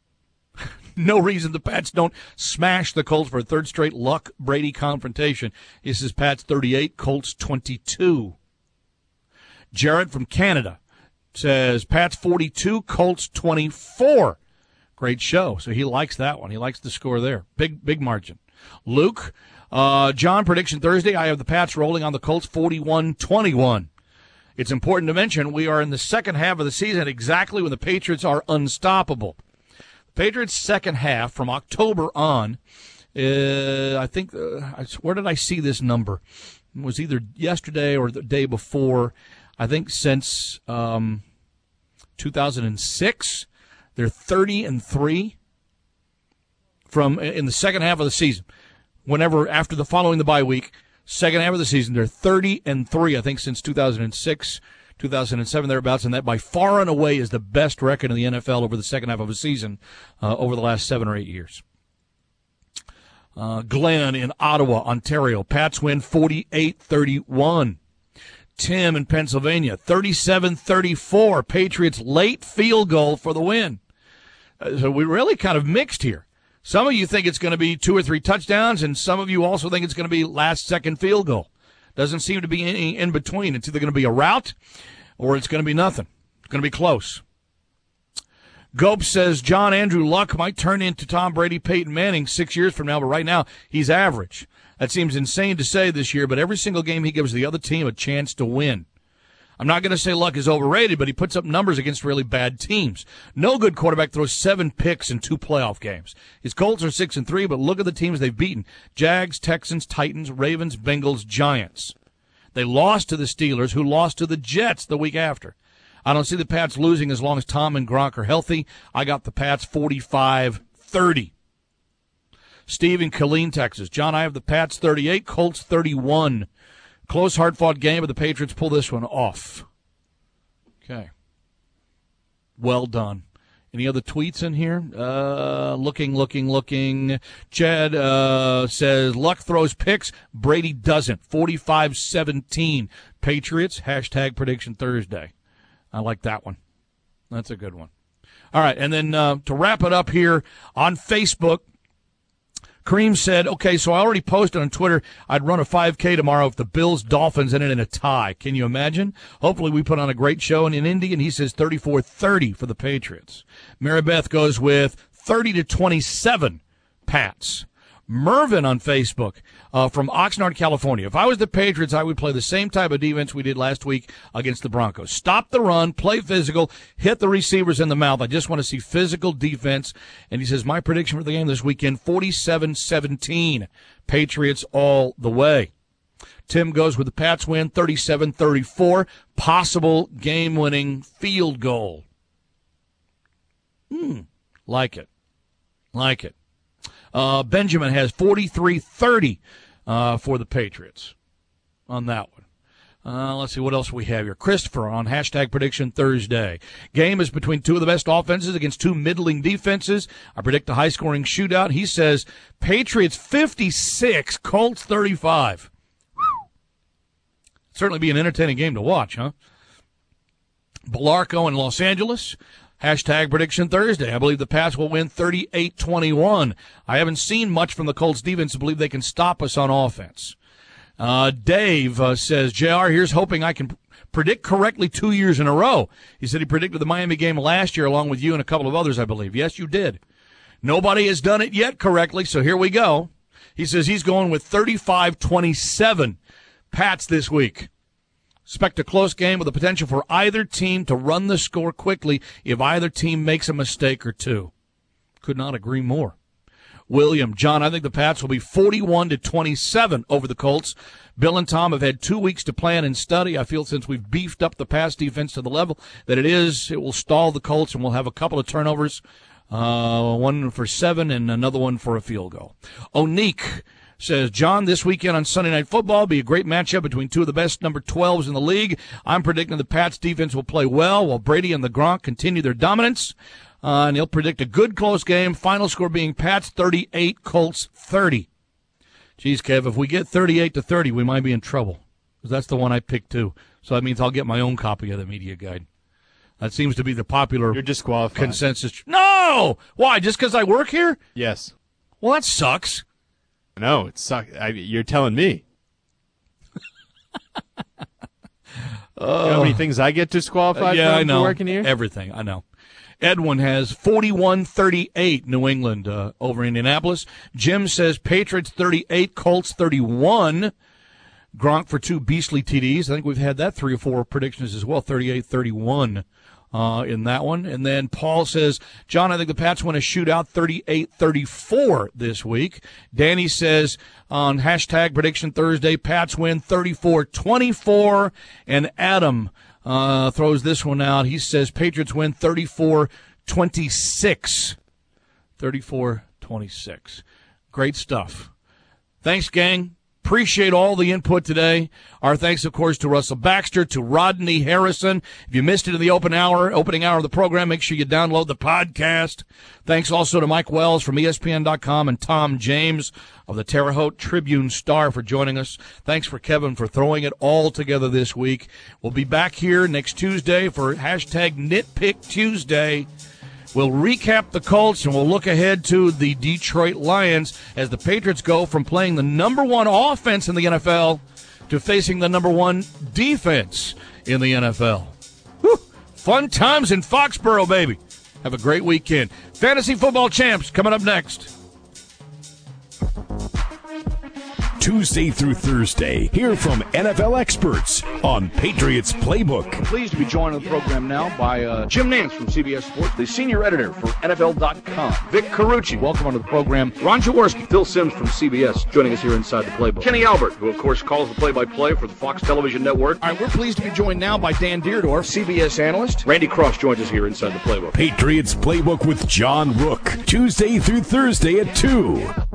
No reason the Pats don't smash the Colts for a third straight Luck-Brady confrontation. This is Pats thirty-eight, Colts twenty-two. Jarrett from Canada says Pats forty-two, Colts twenty-four. Great show. So he likes that one. He likes the score there. Big, big margin. Luke, uh, John, prediction Thursday. I have the Pats rolling on the Colts forty-one twenty-one. It's important to mention we are in the second half of the season exactly when the Patriots are unstoppable. Patriots' second half from October on, uh, I think, uh, where did I see this number? It was either yesterday or the day before. I think since um, two thousand six, they're thirty and three from in the second half of the season. Whenever after the following the bye week, second half of the season, they're thirty and three. I think since two thousand six. two thousand seven, thereabouts, and that by far and away is the best record in the N F L over the second half of a season uh, over the last seven or eight years. Uh, Glenn in Ottawa, Ontario. Pats win forty-eight thirty-one. Tim in Pennsylvania, thirty-seven thirty-four. Patriots late field goal for the win. Uh, so we're really kind of mixed here. Some of you think it's going to be two or three touchdowns, and some of you also think it's going to be last-second field goal. Doesn't seem to be any in between. It's either going to be a rout or it's going to be nothing. It's going to be close. Gope says John Andrew Luck might turn into Tom Brady, Peyton Manning six years from now, but right now he's average. That seems insane to say this year, but every single game he gives the other team a chance to win. I'm not going to say Luck is overrated, but he puts up numbers against really bad teams. No good quarterback throws seven picks in two playoff games. His Colts are six and three, but look at the teams they've beaten: Jags, Texans, Titans, Ravens, Bengals, Giants. They lost to the Steelers, who lost to the Jets the week after. I don't see the Pats losing as long as Tom and Gronk are healthy. I got the Pats forty-five thirty. Steve in Killeen, Texas. John, I have the Pats thirty-eight, Colts thirty-one. Close, hard-fought game, but the Patriots pull this one off. Okay. Well done. Any other tweets in here? Uh, looking, looking, looking. Chad uh, says, Luck throws picks, Brady doesn't. forty-five seventeen. Patriots, hashtag prediction Thursday. I like that one. That's a good one. All right, and then uh, to wrap it up here on Facebook, Kareem said, okay, so I already posted on Twitter I'd run a five K tomorrow if the Bills Dolphins ended in a tie. Can you imagine? Hopefully we put on a great show in, in Indy, and he says thirty-four thirty for the Patriots. Mary Beth goes with thirty to twenty-seven Pats. Mervin on Facebook uh, from Oxnard, California. If I was the Patriots, I would play the same type of defense we did last week against the Broncos. Stop the run, play physical, hit the receivers in the mouth. I just want to see physical defense. And he says, my prediction for the game this weekend, forty-seven seventeen. Patriots all the way. Tim goes with the Pats win, thirty-seven thirty-four. Possible game-winning field goal. Hmm, like it. Like it. Uh, Benjamin has forty-three thirty uh, for the Patriots. on that one. Uh, let's see what else we have here. Christopher on hashtag Prediction Thursday. Game is between two of the best offenses against two middling defenses. I predict a high-scoring shootout. He says Patriots fifty-six, Colts thirty-five. Whew. Certainly be an entertaining game to watch, huh? Belarco in Los Angeles. Hashtag Prediction Thursday. I believe the Pats will win thirty-eight twenty-one. I haven't seen much from the Colts defense to believe they can stop us on offense. Uh, Dave uh, says, J R, here's hoping I can p- predict correctly two years in a row. He said he predicted the Miami game last year along with you and a couple of others, I believe. Yes, you did. Nobody has done it yet correctly, so here we go. He says he's going with thirty-five twenty-seven Pats this week. Expect a close game with the potential for either team to run the score quickly if either team makes a mistake or two. Could not agree more. William, John, I think the Pats will be forty-one to twenty-seven over the Colts. Bill and Tom have had two weeks to plan and study. I feel since we've beefed up the pass defense to the level that it is, it will stall the Colts, and we'll have a couple of turnovers, uh, one for seven and another one for a field goal. Onique says, John, this weekend on Sunday Night Football will be a great matchup between two of the best number twelves in the league. I'm predicting the Pats defense will play well while Brady and the Gronk continue their dominance. Uh, and he'll predict a good close game. Final score being Pats thirty-eight, Colts thirty. Geez, Kev, if we get thirty-eight to thirty, we might be in trouble. Because that's the one I picked, too. So that means I'll get my own copy of the media guide. That seems to be the popular You're disqualified. consensus. No! Why, just because I work here? Yes. Well, that sucks. No, it sucks. I, you're telling me. You know how many things I get disqualified uh, yeah, from I know. for working here? Everything, I know. Edwin has forty-one thirty-eight New England uh, over Indianapolis. Jim says Patriots thirty-eight, Colts thirty-one. Gronk for two beastly T Ds. I think we've had that three or four predictions as well, thirty-eight thirty-one uh, in that one. And then Paul says, John, I think the Pats win a shootout thirty-eight thirty-four this week. Danny says on hashtag Prediction Thursday, Pats win thirty-four twenty-four. And Adam Uh, throws this one out. He says Patriots win thirty-four twenty-six. thirty-four twenty-six. Great stuff. Thanks, gang. Appreciate all the input today. Our thanks, of course, to Russell Baxter, to Rodney Harrison. If you missed it in the open hour, opening hour of the program, make sure you download the podcast. Thanks also to Mike Wells from E S P N dot com and Tom James of the Terre Haute Tribune Star for joining us. Thanks for Kevin for throwing it all together this week. We'll be back here next Tuesday for hashtag Nitpick Tuesday. We'll recap the Colts, and we'll look ahead to the Detroit Lions as the Patriots go from playing the number one offense in the N F L to facing the number one defense in the N F L. Whew. Fun times in Foxborough, baby. Have a great weekend. Fantasy Football Champs coming up next. Tuesday through Thursday, hear from N F L experts on Patriots Playbook. Pleased to be joined on the program now by uh, Jim Nance from C B S Sports, the senior editor for N F L dot com. Vic Carucci, welcome onto the program. Ron Jaworski, Phil Simms from C B S, joining us here inside the Playbook. Kenny Albert, who of course calls the play-by-play for the Fox Television Network. All right, we're pleased to be joined now by Dan Deerdorf, C B S analyst. Randy Cross joins us here inside the Playbook. Patriots Playbook with John Rook, Tuesday through Thursday at two.